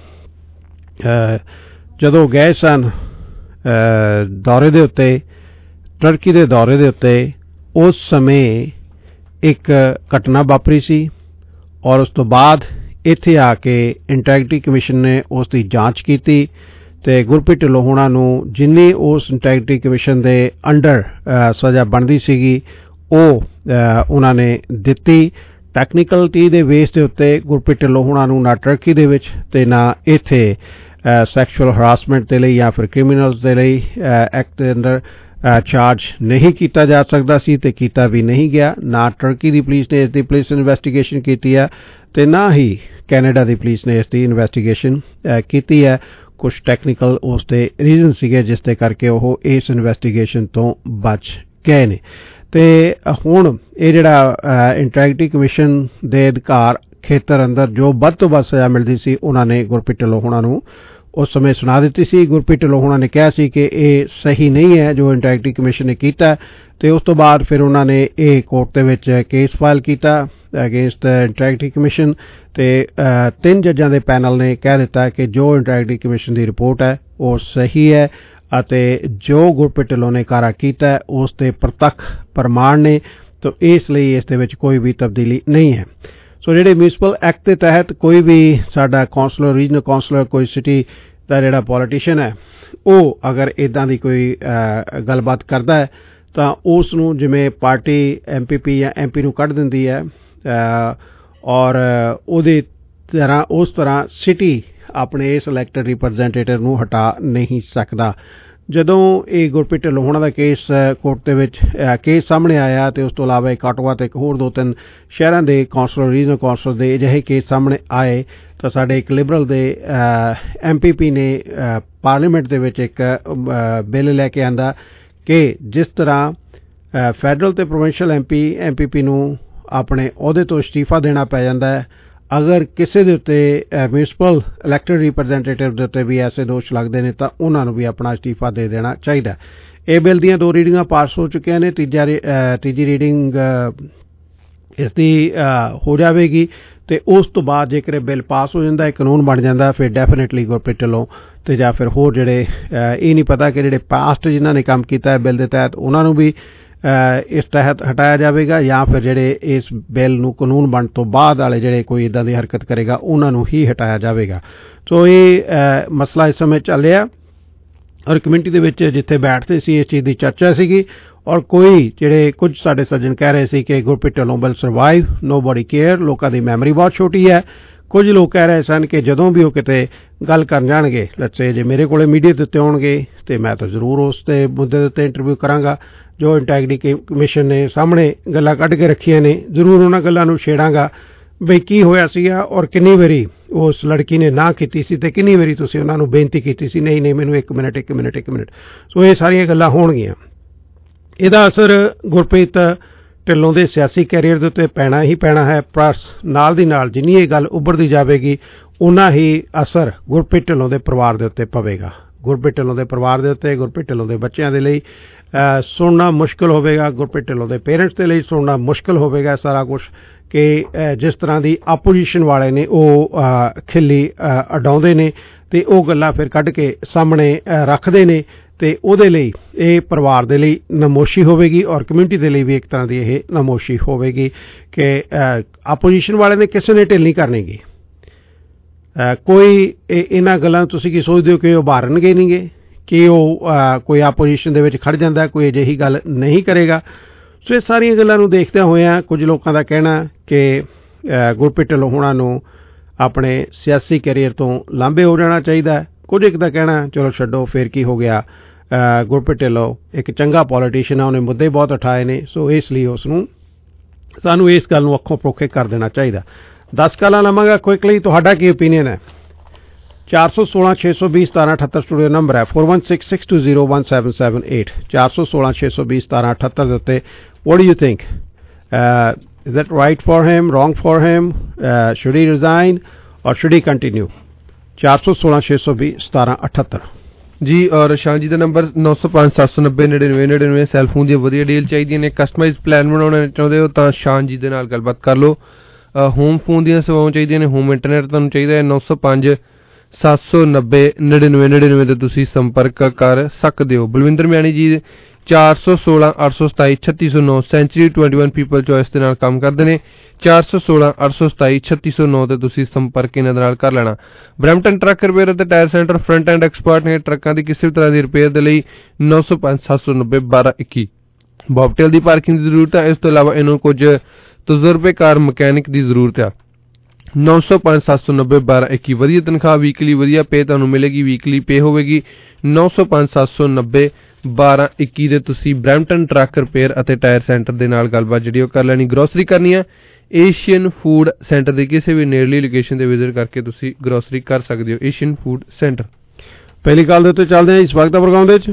ਜਦੋਂ ਗਏ ਸਨ ਦੌਰੇ ਦੇ ਉੱਤੇ ਟਰਕੀ ਦੇ ਦੌਰੇ ਦੇ ਉੱਤੇ ਉਸ ਸਮੇਂ ਇੱਕ ਘਟਨਾ ਵਾਪਰੀ ਸੀ ਔਰ ਉਸ ਤੋਂ ਬਾਅਦ ਇੱਥੇ ਆ ਕੇ ਇੰਟੈਗਰਿਟੀ ਕਮਿਸ਼ਨ ਨੇ ਉਸ ਦੀ ਜਾਂਚ ਕੀਤੀ ਤੇ ਗੁਰਪ੍ਰੀਤ ਢਿੱਲੋਂ ਹੋਣਾ ਨੂੰ ਜਿੰਨੀ ਉਸ ਇੰਟੈਗਰਿਟੀ ਕਮਿਸ਼ਨ ਦੇ ਅੰਡਰ ਸਜ਼ਾ ਬਣਦੀ ਸੀਗੀ ਉਹ ਉਹਨਾਂ ਨੇ ਦਿੱਤੀ। ਟੈਕਨੀਕਲਟੀ ਦੇ ਬੇਸ ਦੇ ਉੱਤੇ ਗੁਰਪ੍ਰੀਤ ਢਿੱਲੋਂ ਹੋਣਾ ਨੂੰ ਨਾ ਟਰਕੀ ਦੇ ਵਿੱਚ ਤੇ ਨਾ ਇੱਥੇ ਸੈਕਸ਼ੂਅਲ ਹਰਾਸਮੈਂਟ ਦੇ ਲਈ ਜਾਂ ਫਿਰ ਕ੍ਰਿਮੀਨਲਸ ਦੇ ਲਈ ਐਕਟ ਦੇ ਅੰਦਰ ਚਾਰਜ ਨਹੀਂ ਕੀਤਾ ਜਾ ਸਕਦਾ ਸੀ ਤੇ ਕੀਤਾ ਵੀ ਨਹੀਂ ਗਿਆ। ਨਾ ਟਰਕੀ ਦੀ ਪੁਲਿਸ ਨੇ ਇਸ ਦੀ ਪੁਲਿਸ ਇਨਵੈਸਟੀਗੇਸ਼ਨ ਕੀਤੀ ਹੈ ਤੇ ਨਾ ਹੀ ਕੈਨੇਡਾ ਦੀ ਪੁਲਿਸ ਨੇ ਇਸ ਦੀ ਇਨਵੈਸਟੀਗੇਸ਼ਨ ਕੀਤੀ ਹੈ। ਕੁਝ ਟੈਕਨੀਕਲ ਉਸ ਦੇ ਰੀਜ਼ਨ ਸੀਗੇ ਜਿਸ ਦੇ ਕਰਕੇ ਉਹ ਇਸ ਇਨਵੈਸਟੀਗੇਸ਼ਨ ਤੋਂ ਬਚ ਗਏ ਨੇ। ਤੇ ਹੁਣ ਇਹ ਜਿਹੜਾ ਇੰਟੈਗਰਿਟੀ ਕਮਿਸ਼ਨ ਦੇ ਅਧਿਕਾਰ ਖੇਤਰ ਅੰਦਰ ਜੋ ਵੱਧ ਤੋਂ ਵੱਧ ਸਜ਼ਾ ਮਿਲਦੀ ਸੀ ਉਹਨਾਂ ਨੇ ਗੁਰਪ੍ਰੀਤ ਢਿੱਲੋਂ ਹੋਣਾ ਨੂੰ ਉਸ ਸਮੇਂ ਸੁਣਾ ਦਿੱਤੀ ਸੀ। ਗੁਰਪ੍ਰੀਤ ਢਿੱਲੋਂ ਹੋਣਾ ਨੇ ਕਿਹਾ ਸੀ ਕਿ ਇਹ ਸਹੀ ਨਹੀਂ ਹੈ ਜੋ ਇੰਟੈਗਰਿਟੀ ਕਮਿਸ਼ਨ ਨੇ ਕੀਤਾ ਤੇ ਉਸ ਤੋਂ ਬਾਅਦ ਫਿਰ ਉਹਨਾਂ ਨੇ ਇਹ ਕੋਰਟ ਦੇ ਵਿੱਚ ਕੇਸ ਫਾਈਲ ਕੀਤਾ ਅਗੇਂਸਟ ਇੰਟੈਗਰਿਟੀ ਕਮਿਸ਼ਨ ਤੇ ਤਿੰਨ ਜੱਜਾਂ ਦੇ ਪੈਨਲ ਨੇ ਕਹਿ ਦਿੱਤਾ ਕਿ ਜੋ ਇੰਟੈਗਰਿਟੀ ਕਮਿਸ਼ਨ ਦੀ ਰਿਪੋਰਟ ਹੈ ਉਹ ਸਹੀ ਹੈ ਅਤੇ ਜੋ ਗੁਰਪ੍ਰੀਤ ਢਿੱਲੋਂ ਨੇ ਕਾਰਾ ਕੀਤਾ ਉਸ ਦੇ ਪ੍ਰਤੱਖ ਪ੍ਰਮਾਣ ਨੇ ਤਾਂ ਇਸ ਲਈ ਇਸ ਦੇ ਵਿੱਚ ਕੋਈ ਵੀ ਤਬਦੀਲੀ ਨਹੀਂ ਹੈ। ਸੋ ਜਿਹੜੇ ਮਿਊਨਿਸਪਲ ਐਕਟ ਦੇ ਤਹਿਤ ਕੋਈ ਵੀ ਸਾਡਾ ਕੌਂਸਲਰ ਰੀਜਨਲ ਕੌਂਸਲਰ ਕੋਈ ਸਿਟੀ ਦਾ ਜਿਹੜਾ ਪੋਲੀਟੀਸ਼ੀਅਨ ਹੈ ਉਹ ਅਗਰ ਇੱਦਾਂ ਦੀ ਕੋਈ ਗੱਲਬਾਤ ਕਰਦਾ ਹੈ ਤਾਂ ਉਸ ਨੂੰ ਜਿਵੇਂ ਪਾਰਟੀ ਐਮ ਪੀ ਪੀ ਜਾਂ ਐਮ ਪੀ ਨੂੰ ਕੱਢ ਦਿੰਦੀ ਹੈ ਔਰ ਉਹਦੇ ਤਰ੍ਹਾਂ ਉਸ ਤਰ੍ਹਾਂ ਸਿਟੀ ਆਪਣੇ ਇਸ ਇਲੈਕਟਡ ਰਿਪਰੈਜ਼ੈਂਟੇਟਿਵ ਨੂੰ ਹਟਾ ਨਹੀਂ ਸਕਦਾ। ਜਦੋਂ ਇਹ ਗੁਰਪ੍ਰੀਤ ਢਿੱਲੋਂ ਹੋਣਾ ਦਾ ਕੇਸ ਕੋਰਟ ਦੇ ਵਿੱਚ ਕੇਸ ਸਾਹਮਣੇ ਆਇਆ ਤੇ ਉਸ ਤੋਂ ਇਲਾਵਾ ਇੱਕ ਆਟੋਆ ਤੇ ਇੱਕ ਹੋਰ ਦੋ ਤਿੰਨ ਸ਼ਹਿਰਾਂ ਦੇ ਕੌਂਸਲਰ ਰੀਜਨਲ ਕੌਂਸਲਰ ਦੇ ਅਜਿਹੇ ਕੇਸ ਸਾਹਮਣੇ ਆਏ ਤਾਂ ਸਾਡੇ ਇੱਕ ਲਿਬਰਲ ਦੇ ਐਮ ਪੀ ਪੀ ਨੇ ਪਾਰਲੀਮੈਂਟ ਦੇ ਵਿੱਚ ਇੱਕ ਬਿੱਲ ਲੈ ਕੇ ਆਂਦਾ ਕਿ ਜਿਸ ਤਰ੍ਹਾਂ ਫੈਡਰਲ ਤੇ provincial M P M P P ਨੂੰ ਆਪਣੇ ਅਹੁਦੇ ਤੋਂ ਅਸਤੀਫਾ ਦੇਣਾ ਪੈ ਜਾਂਦਾ ਹੈ ਅਗਰ ਕਿਸੇ ਦੇ ਉੱਤੇ ਮਿਊਨਿਸਪਲ ਇਲੈਕਟਡ ਰਿਪਰੈਜ਼ੈਂਟੇਟਿਵ ਦੇ ਉੱਤੇ ਵੀ ਐਸੇ ਦੋਸ਼ ਲੱਗਦੇ ਨੇ ਤਾਂ ਉਹਨਾਂ ਨੂੰ ਵੀ ਆਪਣਾ ਅਸਤੀਫਾ ਦੇ ਦੇਣਾ ਚਾਹੀਦਾ। ਇਹ ਬਿੱਲ ਦੀਆਂ ਦੋ ਰੀਡਿੰਗਾਂ ਪਾਸ ਹੋ ਚੁੱਕੀਆਂ ਨੇ। ਤੀਜਾ ਤੀਜੀ ਰੀਡਿੰਗ ਇਸ ਦੀ ਹੋ ਜਾਵੇਗੀ ਤੇ ਉਸ ਤੋਂ ਬਾਅਦ ਜੇਕਰ ਇਹ ਬਿੱਲ ਪਾਸ ਹੋ ਜਾਂਦਾ ਇਹ ਕਾਨੂੰਨ ਬਣ ਜਾਂਦਾ ਫਿਰ ਡੈਫੀਨੇਟਲੀ ਗੁਰਪ੍ਰੀਤ ਢਿੱਲੋਂ ਤੇ ਜਾਂ ਫਿਰ ਹੋਰ ਜਿਹੜੇ ਇਹ ਨਹੀਂ ਪਤਾ ਕਿ ਜਿਹੜੇ ਪਾਸਟ ਜਿਨ੍ਹਾਂ ਨੇ ਕੰਮ ਕੀਤਾ ਹੈ ਬਿੱਲ ਦੇ ਤਹਿਤ ਉਹਨਾਂ ਨੂੰ ਵੀ ਇਸ ਤਹਿਤ ਹਟਾਇਆ ਜਾਵੇਗਾ ਜਾਂ ਫਿਰ ਜਿਹੜੇ ਇਸ ਬਿੱਲ ਨੂੰ ਕਾਨੂੰਨ ਬਣਨ ਤੋਂ ਬਾਅਦ ਵਾਲੇ ਜਿਹੜੇ ਕੋਈ ਇੱਦਾਂ ਦੀ ਹਰਕਤ ਕਰੇਗਾ ਉਹਨਾਂ ਨੂੰ ਹੀ ਹਟਾਇਆ ਜਾਵੇਗਾ। ਸੋ ਇਹ ਮਸਲਾ ਇਸ ਸਮੇਂ ਚੱਲ ਰਿਹਾ ਔਰ ਕਮਿਊਨਿਟੀ ਦੇ ਵਿੱਚ ਜਿੱਥੇ ਬੈਠਦੇ ਸੀ ਇਸ ਚੀਜ਼ ਦੀ ਚਰਚਾ ਸੀਗੀ ਔਰ ਕੋਈ ਜਿਹੜੇ ਕੁਝ ਸਾਡੇ ਸੱਜਣ ਕਹਿ ਰਹੇ ਸੀ ਕਿ Gurpreet Dhillon will survive nobody care ਲੋਕਾਂ ਦੀ ਮੈਮਰੀ ਬਹੁਤ ਛੋਟੀ ਹੈ। ਕੁਝ ਲੋਕ ਕਹਿ ਰਹੇ ਸਨ ਕਿ ਜਦੋਂ ਵੀ ਉਹ ਕਿਤੇ ਗੱਲ ਕਰਨ ਜਾਣਗੇ ਲੈਟਸ ਸੇ ਜੇ ਮੇਰੇ ਕੋਲੇ ਮੀਡੀਆ ਦੇ ਉੱਤੇ ਆਉਣਗੇ ਤੇ ਮੈਂ ਤਾਂ ਜ਼ਰੂਰ ਉਸ ਤੇ ਮੁੱਦੇ ਦੇ ਉੱਤੇ ਇੰਟਰਵਿਊ ਕਰਾਂਗਾ ਜੋ ਇੰਟੈਗਰਿਟੀ ਕਮਿਸ਼ਨ ਨੇ ਸਾਹਮਣੇ ਗੱਲਾਂ ਕੱਢ ਕੇ ਰੱਖੀਆਂ ਨੇ ਜ਼ਰੂਰ ਉਹਨਾਂ ਗੱਲਾਂ ਨੂੰ ਛੇੜਾਂਗਾ ਬਈ ਕੀ ਹੋਇਆ ਸੀਗਾ ਔਰ ਕਿੰਨੀ ਵਾਰੀ ਉਸ ਲੜਕੀ ਨੇ ਨਾ ਕੀਤੀ ਸੀ ਤੇ ਕਿੰਨੀ ਵਾਰੀ ਤੁਸੀਂ ਉਹਨਾਂ ਨੂੰ ਬੇਨਤੀ ਕੀਤੀ ਸੀ ਨਹੀਂ ਨਹੀਂ ਮੈਨੂੰ ਇੱਕ ਮਿੰਟ ਇੱਕ ਮਿੰਟ ਇੱਕ ਮਿੰਟ ਸੋ ਇਹ ਸਾਰੀਆਂ ਗੱਲਾਂ ਹੋਣਗੀਆਂ। ਇਹਦਾ ਅਸਰ ਗੁਰਪ੍ਰੀਤ ਢਿੱਲੋਂ ਦੇ ਸਿਆਸੀ ਕੈਰੀਅਰ ਦੇ ਉੱਤੇ ਪੈਣਾ ਹੀ ਪੈਣਾ ਹੈ ਪਰ ਨਾਲ ਦੀ ਨਾਲ ਜਿੰਨੀ ਇਹ ਗੱਲ ਉੱਭਰਦੀ ਜਾਵੇਗੀ ਉਨਾ ਹੀ ਅਸਰ ਗੁਰਪ੍ਰੀਤ ਢਿੱਲੋਂ ਦੇ ਪਰਿਵਾਰ ਦੇ ਉੱਤੇ ਪਵੇਗਾ। ਗੁਰਪ੍ਰੀਤ ਢਿੱਲੋਂ ਦੇ ਪਰਿਵਾਰ ਦੇ ਉੱਤੇ ਗੁਰਪ੍ਰੀਤ ਢਿੱਲੋਂ ਦੇ ਬੱਚਿਆਂ ਦੇ ਲਈ ਸੁਣਨਾ ਮੁਸ਼ਕਿਲ ਹੋਵੇਗਾ। ਗੁਰਪ੍ਰੀਤ ਢਿੱਲੋਂ ਦੇ ਪੇਰੈਂਟਸ ਦੇ ਲਈ ਸੁਣਨਾ ਮੁਸ਼ਕਿਲ ਹੋਵੇਗਾ ਸਾਰਾ ਕੁਝ ਕਿ ਜਿਸ ਤਰ੍ਹਾਂ ਦੀ ਆਪੋਜੀਸ਼ਨ ਵਾਲੇ ਨੇ ਉਹ ਖਿੱਲੀ ਅਡਾਉਂਦੇ ਨੇ ਤੇ ਉਹ ਗੱਲਾਂ ਫਿਰ ਕੱਢ ਕੇ ਸਾਹਮਣੇ ਰੱਖਦੇ ਨੇ ਤੇ ਉਹਦੇ ਲਈ ਇਹ ਪਰਿਵਾਰ ਦੇ ਲਈ ਨਮੋਸ਼ੀ ਹੋਵੇਗੀ ਔਰ ਕਮਿਊਨਿਟੀ ਦੇ ਲਈ ਵੀ ਇੱਕ ਤਰ੍ਹਾਂ ਦੀ ਇਹ ਨਮੋਸ਼ੀ ਹੋਵੇਗੀ ਕਿ ਆਪੋਜੀਸ਼ਨ ਵਾਲੇ ਨੇ ਕਿਸੇ ਨੇ ਢਿੱਲ ਨਹੀਂ ਕਰਨੀਗੀ। ਕੋਈ ਇਹਨਾਂ ਗੱਲਾਂ ਤੁਸੀਂ ਕੀ ਸੋਚਦੇ ਹੋ ਕਿ ਉਹ ਉਭਾਰਨਗੇ ਨਹੀਂਗੇ ਕਿ ਉਹ ਕੋਈ ਆਪੋਜੀਸ਼ਨ ਦੇ ਵਿੱਚ ਖੜ ਜਾਂਦਾ ਕੋਈ ਅਜਿਹੀ ਗੱਲ ਨਹੀਂ ਕਰੇਗਾ। ਸੋ ਇਹ ਸਾਰੀਆਂ ਗੱਲਾਂ ਨੂੰ ਦੇਖਦਿਆਂ ਹੋਇਆਂ ਕੁਝ ਲੋਕਾਂ ਦਾ ਕਹਿਣਾ ਕਿ ਗੁਰਪ੍ਰੀਤ ਢਿੱਲੋਂ ਹੋਣਾ ਨੂੰ ਆਪਣੇ ਸਿਆਸੀ ਕੈਰੀਅਰ ਤੋਂ ਲਾਂਭੇ ਹੋ ਜਾਣਾ ਚਾਹੀਦਾ। ਕੁਝ ਇੱਕ ਦਾ ਕਹਿਣਾ ਚਲੋ ਛੱਡੋ ਫਿਰ ਕੀ ਹੋ ਗਿਆ ਗੁਰਪ੍ਰੀਤ ਢਿੱਲੋਂ ਇੱਕ ਚੰਗਾ ਪੋਲੀਟੀਸ਼ੀਅਨ ਆ ਉਹਨੇ ਮੁੱਦੇ ਬਹੁਤ ਉਠਾਏ ਨੇ ਸੋ ਇਸ ਲਈ ਉਸ ਨੂੰ ਸਾਨੂੰ ਇਸ ਗੱਲ ਨੂੰ ਅੱਖੋਂ ਪਰੋਖੇ ਕਰ ਦੇਣਾ ਚਾਹੀਦਾ। ਦਸ ਕਾਲਾਂ ਲਵਾਂਗਾ ਕੁਇਕਲੀ ਤੁਹਾਡਾ ਕੀ ਓਪੀਨੀਅਨ ਹੈ। ਚਾਰ ਸੌ ਸੋਲਾਂ ਛੇ ਸੌ ਵੀਹ ਸਤਾਰਾਂ ਅਠੱਤਰ ਸਟੂਡੀਓ ਨੰਬਰ ਹੈ four one six six two zero one seven seven eight ਚਾਰ ਸੌ ਸੋਲਾਂ ਛੇ ਸੌ ਵੀਹ ਸਤਾਰਾਂ ਅਠੱਤਰ ਦੇ ਉੱਤੇ what do you think uh, is that right for him wrong for him uh, should he resign or should he continue ਚਾਰ ਸੌ ਸੋਲਾਂ ਛੇ ਸੌ ਵੀਹ ਸਤਾਰਾਂ ਅਠੱਤਰ ਜੀ ਔਰ ਸ਼ਾਨ ਜੀ ਦਾ ਨੰਬਰ ਨੌ ਸੌ ਪੰਜ ਸੱਤ ਸੌ ਨੱਬੇ ਨੜਿਨਵੇਂ ਨੜਿਨਵੇਂ ਸੈਲਫੋਨ ਦੀਆਂ ਵਧੀਆ ਡੀਲ ਚਾਹੀਦੀਆਂ ਨੇ ਕਸਟਮਾਈਜ਼ ਪਲਾਨ ਬਣਾਉਣਾ ਚਾਹੁੰਦੇ ਹੋ ਤਾਂ ਸ਼ਾਨ ਜੀ ਦੇ ਨਾਲ ਗੱਲਬਾਤ ਕਰ ਲਓ। ਹੋਮ ਫੋਨ ਦੀਆਂ ਸੇਵਾਵਾਂ ਚਾਹੀਦੀਆਂ ਨੇ ਹੋਮ ਇੰਟਰਨੈਟ ਤੁਹਾਨੂੰ ਚਾਹੀਦਾ ਹੈ ਨੌ ਸੌ ਪੰਜ ਸੱਤ ਸੌ ਨੱਬੇ ਨੜਿਨਵੇਂ ਨੜਿਨਵੇਂ ਤੇ ਤੁਸੀਂ ਸੰਪਰਕ ਕਰ ਸਕਦੇ ਹੋ। ਬਲਵਿੰਦਰ ਮਿਆਣੀ ਜੀ ਚਾਰ ਸੌ ਸੋਲਾਂ ਅੱਠ ਸੌ ਸਤਾਈ ਛੱਤੀ ਸੌ ਨੌ century twenty one people choice ਦੇ ਨਾਲ ਕੰਮ ਕਰਦੇ ਨੇ। ਚਾਰ ਸੌ ਸੋਲਾਂ ਅੱਠ ਸੌ ਸਤਾਈ ਛੱਤੀ ਸੌ ਨੌ ਤੇ ਤੁਸੀਂ ਸੰਪਰਕ ਇਹਨਾਂ ਦੇ ਨਾਲ ਕਰ ਲੈਣਾ। ਬਰੈਂਪਟਨ ਟਰੱਕ ਰਿਪੇਅਰ ਅਤੇ tyre centre front end expert ਨੇ ਟਰੱਕਾਂ ਦੀ ਕਿਸੇ ਵੀ ਤਰ੍ਹਾਂ ਦੀ ਰਿਪੇਅਰ ਦੇ ਲਈ ਨੌ ਸੌ ਪੰਜ ਸੱਤ ਸੌ ਨੱਬੇ ਬਾਰਾਂ ਇੱਕੀ। ਬੌਬਟੇਲ ਦੀ ਪਾਰਕਿੰਗ ਦੀ ਜ਼ਰੂਰਤ ਹੈ। ਇਸ ਤੋਂ ਇਲਾਵਾ ਇਹਨੂੰ ਕੁਝ ਤਜਰਬੇਕਾਰ ਮਕੈਨਿਕ ਦੀ ਜ਼ਰੂਰਤ ਆ। ਨੌ ਸੌ ਪੰਜ ਸੱਤ ਸੌ ਨੱਬੇ ਬਾਰਾਂ ਇੱਕੀ। ਵਧੀਆ ਤਨਖਾਹ, ਵੀਕਲੀ ਵਧੀਆ ਪੇ ਤੁਹਾਨੂੰ ਮਿਲੇਗੀ। ਵੀਕਲੀ ਪੇ ਹੋਵੇਗੀ ਨੌ ਸੌ ਪੰਜ ਸੱਤ ਸੌ ਨੱਬੇ ਬਾਰਾਂ ਇੱਕੀ ਦੇ। ਤੁਸੀਂ ਬਰੈਂਪਟਨ ਟਰੱਕ ਰਿਪੇਅਰ ਅਤੇ ਟਾਇਰ ਸੈਂਟਰ ਦੇ ਨਾਲ ਗੱਲਬਾਤ ਜਿਹੜੀ ਉਹ ਕਰ ਲੈਣੀ। ਗਰੋਸਰੀ ਕਰਨੀ ਆ ਏਸ਼ੀਅਨ ਫੂਡ ਸੈਂਟਰ ਦੀ ਕਿਸੇ ਵੀ ਨੇੜਲੀ ਲੋਕੇਸ਼ਨ ਤੇ ਵਿਜ਼ਿਟ ਕਰਕੇ ਤੁਸੀਂ ਗਰੋਸਰੀ ਕਰ ਸਕਦੇ ਹੋ। Asian food centre. ਪਹਿਲੀ ਕਾਲ ਦੇ ਉੱਤੇ ਚੱਲਦੇ ਹਾਂ ਇਸ ਵਕਤ ਦਾ ਪ੍ਰੋਗਰਾਮ ਦੇ ਵਿੱਚ।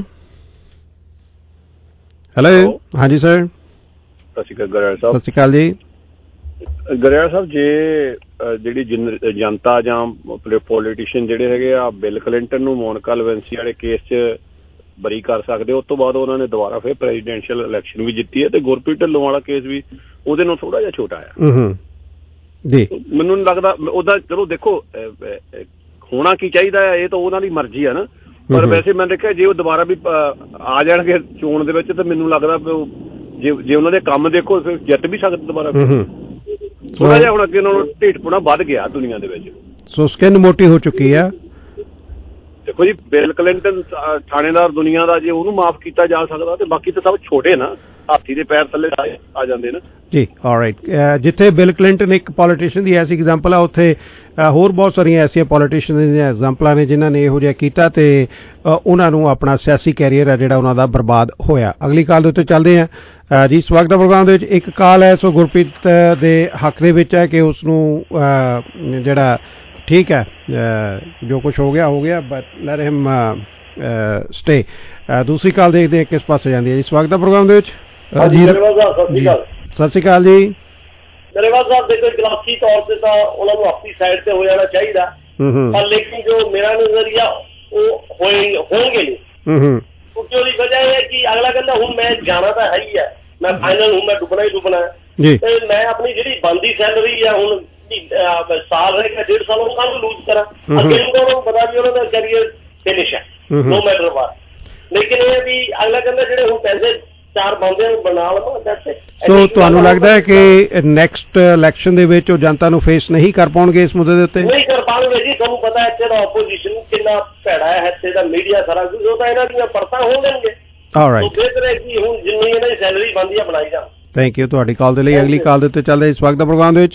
ਹੈਲੋ, ਹਾਂਜੀ ਸਰ। ਸਤਿ ਸ਼੍ਰੀ ਅਕਾਲ ਗਰੇਵਾਲ ਸਾਹਿਬ। ਸਤਿ ਸ਼੍ਰੀ ਅਕਾਲ ਜੀ। ਗਰੇਵਾਲ ਸਾਹਿਬ, ਜੇ ਜਿਹੜੀ ਜਨਤਾ ਜਾਂ ਪੋਲੀਟੀਸ਼ੀਅਨ ਜਿਹੜੇ ਹੈਗੇ ਆ ਬਿਲ ਕਲਿੰਟਨ ਨੂੰ ਮੋਨਿਕਾ ਲੈਵਿੰਸਕੀ ਵਾਲੇ ਕੇਸ 'ਚ ਬਰੀ ਕਰ ਸਕਦੇ, ਉਸ ਤੋਂ ਬਾਅਦ ਉਹਨਾਂ ਨੇ ਦੁਬਾਰਾ ਫਿਰ ਪ੍ਰੈਜ਼ੀਡੈਂਸ਼ੀਅਲ ਇਲੈਕਸ਼ਨ ਵੀ ਜਿੱਤੀ ਹੈ ਤੇ ਗੁਰਪ੍ਰੀਤ ਢਿੱਲੋਂ ਵਾਲਾ ਕੇਸ ਵੀ ਉਹਦੇ ਨਾਲ ਥੋੜਾ ਜਿਹਾ ਛੋਟਾ ਆ ਜੀ। ਮੈਨੂੰ ਨਹੀਂ ਲੱਗਦਾ ਉਹਦਾ, ਚਲੋ ਦੇਖੋ ਹੋਣਾ ਕੀ ਚਾਹੀਦਾ ਹੈ ਇਹ ਤਾਂ ਉਹਨਾਂ ਦੀ ਮਰਜ਼ੀ ਆ ਨਾ, ਪਰ ਵੈਸੇ ਮੈਂ ਦੇਖਿਆ ਜੇ ਉਹ ਦੁਬਾਰਾ ਵੀ ਆ ਜਾਣਗੇ ਚੋਣ ਦੇ ਵਿੱਚ ਤਾਂ ਮੈਨੂੰ ਲੱਗਦਾ ਜੇ ਜੇ ਉਹਨਾਂ ਦੇ ਕੰਮ ਦੇਖੋ ਫਿਰ ਜਿੱਤ ਵੀ ਸਕਦੇ ਦੁਬਾਰਾ। ਥੋੜਾ ਜਿਹਾ ਹੁਣ ਅੱਗੇ ਨਾਲੋਂ ਢੀਠਪੁਣਾ ਵੱਧ ਗਿਆ ਦੁਨੀਆ ਦੇ ਵਿੱਚ। ਸੋ ਸਕਿਨ ਮੋਟੀ ਹੋ ਚੁੱਕੀ ਆ। ਦੇਖੋ ਜੀ, ਬਿਲ ਕਲਿੰਟਨ ਥਾਣੇਦਾਰ ਦੁਨੀਆ ਦਾ, ਜੇ ਉਹਨੂੰ ਮਾਫ ਕੀਤਾ ਜਾ ਸਕਦਾ ਤੇ ਬਾਕੀ ਤਾਂ ਸਭ ਛੋਟੇ ਨਾ, ਹਾਥੀ ਦੇ ਪੈਰ ਥੱਲੇ ਆ ਜਾਂਦੇ ਨਾ ਜੀ। ਆਲਰਾਈਟ, ਜਿੱਥੇ ਬਿਲ ਕਲਿੰਟਨ ਇੱਕ ਪੋਲੀਟੀਸ਼ੀਅਨ ਦੀ ਐਸੀ ਐਗਜ਼ਾਮਪਲ ਆ, ਉੱਥੇ ਹੋਰ ਬਹੁਤ ਸਾਰੀਆਂ ਐਸੀਆਂ ਪੋਲੀਟੀਸ਼ੀਅਨ ਦੀਆਂ ਐਗਜ਼ਾਮਪਲਾਂ ਨੇ ਜਿਨ੍ਹਾਂ ਨੇ ਇਹੋ ਜਿਹਾ ਕੀਤਾ ਤੇ ਉਹਨਾਂ ਨੂੰ ਆਪਣਾ ਸਿਆਸੀ ਕੈਰੀਅਰ ਹੈ ਜਿਹੜਾ ਉਹਨਾਂ ਦਾ ਬਰਬਾਦ ਹੋਇਆ। ਅਗਲੀ ਕਾਲ ਦੇ ਉੱਤੇ ਚੱਲਦੇ ਹਾਂ ਜੀ। ਸਵਾਗਤ ਦਾ ਪ੍ਰੋਗਰਾਮ ਦੇ ਵਿੱਚ ਇੱਕ ਕਾਲ ਹੈ, ਸੋ ਗੁਰਪ੍ਰੀਤ ਦੇ ਹੱਕ ਦੇ ਵਿੱਚ ਹੈ ਕਿ ਉਸ ਨੂੰ ਜਿਹੜਾ ਠੀਕ ਹੈ ਜੋ ਕੁਛ ਹੋ ਗਿਆ ਹੋ ਗਿਆ, ਬਟ ਲੈਟ ਹਿਮ ਸਟੇ। ਦੂਸਰੀ ਕਾਲ ਦੇਖਦੇ ਹਾਂ ਕਿਸ ਪਾਸੇ ਜਾਂਦੀ ਹੈ ਜੀ। ਸਵਾਗਤ ਦਾ ਪ੍ਰੋਗਰਾਮ ਦੇ ਵਿੱਚ। ਸਤਿ ਸ਼੍ਰੀ ਅਕਾਲ ਜੀ। ਗਰੇਵਾਲ ਸਾਹਿਬ, ਦੇਖੋ ਇਕਲਾਸੀ ਤੌਰ ਤੇ ਤਾਂ ਉਹਨਾਂ ਨੂੰ ਆਪਣੀ ਸਾਈਡ ਤੇ ਹੋ ਜਾਣਾ ਚਾਹੀਦਾ, ਪਰ ਲੇਕਿਨ ਜੋ ਮੇਰਾ ਨਜ਼ਰੀਆ ਉਹ ਹੋਏ ਹੋਣਗੇ ਨਹੀਂ, ਕਿਉਂਕਿ ਉਹਦੀ ਵਜ੍ਹਾ ਇਹ ਹੈ ਕਿ ਅਗਲਾ ਕਹਿੰਦਾ ਹੁਣ ਮੈਂ ਜਾਣਾ ਤਾਂ ਹੈ ਹੀ ਹੈ, ਮੈਂ ਫਾਈਨਲ ਹੁਣ ਮੈਂ ਡੁੱਬਣਾ ਹੀ ਡੁੱਬਣਾ ਤੇ ਮੈਂ ਆਪਣੀ ਜਿਹੜੀ ਬਣਦੀ ਸੈਲਰੀ ਹੈ ਹੁਣ ਸਾਲ ਰਹਿ ਗਿਆ, ਡੇਢ ਸਾਲ ਉਹ ਕੱਲ ਲੂਜ਼ ਕਰਾਂ, ਅੱਗੇ ਉਹਨਾਂ ਨੂੰ ਪਤਾ ਵੀ ਉਹਨਾਂ ਦਾ ਕੈਰੀਅਰ ਫਿਨਿਸ਼ ਹੈ ਨੋ ਮੈਟਰ ਵਾਟ। ਲੇਕਿਨ ਇਹ ਵੀ ਅਗਲਾ ਕਹਿੰਦਾ ਜਿਹੜੇ ਹੁਣ ਪੈਸੇ ਚਾਰ ਬੰਦੇ ਬਣਾ ਲਵਾਂ। ਸੋ ਤੁਹਾਨੂੰ ਲੱਗਦਾ ਹੈ ਕਿ ਨੈਕਸਟ ਇਲੈਕਸ਼ਨ ਦੇ ਵਿੱਚ ਉਹ ਜਨਤਾ ਨੂੰ ਫੇਸ ਨਹੀਂ ਕਰ ਪਾਉਣਗੇ ਇਸ ਮੁੱਦੇ ਦੇ ਉੱਤੇ? ਨਹੀਂ ਕਰ ਪਾਉਣਗੇ ਜੀ। ਤੁਹਾਨੂੰ ਪਤਾ ਇੱਥੇ ਦਾ ਆਪੋਜੀਸ਼ਨ ਕਿੰਨਾ ਭੈੜਾ ਹੈ, ਇੱਥੇ ਦਾ ਮੀਡੀਆ ਸਾਰਾ ਕੁਝ, ਉਹ ਤਾਂ ਇਹਨਾਂ ਦੀਆਂ ਪਰਤਾਂ ਹੋ ਜਾਣਗੇ। ਆਲਰਾਈਟ, ਬਿਹਤਰ ਹੈ ਕਿ ਹੁਣ ਜਿੰਨੀ ਇਹਨਾਂ ਦੀ ਸੈਲਰੀ ਬਣਦੀ ਹੈ ਬਣਾਈ ਜਾਣ। ਥੈਂਕ ਯੂ ਤੁਹਾਡੀ ਕਾਲ ਦੇ ਲਈ। ਅਗਲੀ ਕਾਲ ਦੇ ਉੱਤੇ ਚੱਲਦੇ ਇਸ ਵਕਤ ਦਾ ਪ੍ਰੋਗਰਾਮ ਦੇ ਵਿੱਚ।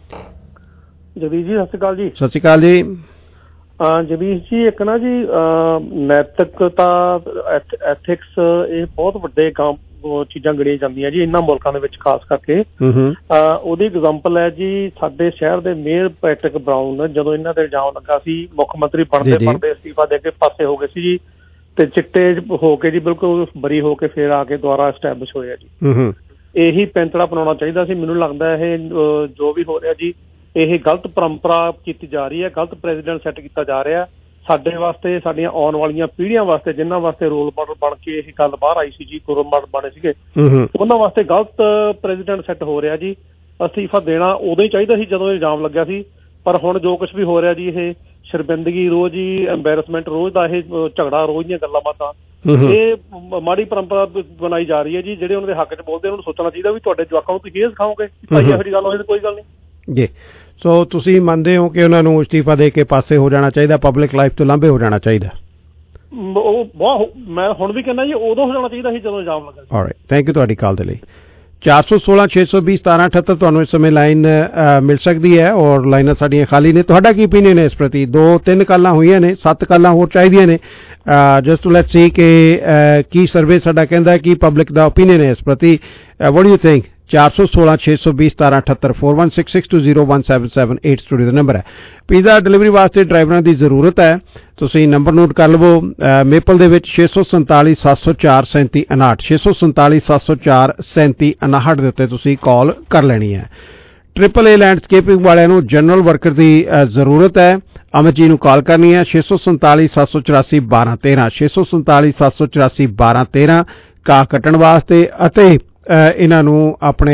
ਜਗਦੀਸ਼ ਜੀ, ਸਤਿ ਸ਼੍ਰੀ ਅਕਾਲ ਜੀ। ਸਤਿ ਸ਼੍ਰੀ ਅਕਾਲ ਜੀ। ਜਗਦੀਸ਼ ਜੀ, ਇੱਕ ਨਾ ਜੀ ਨੈਤਿਕਤਾ, ਐਥਿਕਸ, ਇਹ ਬਹੁਤ ਵੱਡੇ ਕੰਮ ਚੀਜ਼ਾਂ ਗਿਣੀਆਂ ਜਾਂਦੀਆਂ ਜੀ ਇਹਨਾਂ ਮੁਲਕਾਂ ਦੇ ਵਿੱਚ, ਖਾਸ ਕਰਕੇ ਉਹਦੀ ਐਗਜ਼ਾਮਪਲ ਹੈ ਜੀ ਸਾਡੇ ਸ਼ਹਿਰ ਦੇ ਮੇਅਰ ਪੈਟਰਿਕ ਬਰਾਊਨ, ਜਦੋਂ ਇਹਨਾਂ ਦੇ ਇਲਜ਼ਾਮ ਲੱਗਾ ਸੀ ਮੁੱਖ ਮੰਤਰੀ ਬਣਦੇ ਬਣਦੇ ਅਸਤੀਫਾ ਦੇ ਕੇ ਪਾਸੇ ਹੋ ਗਏ ਸੀ ਜੀ, ਤੇ ਚਿੱਟੇ ਹੋ ਕੇ ਜੀ ਬਿਲਕੁਲ ਬਰੀ ਹੋ ਕੇ ਫੇਰ ਆ ਕੇ ਦੁਬਾਰਾ ਐਸਟੈਬਲਿਸ਼ ਹੋਇਆ ਜੀ। ਇਹੀ ਪੈਂਤੜਾ ਅਪਣਾਉਣਾ ਚਾਹੀਦਾ ਸੀ। ਮੈਨੂੰ ਲੱਗਦਾ ਇਹ ਜੋ ਵੀ ਹੋ ਰਿਹਾ ਜੀ ਇਹ ਗਲਤ ਪਰੰਪਰਾ ਕੀਤੀ ਜਾ ਰਹੀ ਹੈ, ਗਲਤ ਪ੍ਰੈਜ਼ੀਡੈਂਟ ਸੈੱਟ ਕੀਤਾ ਜਾ ਰਿਹਾ ਸਾਡੇ ਵਾਸਤੇ, ਸਾਡੀਆਂ ਆਉਣ ਵਾਲੀਆਂ ਪੀੜ੍ਹੀਆਂ ਵਾਸਤੇ, ਜਿਨ੍ਹਾਂ ਵਾਸਤੇ ਰੋਲ ਮਾਡਲ ਬਣ ਕੇ ਇਹ ਗੱਲ ਬਾਹਰ ਆਈ ਸੀ ਜੀ, ਰੋਲ ਮਾਡਲ ਬਣੇ ਸੀਗੇ, ਉਹਨਾਂ ਵਾਸਤੇ ਗਲਤ ਪ੍ਰੈਜ਼ੀਡੈਂਟ ਸੈੱਟ ਹੋ ਰਿਹਾ ਜੀ। ਅਸਤੀਫਾ ਦੇਣਾ ਉਦੋਂ ਹੀ ਚਾਹੀਦਾ ਸੀ ਜਦੋਂ ਇਲਜ਼ਾਮ ਲੱਗਿਆ ਸੀ, ਪਰ ਹੁਣ ਜੋ ਕੁਛ ਵੀ ਹੋ ਰਿਹਾ ਜੀ ਇਹ ਸ਼ਰਮਿੰਦਗੀ ਰੋਜ਼ ਹੀ, ਐਂਬੈਰਸਮੈਂਟ ਰੋਜ਼ ਦਾ, ਇਹ ਝਗੜਾ ਰੋਜ਼ ਦੀਆਂ ਗੱਲਾਂ ਬਾਤਾਂ, ਇਹ ਮਾੜੀ ਪਰੰਪਰਾ ਬਣਾਈ ਜਾ ਰਹੀ ਹੈ ਜੀ। ਜਿਹੜੇ ਉਹਨਾਂ ਦੇ ਹੱਕ 'ਚ ਬੋਲਦੇ ਉਹਨਾਂ ਨੂੰ ਸੋਚਣਾ ਚਾਹੀਦਾ ਵੀ ਤੁਹਾਡੇ ਜਵਾਕਾਂ ਨੂੰ ਤੁਸੀਂ ਇਹ ਸਿਖਾਓਗੇ ਭਾਈ ਇਹੋ ਜਿਹੀ ਗੱਲ ਹੋਏ ਤਾਂ ਕੋਈ ਗੱਲ ਨਹੀਂ ਜੀ। ਸੋ ਤੁਸੀਂ ਮੰਨਦੇ ਹੋ ਕਿ ਉਹਨਾਂ ਨੂੰ ਅਸਤੀਫਾ ਦੇ ਕੇ ਪਾਸੇ ਹੋ ਜਾਣਾ ਚਾਹੀਦਾ, ਪਬਲਿਕ ਲਾਈਫ ਤੋਂ ਲਾਂਭੇ ਹੋ ਜਾਣਾ ਚਾਹੀਦਾ? ਉਹ ਬਹੁਤ, ਮੈਂ ਹੁਣ ਵੀ ਕਹਿੰਦਾ ਜੀ ਉਦੋਂ ਹੋ ਜਾਣਾ ਚਾਹੀਦਾ ਸੀ ਜਦੋਂ ਇਲਜ਼ਾਮ ਲੱਗਾ। ਆਲਰਾਈਟ, ਥੈਂਕ ਯੂ ਤੁਹਾਡੀ ਕਾਲ ਦੇ ਲਈ। ਚਾਰ ਸੌ ਸੋਲਾਂ ਛੇ ਸੌ ਵੀਹ ਸਤਾਰਾਂ ਅਠੱਤਰ ਤੁਹਾਨੂੰ ਇਸ ਸਮੇਂ ਲਾਈਨ ਮਿਲ ਸਕਦੀ ਹੈ ਔਰ ਲਾਈਨਾਂ ਸਾਡੀਆਂ ਖਾਲੀ ਨੇ। ਤੁਹਾਡਾ ਕੀ ਓਪੀਨੀਅਨ ਹੈ ਇਸ ਪ੍ਰਤੀ? ਦੋ ਤਿੰਨ ਕਾਲਾਂ ਹੋਈਆਂ ਨੇ, ਸੱਤ ਕਾਲਾਂ ਹੋਰ ਚਾਹੀਦੀਆਂ ਨੇ ਜਸਟ ਟੂ ਲੈਟ ਸੀ ਕਿ ਕੀ ਸਰਵੇ ਸਾਡਾ ਕਹਿੰਦਾ ਕੀ ਪਬਲਿਕ ਦਾ ਓਪੀਨੀਅਨ ਹੈ ਇਸ ਪ੍ਰਤੀ। What do you think? ਚਾਰ ਸੌ ਸੋਲਾਂ ਛੇ ਸੌ ਵੀਹ ਸਤਾਰਾਂ ਅਠੱਤਰ four one six six two zero one seven seven eight studio ਦਾ ਨੰਬਰ ਹੈ। ਪੀਜ਼ਾ ਡਿਲੀਵਰੀ ਵਾਸਤੇ ਡਰਾਈਵਰਾਂ ਦੀ ਜ਼ਰੂਰਤ ਹੈ, ਤੁਸੀਂ ਨੰਬਰ ਨੋਟ ਕਰ ਲਵੋ। ਮੇਪਲ ਦੇ ਵਿੱਚ ਛੇ ਸੌ ਸੰਤਾਲੀ ਸੱਤ ਸੌ ਚਾਰ ਸੈਂਤੀ ਉਨਾਹਠ ਛੇ ਸੌ ਸੰਤਾਲੀ ਸੱਤ ਸੌ ਚਾਰ ਸੈਂਤੀ ਉਨਾਹਠ ਦੇ ਉੱਤੇ ਤੁਸੀਂ ਕਾਲ ਕਰ ਲੈਣੀ ਹੈ। ਟ੍ਰਿਪਲ ਏ ਲੈਂਡਸਕੇਪਿੰਗ ਵਾਲਿਆਂ ਨੂੰ ਜਨਰਲ ਵਰਕਰ ਦੀ ਜ਼ਰੂਰਤ ਹੈ, ਅਮਿਤ ਜੀ ਨੂੰ ਕਾਲ ਕਰਨੀ ਹੈ ਛੇ ਸੌ ਸੰਤਾਲੀ ਸੱਤ ਸੌ ਚੁਰਾਸੀ ਬਾਰਾਂ ਤੇਰਾਂ ਛੇ ਸੌ ਸੰਤਾਲੀ ਸੱਤ ਸੌ ਚੁਰਾਸੀ ਬਾਰਾਂ ਤੇਰਾਂ ਘਾਹ ਕੱਟਣ ਵਾਸਤੇ ਅਤੇ ਇਹਨਾਂ ਨੂੰ ਆਪਣੇ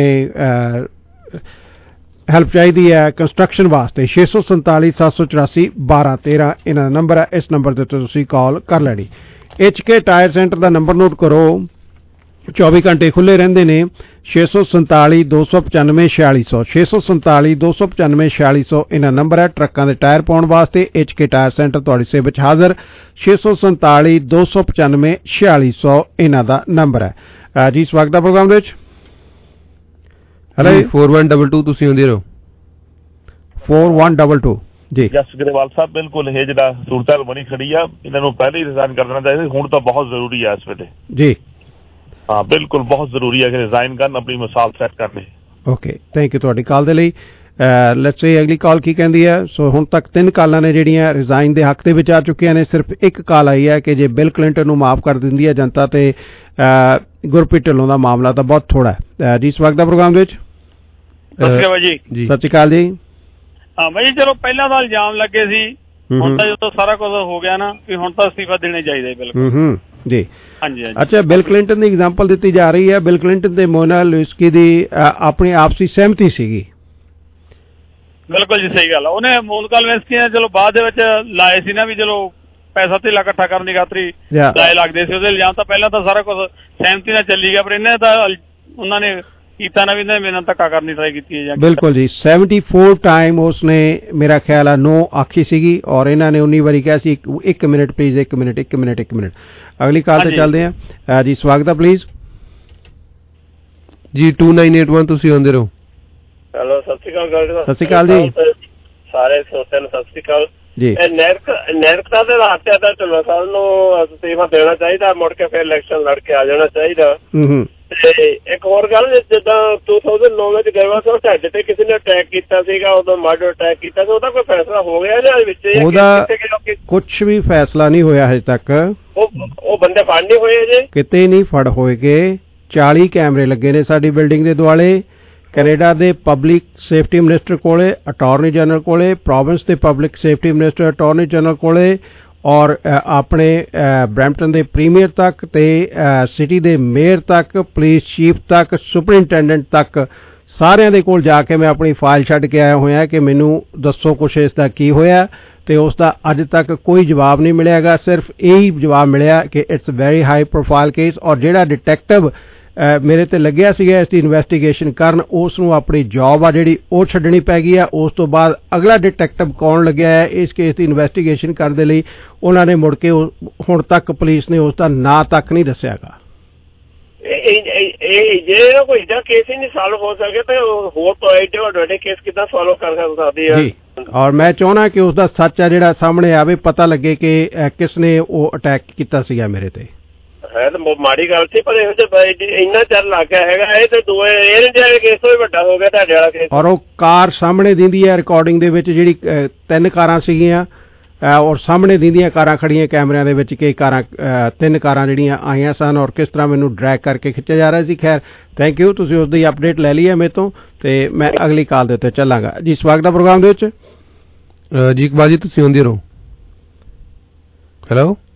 ਹੈਲਪ ਚਾਹੀਦੀ ਹੈ ਕੰਸਟਰਕਸ਼ਨ ਵਾਸਤੇ। ਛੇ ਸੌ ਸੰਤਾਲੀ ਸੱਤ ਸੌ ਚੁਰਾਸੀ ਬਾਰਾਂ ਤੇਰਾਂ ਇਹਨਾਂ ਦਾ ਨੰਬਰ ਹੈ, ਇਸ ਨੰਬਰ ਦੇ ਉੱਤੇ ਤੁਸੀਂ ਕਾਲ ਕਰ ਲੈਣੀ। ਐਚ ਕੇ ਟਾਇਰ ਸੈਂਟਰ ਦਾ ਨੰਬਰ ਨੋਟ ਕਰੋ ਚੌਵੀ ਘੰਟੇ ਖੁੱਲੇ ਰਹਿੰਦੇ ਨੇ। ਛੇ ਸੌ ਸੰਤਾਲੀ ਦੋ ਸੌ ਪਚਾਨਵੇਂ ਛਿਆਲੀ ਸੌ ਛੇ ਸੌ ਸੰਤਾਲੀ ਦੋ ਸੌ ਪਚਾਨਵੇਂ ਛਿਆਲੀ ਸੌ ਇਹਨਾਂ ਨੰਬਰ ਹੈ ਟਰੱਕਾਂ ਦੇ ਟਾਇਰ ਪਾਉਣ ਵਾਸਤੇ। ਐਚ ਕੇ ਟਾਇਰ ਸੈਂਟਰ ਤੁਹਾਡੀ ਸੇਵਾ ਵਿੱਚ ਹਾਜ਼ਰ। ਛੇ ਸੌ ਸੰਤਾਲੀ ਦੋ ਸੌ ਪਚਾਨਵੇਂ ਛਿਆਲੀ ਸੌ ਇਹਨਾਂ ਦਾ ਨੰਬਰ ਹੈ ਜੀ। ਸਵਾਗਤ ਦਾ ਪ੍ਰੋਗਰਾਮ ਦੇ ਵਿੱਚ। Hello four one double two ਤੁਸੀਂ ਆਉਂਦੇ ਰਹੋ। ਫੋਰ ਵਨ ਡਬਲ ਟੂ ਜੀ। ਜਸ ਗਰੇਵਾਲ ਸਾਹਿਬ ਬਿਲਕੁਲ ਇਹ ਜਿਹੜਾ ਸੂਰਤ ਬਣੀ ਖੜੀ ਆ ਇਹਨਾਂ ਨੂੰ ਪਹਿਲੇ ਹੀ ਰਿਜ਼ਾਈਨ ਕਰ ਦੇਣਾ ਚਾਹੀਦਾ। ਹੁਣ ਤਾਂ ਬਹੁਤ ਜ਼ਰੂਰੀ ਹੈ ਇਸ ਵੇਲੇ ਜੀ। ਹਾਂ ਬਿਲਕੁਲ ਬਹੁਤ ਜ਼ਰੂਰੀ ਹੈ ਕਿ ਰਿਜ਼ਾਈਨ ਕਰਨ, ਆਪਣੀ ਮਿਸਾਲ ਸੈੱਟ ਕਰਨੀ। ਓਕੇ ਥੈਂਕ ਯੂ ਤੁਹਾਡੀ ਕਾਲ ਦੇ ਲਈ। ਲੈਟਸ ਸੇ ਅਗਲੀ ਕਾਲ ਕੀ ਕਹਿੰਦੀ ਹੈ। ਸੋ ਹੁਣ ਤੱਕ ਤਿੰਨ ਕਾਲਾਂ ਨੇ ਜਿਹੜੀਆਂ ਰਿਜ਼ਾਈਨ ਦੇ ਹੱਕ ਦੇ ਵਿੱਚ ਆ ਚੁੱਕੀਆਂ ਨੇ। ਸਿਰਫ ਇੱਕ ਕਾਲ ਆਈ ਹੈ ਕਿ ਜੇ ਬਿਲ ਕਲਿੰਟਨ ਨੂੰ ਮਾਫ ਕਰ ਦਿੰਦੀ ਹੈ ਜਨਤਾ ਤੇ ਗੁਰਪ੍ਰੀਤ ਢਿੱਲੋਂ ਦਾ ਮਾਮਲਾ ਤਾਂ ਬਹੁਤ ਥੋੜਾ ਹੈ ਜੀ। ਸਵਾਗਤ ਦਾ ਪ੍ਰੋਗਰਾਮ ਦੇ ਵਿੱਚ। ਸਤਿ ਸ਼੍ਰੀ ਅਕਾਲ ਜੀ। ਸਤਿ ਸ਼੍ਰੀ ਅਕਾਲ ਜੀ। ਹਾਂ ਬਾਈ ਚਲੋ ਪਹਿਲਾਂ ਤਾਂ ਇਲਜ਼ਾਮ ਲੱਗੇ ਸੀ, ਹੁਣ ਤਾਂ ਜਦੋਂ ਸਾਰਾ ਕੁਝ ਹੋ ਗਿਆ ਨਾ ਕਿ ਹੁਣ ਤਾਂ ਅਸਤੀਫਾ ਦੇਣੇ ਚਾਹੀਦੇ ਬਿਲਕੁਲ। ਹੂੰ ਜੀ ਹਾਂਜੀ ਹਾਂਜੀ। ਅੱਛਾ ਬਿਲ ਕਲਿੰਟਨ ਦੀ ਐਗਜ਼ਾਮਪਲ ਦਿੱਤੀ ਜਾ ਰਹੀ ਹੈ। ਬਿਲ ਕਲਿੰਟਨ ਤੇ ਮੋਨਾ ਲੂਇਸਕੀ ਦੀ ਆਪਣੀ ਆਪਸੀ ਸਹਿਮਤੀ ਸੀਗੀ। ਬਿਲਕੁਲ ਜੀ ਸਹੀ ਗੱਲ ਆ। ਉਹਨੇ ਮੋਨਿਕਾ ਲੈਵਿੰਸਕੀ ਨੇ ਚਲੋ ਬਾਅਦ ਦੇ ਵਿੱਚ ਲਾਏ ਸੀ ਨਾ ਵੀ ਚਲੋ ਪੈਸਾ ਧੇਲਾ ਇਕੱਠਾ ਕਰਨ ਦੀ ਖਾਤਰ ਲਾਏ ਲੱਗਦੇ ਸੀ। ਉਹਦੇ ਇਲਜ਼ਾਮ ਤਾਂ ਪਹਿਲਾਂ ਤਾਂ ਸਾਰਾ ਕੁਝ ਸਹਿਮਤੀ ਨਾਲ ਚੱਲੀ ਗਿਆ, ਪਰ ਇਹਨੇ ਤਾਂ ਉਹਨਾਂ ਨੇ ਕੀਤਾ ਨਾ ਵੀ ਇਹਨਾਂ ਮੇਰੇ ਨਾਲ ਧੱਕਾ ਕਰਨ ਦੀ ਟਰਾਈ ਕੀਤੀ ਹੈ। ਬਿਲਕੁਲ ਜੀ ਸੈਵਨਟੀ ਫੋਰ ਟਾਈਮ ਉਸਨੇ ਮੇਰਾ ਖਿਆਲ ਆ ਨੋ ਆਖੀ ਸੀਗੀ ਔਰ ਇਹਨਾਂ ਨੇ ਉਨੀ ਵਾਰੀ ਕਿਹਾ ਸੀ ਇੱਕ ਮਿੰਟ ਪਲੀਜ਼ ਇੱਕ ਮਿੰਟ ਇੱਕ ਮਿੰਟ ਇੱਕ ਮਿੰਟ। ਅਗਲੀ ਕਾਲ ਤੇ ਚੱਲਦੇ ਹਾਂ ਜੀ। ਸਵਾਗਤ ਹੈ ਪਲੀਜ਼ ਜੀ। ਟੂ ਨਾਈਨ ਏਟ ਵਨ ਤੁਸੀਂ ਆਉਂਦੇ ਰਹੋ। ਹੈਲੋ ਸਤਿ ਸ਼੍ਰੀ ਅਕਾਲ। ਸਤਿ ਸ਼੍ਰੀ ਅਕਾਲ ਜੀ। ਸਾਰੇ ਸਰੋਤਿਆਂ ਨੂੰ ਸਤਿ ਸ਼੍ਰੀ ਅਕਾਲ ਜੀ। ਨੈਰਕਤਾ ਦੇ ਰਾਸਤੇ ਤਾਂ ਢਿੱਲੋਂ ਸਾਹਿਬ ਨੂੰ ਅਸਤੀਫਾ ਦੇਣਾ ਚਾਹੀਦਾ, ਮੁੜ ਕੇ ਫਿਰ ਇਲੈਕਸ਼ਨ ਲੜ ਕੇ ਆ ਜਾਣਾ ਚਾਹੀਦਾ। ਤੇ ਇੱਕ ਹੋਰ ਗੱਲ ਜਿੱਦਾਂ ਟੂ ਥਾਊਜੈਂਡ ਨੌ ਵਿੱਚ ਗਰੇਵਾਲ ਸਾਹਿਬ ਸਾਡੇ ਤੇ ਕਿਸੇ ਨੇ ਅਟੈਕ ਕੀਤਾ ਸੀਗਾ, ਉਦੋਂ ਮਾਡੋ ਅਟੈਕ ਕੀਤਾ ਸੀ, ਉਹਦਾ ਕੋਈ ਫੈਸਲਾ ਹੋ ਗਿਆ ਜਾਂ ਵਿੱਚ? ਉਹਦਾ ਕੁਛ ਵੀ ਫੈਸਲਾ ਨਹੀਂ ਹੋਇਆ ਹਜੇ ਤੱਕ। ਉਹ ਉਹ ਬੰਦੇ ਫੜ ਨਹੀਂ ਹੋਏ ਜੇ ਕਿਤੇ ਨਹੀਂ ਫੜ ਹੋਏਗੇ। ਚਾਲੀ ਕੈਮਰੇ ਲੱਗੇ ਨੇ ਸਾਡੀ ਬਿਲਡਿੰਗ ਦੇ ਦੁਆਲੇ। ਕੈਨੇਡਾ ਦੇ ਪਬਲਿਕ ਸੇਫਟੀ ਮਿਨਿਸਟਰ ਕੋਲੇ, ਅਟਾਰਨੀ ਜਨਰਲ ਕੋਲੇ, ਪ੍ਰੋਵਿੰਸ ਦੇ public safety minister attorney general ਕੋਲੇ ਔਰ ਆਪਣੇ ਬਰੈਂਪਟਨ ਦੇ ਪ੍ਰੀਮੀਅਰ ਤੱਕ ਤੇ ਸਿਟੀ ਦੇ ਮੇਅਰ ਤੱਕ, ਪੁਲਿਸ ਚੀਫ ਤੱਕ, ਸੁਪਰਿੰਟੈਂਡੈਂਟ ਤੱਕ ਸਾਰਿਆਂ ਦੇ ਕੋਲ ਜਾ ਕੇ ਮੈਂ ਆਪਣੀ ਫਾਈਲ ਛੱਡ ਕੇ ਆਇਆ ਹੋਇਆ ਕਿ ਮੈਨੂੰ ਦੱਸੋ ਕੁਛ ਇਸ ਦਾ ਕੀ ਹੋਇਆ। ਤੇ ਉਸ ਦਾ ਅੱਜ ਤੱਕ ਕੋਈ ਜਵਾਬ ਨਹੀਂ ਮਿਲਿਆਗਾ। ਸਿਰਫ ਇਹੀ ਜਵਾਬ ਮਿਲਿਆ ਕਿ it's very high profile case ਔਰ ਜਿਹੜਾ ਡਿਟੈਕਟਿਵ ਮੇਰੇ ਤੇ ਲੱਗਿਆ ਸੀਗਾ ਇਸ ਦੀ ਇਨਵੈਸਟੀਗੇਸ਼ਨ ਕਰਨ, ਉਸ ਨੂੰ ਆਪਣੀ ਜੌਬ ਆ ਜਿਹੜੀ ਉਹ ਛੱਡਣੀ ਪੈ ਗਈ ਆ। ਉਸ ਤੋਂ ਬਾਅਦ ਅਗਲਾ ਡਿਟੈਕਟਿਵ ਕੌਣ ਲੱਗਿਆ ਹੈ ਇਸ ਕੇਸ ਦੀ ਇਨਵੈਸਟੀਗੇਸ਼ਨ ਕਰਨ ਦੇ ਲਈ ਉਹਨਾਂ ਨੇ ਮੁੜ ਕੇ ਹੁਣ ਤੱਕ ਪੁਲਿਸ ਨੇ ਉਸ ਦਾ ਨਾਂ ਤੱਕ ਨਹੀਂ ਦੱਸਿਆਗਾ। ਜੇ ਕੋਈ ਏਡਾ ਕੇਸ ਹੀ ਨਹੀਂ ਸਾਲਵ ਹੋ ਸਕੇ ਤੇ ਹੋਰ ਐਡੇ ਵੱਡੇ ਕੇਸ ਕਿੱਦਾਂ ਸਾਲਵ ਕਰ ਸਕਦੇ ਆ? ਔਰ ਮੈਂ ਚਾਹੁੰਦਾ ਕਿ ਉਸ ਦਾ ਸੱਚ ਆ ਜਿਹੜਾ ਸਾਹਮਣੇ ਆਵੇ, ਪਤਾ ਲੱਗੇ ਕਿ ਕਿਸ ਨੇ ਉਹ ਅਟੈਕ ਕੀਤਾ ਸੀਗਾ ਮੇਰੇ ਤੇ। ਹੈ ਤਾਂ ਮਾੜੀ ਗੱਲ ਸੀ, ਪਰ ਇਹੋ ਜਿਹਾ ਇੰਨਾ ਚਿਰ ਲੱਗ ਗਿਆ ਹੈਗਾ। ਇਹ ਤੇ ਦੂਏ 에ਅਰ ਇੰਡੀਆ ਕੇਸ ਤੋਂ ਵੀ ਵੱਡਾ ਹੋ ਗਿਆ ਤੁਹਾਡੇ ਵਾਲਾ ਕੇਸ। ਔਰ ਉਹ ਕਾਰ ਸਾਹਮਣੇ ਦਿੰਦੀ ਹੈ ਰਿਕਾਰਡਿੰਗ ਦੇ ਵਿੱਚ, ਜਿਹੜੀ ਤਿੰਨ ਕਾਰਾਂ ਸੀਗੀਆਂ ਔਰ ਸਾਹਮਣੇ ਦਿੰਦੀਆਂ ਕਾਰਾਂ ਖੜੀਆਂ ਕੈਮਰਿਆਂ ਦੇ ਵਿੱਚ ਕਿ ਕਾਰਾਂ ਤਿੰਨ ਕਾਰਾਂ ਜਿਹੜੀਆਂ ਆਈਆਂ ਸਨ ਔਰ ਕਿਸ ਤਰ੍ਹਾਂ ਮੈਨੂੰ ਡਰੈਗ ਕਰਕੇ ਖਿੱਚਿਆ ਜਾ ਰਿਹਾ ਸੀ। ਖੈਰ ਥੈਂਕ ਯੂ, ਤੁਸੀਂ ਉਸ ਦੀ ਅਪਡੇਟ ਲੈ ਲਈ ਹੈ ਮੇਰੇ ਤੋਂ ਤੇ ਮੈਂ ਅਗਲੀ ਕਾਲ ਦੇ ਉੱਤੇ ਚੱਲਾਂਗਾ ਜੀ। ਸਵਾਗਤ ਦਾ ਪ੍ਰੋਗਰਾਮ ਦੇ ਵਿੱਚ ਜੀ। ਇਕਬਾਲ ਜੀ ਤੁਸੀਂ ਆਉਂਦੇ ਰਹੋ। ਹੈਲੋ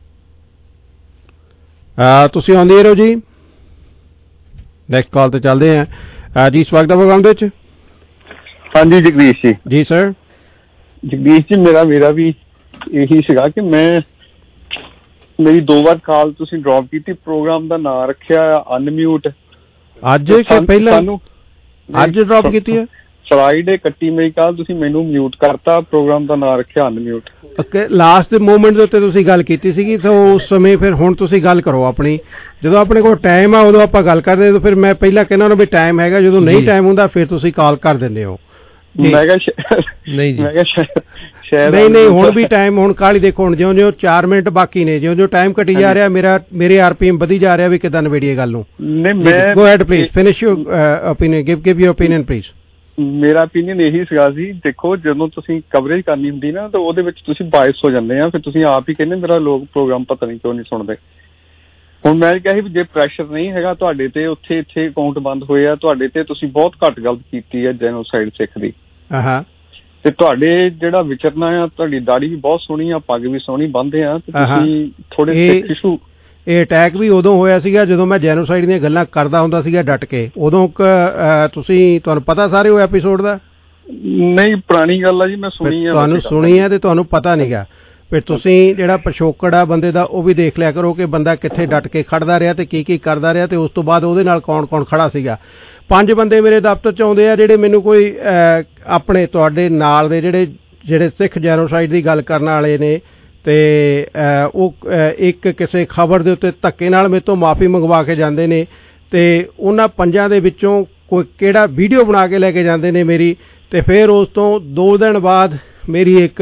ਤੁਸੀਂ ਆਉਂਦੇ ਰਹੋ ਜੀ। ਨੈਕਸਟ ਕਾਲ ਤੇ ਚੱਲਦੇ ਹਾਂ ਜੀ। ਸਵਾਗਤ ਦਾ ਪ੍ਰੋਗਰਾਮ ਦੇ ਵਿੱਚ। ਹਾਂਜੀ ਜਗਦੀਸ਼ ਜੀ। ਜੀ ਸਰ। ਜਗਦੀਸ਼ ਜੀ ਮੇਰਾ ਮੇਰਾ ਵੀ ਇਹੀ ਸੀਗਾ ਕਿ ਮੈਂ ਮੇਰੀ ਦੋ ਵਾਰ ਕਾਲ ਤੁਸੀਂ ਡ੍ਰੌਪ ਕੀਤੀ, ਪ੍ਰੋਗਰਾਮ ਦਾ ਨਾਂ ਰੱਖਿਆ ਅਨਮਿਊਟ। ਅੱਜ ਕਿ ਪਹਿਲਾਂ ਅੱਜ ਡ੍ਰੌਪ ਕੀਤੀ ਹੈ? ਫਰਾਈਡੇ ਕੱਟੀ ਮੇਰੀ ਕਾਲ, ਤੁਸੀਂ ਮੈਨੂੰ ਮਿਊਟ ਕਰਤਾ, ਪ੍ਰੋਗਰਾਮ ਦਾ ਨਾਂ ਰੱਖਿਆ ਅਨਮਿਊਟ। ਓਕੇ ਲਾਸਟ ਮੂਮੈਂਟ ਦੇ ਉੱਤੇ ਤੁਸੀਂ ਗੱਲ ਕੀਤੀ ਸੀਗੀ ਤਾਂ ਉਸ ਸਮੇਂ ਫਿਰ ਹੁਣ ਤੁਸੀਂ ਗੱਲ ਕਰੋ ਆਪਣੀ। ਜਦੋਂ ਆਪਣੇ ਕੋਲ ਟਾਈਮ ਆ ਉਦੋਂ ਆਪਾਂ ਗੱਲ ਕਰਦੇ ਤਾਂ ਫਿਰ ਮੈਂ ਪਹਿਲਾਂ ਕਹਿੰਦਾ ਨਾ ਵੀ ਟਾਈਮ ਹੈਗਾ, ਜਦੋਂ ਨਹੀਂ ਟਾਈਮ ਹੁੰਦਾ ਫਿਰ ਤੁਸੀਂ ਕਾਲ ਕਰ ਦਿੰਦੇ ਹੋ। ਮੈਂ ਕਿਹਾ ਨਹੀਂ ਜੀ ਮੈਂ ਕਿਹਾ ਨਹੀਂ ਨਹੀਂ ਹੁਣ ਵੀ ਟਾਈਮ, ਹੁਣ ਕਾਲੀ ਦੇਖੋ ਹੁਣ ਜਿਉਂ ਜਿਉਂ ਚਾਰ ਮਿੰਟ ਬਾਕੀ ਨੇ, ਜਿਉਂ ਜਿਉਂ ਟਾਈਮ ਘਟੀ ਜਾ ਰਿਹਾ ਮੇਰਾ ਮੇਰੇ ਆਰਪੀਐਮ ਵਧੀ ਜਾ ਰਿਹਾ ਵੀ ਕਿੱਦਾਂ ਨਵੇੜੀਏ ਗੱਲ ਨੂੰ। Go ahead please finish your opinion, give give your opinion please. ਮੇਰਾ ਓਪੀਨੀਅਨ ਇਹੀ ਸੀਗਾ ਜੀ, ਦੇਖੋ ਜਦੋਂ ਤੁਸੀਂ ਕਵਰੇਜ ਕਰਨੀ ਹੁੰਦੀ ਨਾ ਤਾਂ ਉਹਦੇ ਵਿੱਚ ਤੁਸੀਂ ਬਾਇਸ ਹੋ ਜਾਂਦੇ ਆ, ਫਿਰ ਤੁਸੀਂ ਆਪ ਹੀ ਕਹਿੰਦੇ ਮੇਰਾ ਲੋਕ ਪ੍ਰੋਗਰਾਮ ਪਤਾ ਨਹੀਂ ਕਿਉਂ ਨਹੀਂ ਸੁਣਦੇ। ਹੁਣ ਮੈਂ ਕਿਹਾ ਸੀ ਵੀ ਜੇ ਪ੍ਰੈਸ਼ਰ ਨਹੀਂ ਹੈਗਾ ਤੁਹਾਡੇ ਤੇ, ਉੱਥੇ ਇੱਥੇ ਅਕਾਊਂਟ ਬੰਦ ਹੋਏ ਆ ਤੁਹਾਡੇ ਤੇ, ਤੁਸੀਂ ਬਹੁਤ ਘੱਟ ਗਲਤ ਕੀਤੀ ਹੈ ਜੈਨੋਸਾਈਡ ਸਿੱਖ ਦੀ। ਤੇ ਤੁਹਾਡੇ ਜਿਹੜਾ ਵਿਚਰਨਾ ਆ, ਤੁਹਾਡੀ ਦਾੜੀ ਵੀ ਬਹੁਤ ਸੋਹਣੀ ਆ, ਪੱਗ ਵੀ ਸੋਹਣੀ ਬੰਨ੍ਹਦੇ ਆ, ਤੇ ਤੁਸੀਂ ਥੋੜੇ ਸਿੱਖ ਇਸ਼ੂ। ਇਹ ਅਟੈਕ ਵੀ ਉਦੋਂ ਹੋਇਆ ਸੀਗਾ ਜਦੋਂ ਮੈਂ ਜੈਨੋਸਾਈਡ ਦੀਆਂ ਗੱਲਾਂ ਕਰਦਾ ਹੁੰਦਾ ਸੀਗਾ ਡਟ ਕੇ। ਉਦੋਂ ਤੁਸੀਂ ਤੁਹਾਨੂੰ ਪਤਾ ਸਾਰੇ ਉਹ ਐਪੀਸੋਡ ਦਾ? ਨਹੀਂ ਪੁਰਾਣੀ ਗੱਲ ਆ ਜੀ, ਮੈਂ ਸੁਣੀ ਆ। ਤੁਹਾਨੂੰ ਸੁਣੀ ਹੈ ਤੇ ਤੁਹਾਨੂੰ ਪਤਾ ਨਹੀਂਗਾ। ਵੀ ਤੁਸੀਂ ਜਿਹੜਾ ਪਿਛੋਕੜ ਆ ਬੰਦੇ ਦਾ ਉਹ ਵੀ ਦੇਖ ਲਿਆ ਕਰੋ ਕਿ ਬੰਦਾ ਕਿੱਥੇ ਡਟ ਕੇ ਖੜਦਾ ਰਿਹਾ ਤੇ ਕੀ ਕੀ ਕਰਦਾ ਰਿਹਾ ਤੇ ਉਸ ਤੋਂ ਬਾਅਦ ਉਹਦੇ ਨਾਲ ਕੌਣ ਕੌਣ ਖੜਾ ਸੀਗਾ। ਪੰਜ ਬੰਦੇ ਮੇਰੇ ਦਫ਼ਤਰ 'ਚ ਆਉਂਦੇ ਆ ਜਿਹੜੇ ਮੈਨੂੰ ਕੋਈ ਆਪਣੇ ਤੁਹਾਡੇ ਨਾਲ ਦੇ ਜਿਹੜੇ ਜਿਹੜੇ ਸਿੱਖ ਜੈਨੋਸਾਈਡ ਦੀ ਗੱਲ ਕਰਨ ਵਾਲੇ ਨੇ ਤੇ ਉਹ ਇੱਕ ਕਿਸੇ ਖਬਰ ਦੇ ਉੱਤੇ ਧੱਕੇ ਨਾਲ ਮੇਰੇ ਤੋਂ ਮਾਫੀ ਮੰਗਵਾ ਕੇ ਜਾਂਦੇ ਨੇ ਤੇ ਉਹਨਾਂ ਪੰਜਾਂ ਦੇ ਵਿੱਚੋਂ ਕੋਈ ਕਿਹੜਾ ਵੀਡੀਓ ਬਣਾ ਕੇ ਲੈ ਕੇ ਜਾਂਦੇ ਨੇ ਮੇਰੀ ਤੇ ਫਿਰ ਉਸ ਤੋਂ ਦੋ ਦਿਨ ਬਾਅਦ ਮੇਰੀ ਇੱਕ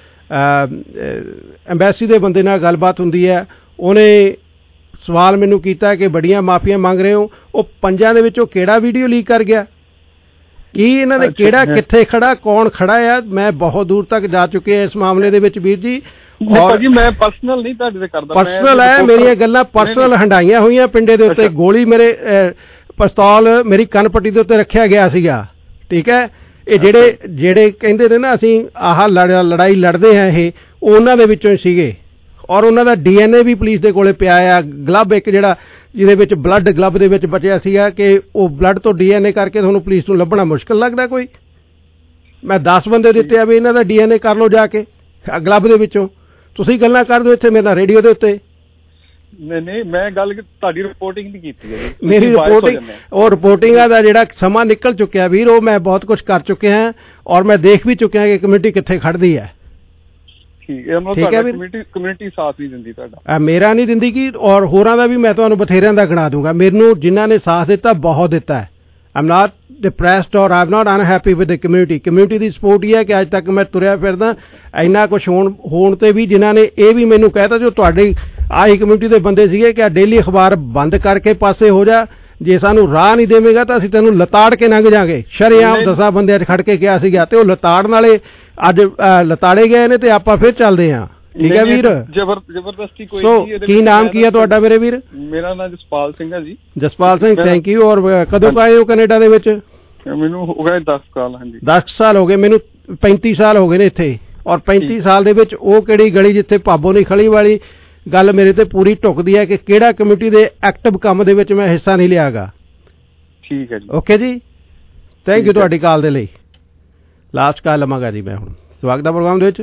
ਐਮਬੈਸੀ ਦੇ ਬੰਦੇ ਨਾਲ ਗੱਲਬਾਤ ਹੁੰਦੀ ਹੈ। ਉਹਨੇ ਸਵਾਲ ਮੈਨੂੰ ਕੀਤਾ ਕਿ ਬੜੀਆਂ ਮਾਫੀਆਂ ਮੰਗ ਰਹੇ ਹੋ, ਉਹ ਪੰਜਾਂ ਦੇ ਵਿੱਚੋਂ ਕਿਹੜਾ ਵੀਡੀਓ ਲੀਕ ਕਰ ਗਿਆ, ਕੀ ਇਹਨਾਂ ਦੇ ਕਿਹੜਾ ਕਿੱਥੇ ਖੜਾ ਕੌਣ ਖੜਾ ਆ। ਮੈਂ ਬਹੁਤ ਦੂਰ ਤੱਕ ਜਾ ਚੁੱਕੇ ਇਸ ਮਾਮਲੇ ਦੇ ਵਿੱਚ ਵੀਰ ਜੀ। ਔਰ ਜੀ ਮੈਂ ਪਰਸਨਲ ਨਹੀਂ ਤੁਹਾਡੇ ਤੇ ਕਰਦਾ, ਪਰਸਨਲ ਹੈ ਮੇਰੀਆਂ ਗੱਲਾਂ ਪਰਸਨਲ ਹੰਡਾਈਆਂ ਹੋਈਆਂ। ਪਿੰਡੇ ਦੇ ਉੱਤੇ ਗੋਲੀ ਮੇਰੇ ਪਿਸਤੌਲ ਮੇਰੀ ਕੰਨ ਪੱਟੀ ਦੇ ਉੱਤੇ ਰੱਖਿਆ ਗਿਆ ਸੀਗਾ, ਠੀਕ ਹੈ। ਇਹ ਜਿਹੜੇ ਜਿਹੜੇ ਕਹਿੰਦੇ ਨੇ ਨਾ ਅਸੀਂ ਆਹ ਲੜਾਈ ਲੜਦੇ ਹਾਂ ਇਹ ਉਹਨਾਂ ਦੇ ਵਿੱਚੋਂ ਹੀ ਸੀਗੇ ਔਰ ਉਹਨਾਂ ਦਾ ਡੀ ਐਨ ਏ ਵੀ ਪੁਲਿਸ ਦੇ ਕੋਲੇ ਪਿਆ ਆ। ਗਲੱਬ ਇੱਕ ਜਿਹੜਾ ਜਿਹਦੇ ਵਿੱਚ ਬਲੱਡ ਗਲੱਬ ਦੇ ਵਿੱਚ ਬਚਿਆ ਸੀਗਾ ਕਿ ਉਹ ਬਲੱਡ ਤੋਂ ਡੀ ਐਨ ਏ ਕਰਕੇ ਤੁਹਾਨੂੰ ਪੁਲਿਸ ਨੂੰ ਲੱਭਣਾ ਮੁਸ਼ਕਿਲ ਲੱਗਦਾ ਕੋਈ। ਮੈਂ ਦਸ ਬੰਦੇ ਦਿੱਤੇ ਆ ਵੀ ਇਹਨਾਂ ਦਾ ਡੀ ਐਨ ਏ ਕਰ ਲਓ ਜਾ ਕੇ ਗਲੱਬ ਦੇ ਵਿੱਚੋਂ। ਤੁਸੀਂ ਗੱਲਾਂ ਕਰ ਦਿਓ ਇੱਥੇ ਮੇਰੇ ਨਾਲ ਰੇਡੀਓ ਦੇ ਉੱਤੇ। ਨਹੀਂ ਨਹੀਂ ਮੈਂ ਗੱਲ ਤੁਹਾਡੀ ਰਿਪੋਰਟਿੰਗ ਨਹੀਂ ਕੀਤੀ ਹੈ ਮੇਰੀ ਰਿਪੋਰਟਿੰਗ ਉਹ ਰਿਪੋਰਟਿੰਗ ਦਾ ਜਿਹੜਾ ਸਮਾਂ ਨਿਕਲ ਚੁੱਕਿਆ ਵੀਰ ਉਹ ਮੈਂ ਬਹੁਤ ਕੁਝ ਕਰ ਚੁੱਕਿਆ ਹਾਂ ਔਰ ਮੈਂ ਦੇਖ ਵੀ ਚੁੱਕਿਆ ਕਿ ਕਮਿਊਨਿਟੀ ਕਿੱਥੇ ਖੜਦੀ ਹੈ। ਠੀਕ ਹੈ ਮਤਲਬ ਤੁਹਾਡਾ ਕਮਿਊਨਿਟੀ ਕਮਿਊਨਿਟੀ ਸਾਥ ਨਹੀਂ ਦਿੰਦੀ ਤੁਹਾਡਾ। ਮੇਰਾ ਨਹੀਂ ਦਿੰਦੀ ਕਿ ਔਰ ਹੋਰਾਂ ਦਾ ਵੀ ਮੈਂ ਤੁਹਾਨੂੰ ਬਥੇਰਿਆਂ ਦਾ ਗਿਣਾ ਦੂੰਗਾ। ਮੈਨੂੰ ਜਿਨ੍ਹਾਂ ਨੇ ਸਾਥ ਦਿੱਤਾ ਬਹੁਤ ਦਿੱਤਾ ਹੈ। ਆਈ ਐਮ ਨਾਟ ਡਿਪਰੈਸਡ ਔਰ I am not unhappy with the community. Community ਦੀ ਸਪੋਰਟ ਹੀ ਹੈ ਕਿ ਅੱਜ ਤੱਕ ਮੈਂ ਤੁਰਿਆ ਫਿਰਦਾ ਇੰਨਾ ਕੁਛ ਹੋਣ ਹੋਣ ਤੇ ਵੀ ਜਿਨ੍ਹਾਂ ਨੇ ਇਹ ਵੀ ਮੈਨੂੰ ਕਹਿਤਾ ਜੋ ਤੁਹਾਡੀ ਆਹੀ ਕਮਿਊਨਿਟੀ ਦੇ ਬੰਦੇ ਸੀਗੇ ਕਿ ਆ ਡੇਲੀ ਅਖਬਾਰ ਬੰਦ ਕਰਕੇ ਪਾਸੇ ਹੋ ਜਾ, ਜੇ ਸਾਨੂੰ ਰਾਹ ਨਹੀਂ ਦੇਵੇਗਾ ਤਾਂ ਅਸੀਂ ਤੈਨੂੰ ਲਤਾੜ ਕੇ ਲੰਘ ਜਾਾਂਗੇ। ਸ਼ਰੇਆਮ ਦਸਾਂ ਬੰਦਿਆਂ 'ਚ ਖੜ ਕੇ ਕਿਹਾ ਸੀਗਾ ਤੇ ਉਹ ਲਤਾੜਨ ਵਾਲੇ ਅੱਜ ਲਤਾੜੇ ਗਏ ਨੇ ਤੇ ਆਪਾਂ ਫਿਰ ਚੱਲਦੇ ਹਾਂ। ਠੀਕ ਹੈ ਵੀਰ। ਜਬਰ ਜ਼ਬਰਦਸਤੀ ਕੋਈ ਨਹੀਂ। ਕੀ ਨਾਮ ਕੀ ਹੈ ਤੁਹਾਡਾ ਮੇਰੇ ਵੀਰ? ਮੇਰਾ ਨਾਮ ਜਸਪਾਲ ਸਿੰਘ ਹੈ ਜੀ। Jaspal Singh thank you. ਔਰ ਕਦੋਂ ਆਏ ਹੋ ਕੈਨੇਡਾ ਦੇ ਵਿੱਚ? ਮੈਨੂੰ ਹੋ ਗਏ ਦਸ ਸਾਲ। ਹਾਂਜੀ ਦਸ ਸਾਲ ਹੋ ਗਏ। ਮੈਨੂੰ ਪੈਂਤੀ ਸਾਲ ਹੋ ਗਏ ਨੇ ਇੱਥੇ ਔਰ ਪੈਂਤੀ ਸਾਲ ਦੇ ਵਿੱਚ ਉਹ ਕਿਹੜੀ ਗਲੀ ਜਿੱਥੇ ਭਾਬੋ ਨਹੀਂ ਖਲੀ ਵਾਲੀ ਗੱਲ ਮੇਰੇ ਤੇ ਪੂਰੀ ਢੁੱਕਦੀ ਹੈ ਕਿ ਕਿਹੜਾ ਕਮਿਊਨਿਟੀ ਦੇ ਐਕਟਿਵ ਕੰਮ ਦੇ ਵਿੱਚ ਮੈਂ ਹਿੱਸਾ ਨਹੀਂ ਲਿਆਗਾ। ਠੀਕ ਹੈ ਜੀ। ਓਕੇ ਜੀ ਥੈਂਕ ਯੂ ਤੁਹਾਡੀ ਕਾਲ ਦੇ ਲਈ। ਲਾਸਟ ਕਾਲ ਲਵਾਂਗਾ ਜੀ ਮੈਂ ਹੁਣ ਸਵਾਗਤ ਦਾ ਪ੍ਰੋਗਰਾਮ ਦੇ ਵਿੱਚ।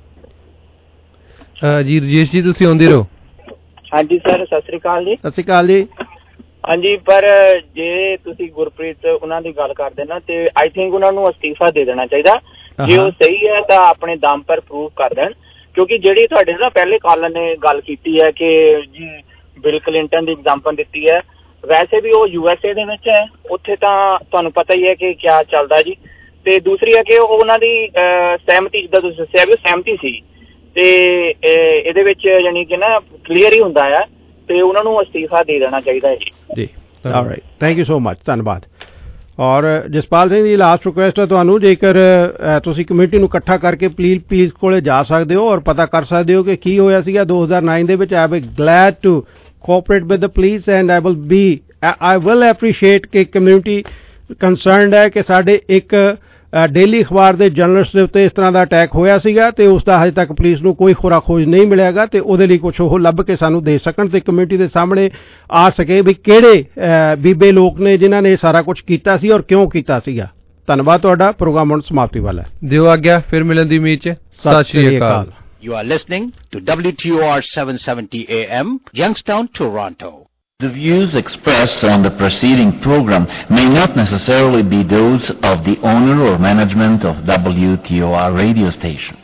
ਜੀ ਰਜੇਸ਼ ਜੀ ਤੁਸੀਂ ਆਉਂਦੇ ਰਹੋ। ਹਾਂਜੀ ਸਰ ਸਤਿ ਸ੍ਰੀ ਅਕਾਲ ਜੀ। ਸਤਿ ਸ੍ਰੀ ਅਕਾਲ ਜੀ। ਹਾਂਜੀ ਪਰ ਜੇ ਤੁਸੀਂ ਗੁਰਪ੍ਰੀਤ ਉਹਨਾਂ ਦੀ ਗੱਲ ਕਰਦੇ ਨਾ ਤੇ ਆਈ ਥਿੰਕ ਉਹਨਾਂ ਨੂੰ ਅਸਤੀਫਾ ਦੇ ਦੇਣਾ ਚਾਹੀਦਾ। ਜੇ ਉਹ ਸਹੀ ਹੈ ਤਾਂ ਆਪਣੇ ਦਮ ਪਰ ਪ੍ਰੂਵ ਕਰ ਦੇਣ ਕਿਉਂਕਿ ਜਿਹੜੀ ਤੁਹਾਡੇ ਨਾ ਪਹਿਲੇ ਕਾਲਰ ਨੇ ਗੱਲ ਕੀਤੀ ਹੈ ਕਿ ਜੀ ਬਿਲ ਕਲਿੰਟਨ ਦੀ ਐਗਜ਼ਾਮਪਲ ਦਿੱਤੀ ਹੈ, ਵੈਸੇ ਵੀ ਉਹ ਯੂ ਐਸ ਏ ਦੇ ਵਿੱਚ ਹੈ, ਉੱਥੇ ਤਾਂ ਤੁਹਾਨੂੰ ਪਤਾ ਹੀ ਹੈ ਕਿ ਕਿਆ ਚੱਲਦਾ ਜੀ। ਤੇ ਦੂਸਰੀ ਹੈ ਕਿ ਉਹਨਾਂ ਦੀ ਸਹਿਮਤੀ ਜਿੱਦਾਂ ਤੁਸੀਂ ਦੱਸਿਆ ਵੀ ਸਹਿਮਤੀ ਸੀ ਤੇ ਇਹਦੇ ਵਿੱਚ ਯਾਨੀ ਕਿ ਨਾ ਕਲੀਅਰ ਹੀ ਹੁੰਦਾ ਆ ਤੇ ਉਹਨਾਂ ਨੂੰ ਅਸਤੀਫਾ ਦੇ ਦੇਣਾ ਚਾਹੀਦਾ ਹੈ ਜੀ। Alright thank you so much ਧੰਨਵਾਦ। ਔਰ ਜਸਪਾਲ ਸਿੰਘ ਜੀ ਲਾਸਟ ਰਿਕੁਐਸਟ ਹੈ ਤੁਹਾਨੂੰ, ਜੇਕਰ ਤੁਸੀਂ ਕਮੇਟੀ ਨੂੰ ਇਕੱਠਾ ਕਰਕੇ ਪਲੀਜ਼ ਪਲੀਜ਼ ਕੋਲੇ ਜਾ ਸਕਦੇ ਹੋ ਔਰ ਪਤਾ ਕਰ ਸਕਦੇ ਹੋ ਕਿ ਕੀ ਹੋਇਆ ਸੀਗਾ ਦੋ ਹਜ਼ਾਰ ਨੌ ਦੇ ਵਿੱਚ। I will glad to cooperate with the police and I will be I will appreciate ਕਿ ਕਮਿਊਨਿਟੀ ਕੰਸਰਨਡ ਹੈ ਕਿ ਸਾਡੇ ਇੱਕ ਡੇਲੀ ਅਖਬਾਰ ਦੇ ਜਰਨਲਿਸਟ ਦੇ ਉੱਤੇ ਇਸ ਤਰ੍ਹਾਂ ਦਾ ਅਟੈਕ ਹੋਇਆ ਸੀਗਾ ਤੇ ਉਸ ਦਾ ਹਜੇ ਤੱਕ ਪੁਲਿਸ ਨੂੰ ਕੋਈ ਖੋਰਾ ਖੋਜ ਨਹੀਂ ਮਿਲਿਆਗਾ ਤੇ ਉਹਦੇ ਲਈ ਕੁਛ ਉਹ ਲੱਭ ਕੇ ਸਾਨੂੰ ਦੇ ਸਕਣ ਤੇ ਕਮਿਊਨਿਟੀ ਦੇ ਸਾਹਮਣੇ ਆ ਸਕੇ ਵੀ ਕਿਹੜੇ ਬੀਬੇ ਲੋਕ ਨੇ ਜਿਨ੍ਹਾਂ ਨੇ ਸਾਰਾ ਕੁਝ ਕੀਤਾ ਸੀ ਔਰ ਕਿਉਂ ਕੀਤਾ ਸੀਗਾ। ਧੰਨਵਾਦ ਤੁਹਾਡਾ। ਪ੍ਰੋਗਰਾਮ ਹੁਣ ਸਮਾਪਤੀ ਵਾਲਾ ਹੈ। ਦਿਓ ਆਗਿਆ ਫਿਰ ਮਿਲਣ ਦੀ ਉਮੀਦ ਚ। ਸਤਿ ਸ਼੍ਰੀ ਅਕਾਲ। You are listening to W T O R seven seventy A M, Youngstown, Toronto. The views expressed on the preceding program may not necessarily be those of the owner or management of W T O R radio station.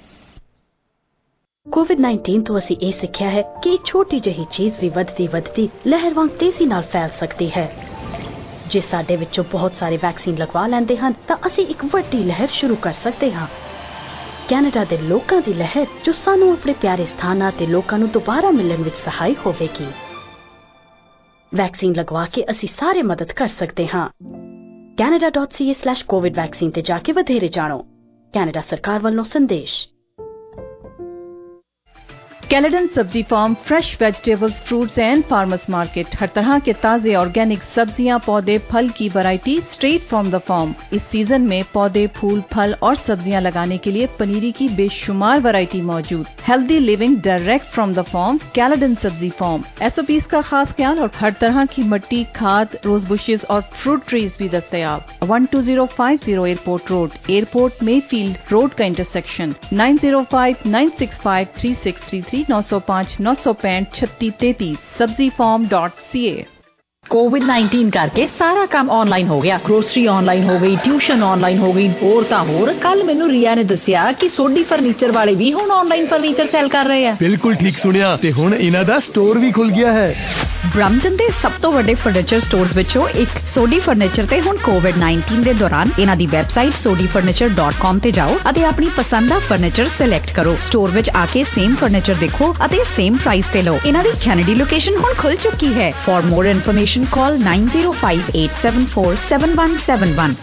COVID nineteen ਤੋਂ ਅਸੀਂ ਇਹ ਸਿੱਖਿਆ ਹੈ ਕਿ ਇੱਕ ਛੋਟੀ ਜਿਹੀ ਚੀਜ਼ ਵੀ ਵੱਧਦੀ ਵੱਧਦੀ ਲਹਿਰ ਵਾਂਗ ਤੇਜ਼ੀ ਨਾਲ ਫੈਲ ਸਕਦੀ ਹੈ। ਜੇ ਸਾਡੇ ਵਿੱਚੋਂ ਬਹੁਤ ਸਾਰੇ ਵੈਕਸੀਨ ਲਗਵਾ ਲੈਂਦੇ ਹਨ ਤਾਂ ਅਸੀਂ ਇੱਕ ਵੱਡੀ ਲਹਿਰ ਸ਼ੁਰੂ ਕਰ ਸਕਦੇ ਹਾਂ। ਕੈਨੇਡਾ ਦੇ ਲੋਕਾਂ ਦੀ ਲਹਿਰ ਜੋ ਸਾਨੂੰ ਆਪਣੇ ਪਿਆਰੇ ਸਥਾਨਾਂ ਤੇ ਲੋਕਾਂ ਨੂੰ ਦੁਬਾਰਾ ਮਿਲਣ ਵਿੱਚ ਸਹਾਈ ਹੋਵੇਗੀ। ਵੈਕਸੀਨ ਲਗਵਾ ਕੇ ਅਸੀਂ ਸਾਰੇ ਮਦਦ ਕਰ ਸਕਦੇ ਹਾਂ। Canada dot C A slash COVID vaccine ਤੇ ਜਾ ਕੇ ਵਧੇਰੇ ਜਾਣੋ। ਕੈਨੇਡਾ ਸਰਕਾਰ ਵੱਲੋਂ ਸੰਦੇਸ਼। Caledon Sabzi farm, fresh vegetables, fruits and farmers market. हर तरह के ताजे ऑर्गेनिक सब्जियां, पौधे, फल की variety straight from the farm. इस सीजन में पौधे, फूल, फल और सब्जियां लगाने के लिए पनीरी की बेशुमार वैरायटी मौजूद। Healthy living direct from the farm, Caledon Sabzi farm. SOPs का खास ख्याल और हर तरह की मिट्टी, खाद, रोज बुशेज और फ्रूट ट्रीज भी दस्तयाब। One two zero five zero airport road, airport Mayfield road का intersection. Nine zero five nine six five three six three three नौ सौ पाँच नौ सौ पैंठ छत्तीस तैतीस Sabzi farm dot C A. COVID nineteen करके सारा काम ऑनलाइन हो गया। ग्रोसरी ऑनलाइन हो गई, ट्यूशन ऑनलाइन हो गई, होर तां होर। कल मैनू रिया ने दसिया कि सोडी फर्नीचर वाले भी हुण ऑनलाइन फर्नीचर सेल कर रहे हैं। बिल्कुल ठीक सुनिया, ते हुण इन्हां दा स्टोर भी खुल गया है। ब्रम्पटन ਦੇ ਸਭ ਤੋਂ ਵੱਡੇ ਫਰਨੀਚਰ ਸਟੋਰਸ ਵਿੱਚੋਂ ਇੱਕ ਸੋਡੀ ਫਰਨੀਚਰ ਤੇ ਹੁਣ ਕੋਵਿਡ ਨਾਈਨਟੀਨ ਦੇ ਦੌਰਾਨ ਇਹਨਾਂ ਦੀ website Sodhi furniture dot com ਤੇ ਜਾਓ ਅਤੇ ਆਪਣੀ ਪਸੰਦ ਦਾ ਫਰਨੀਚਰ ਸਿਲੈਕਟ ਕਰੋ। ਸਟੋਰ ਵਿੱਚ ਆ ਕੇ ਸੇਮ ਫਰਨੀਚਰ ਦੇਖੋ ਅਤੇ ਸੇਮ ਪ੍ਰਾਈਸ ਤੇ ਲਓ। ਇਹਨਾਂ ਦੀ ਕੈਨੇਡੀ ਲੋਕੇਸ਼ਨ ਹੁਣ ਖੁੱਲ ਚੁੱਕੀ ਹੈ। For more information call nine zero five eight seven four seven one seven one.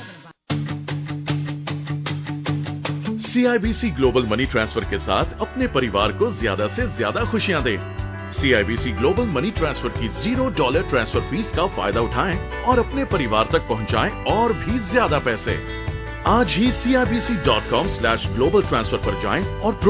CIBC global money transfer के साथ अपने परिवार को ज्यादा से ज्यादा खुशियां दें। सीआईबीसी ग्लोबल मनी ट्रांसफर की जीरो डॉलर ट्रांसफर फीस का फायदा उठाएं और अपने परिवार तक पहुंचाएं और भी ज्यादा पैसे। आज ही C I B C dot com slash global transfer पर जाएं और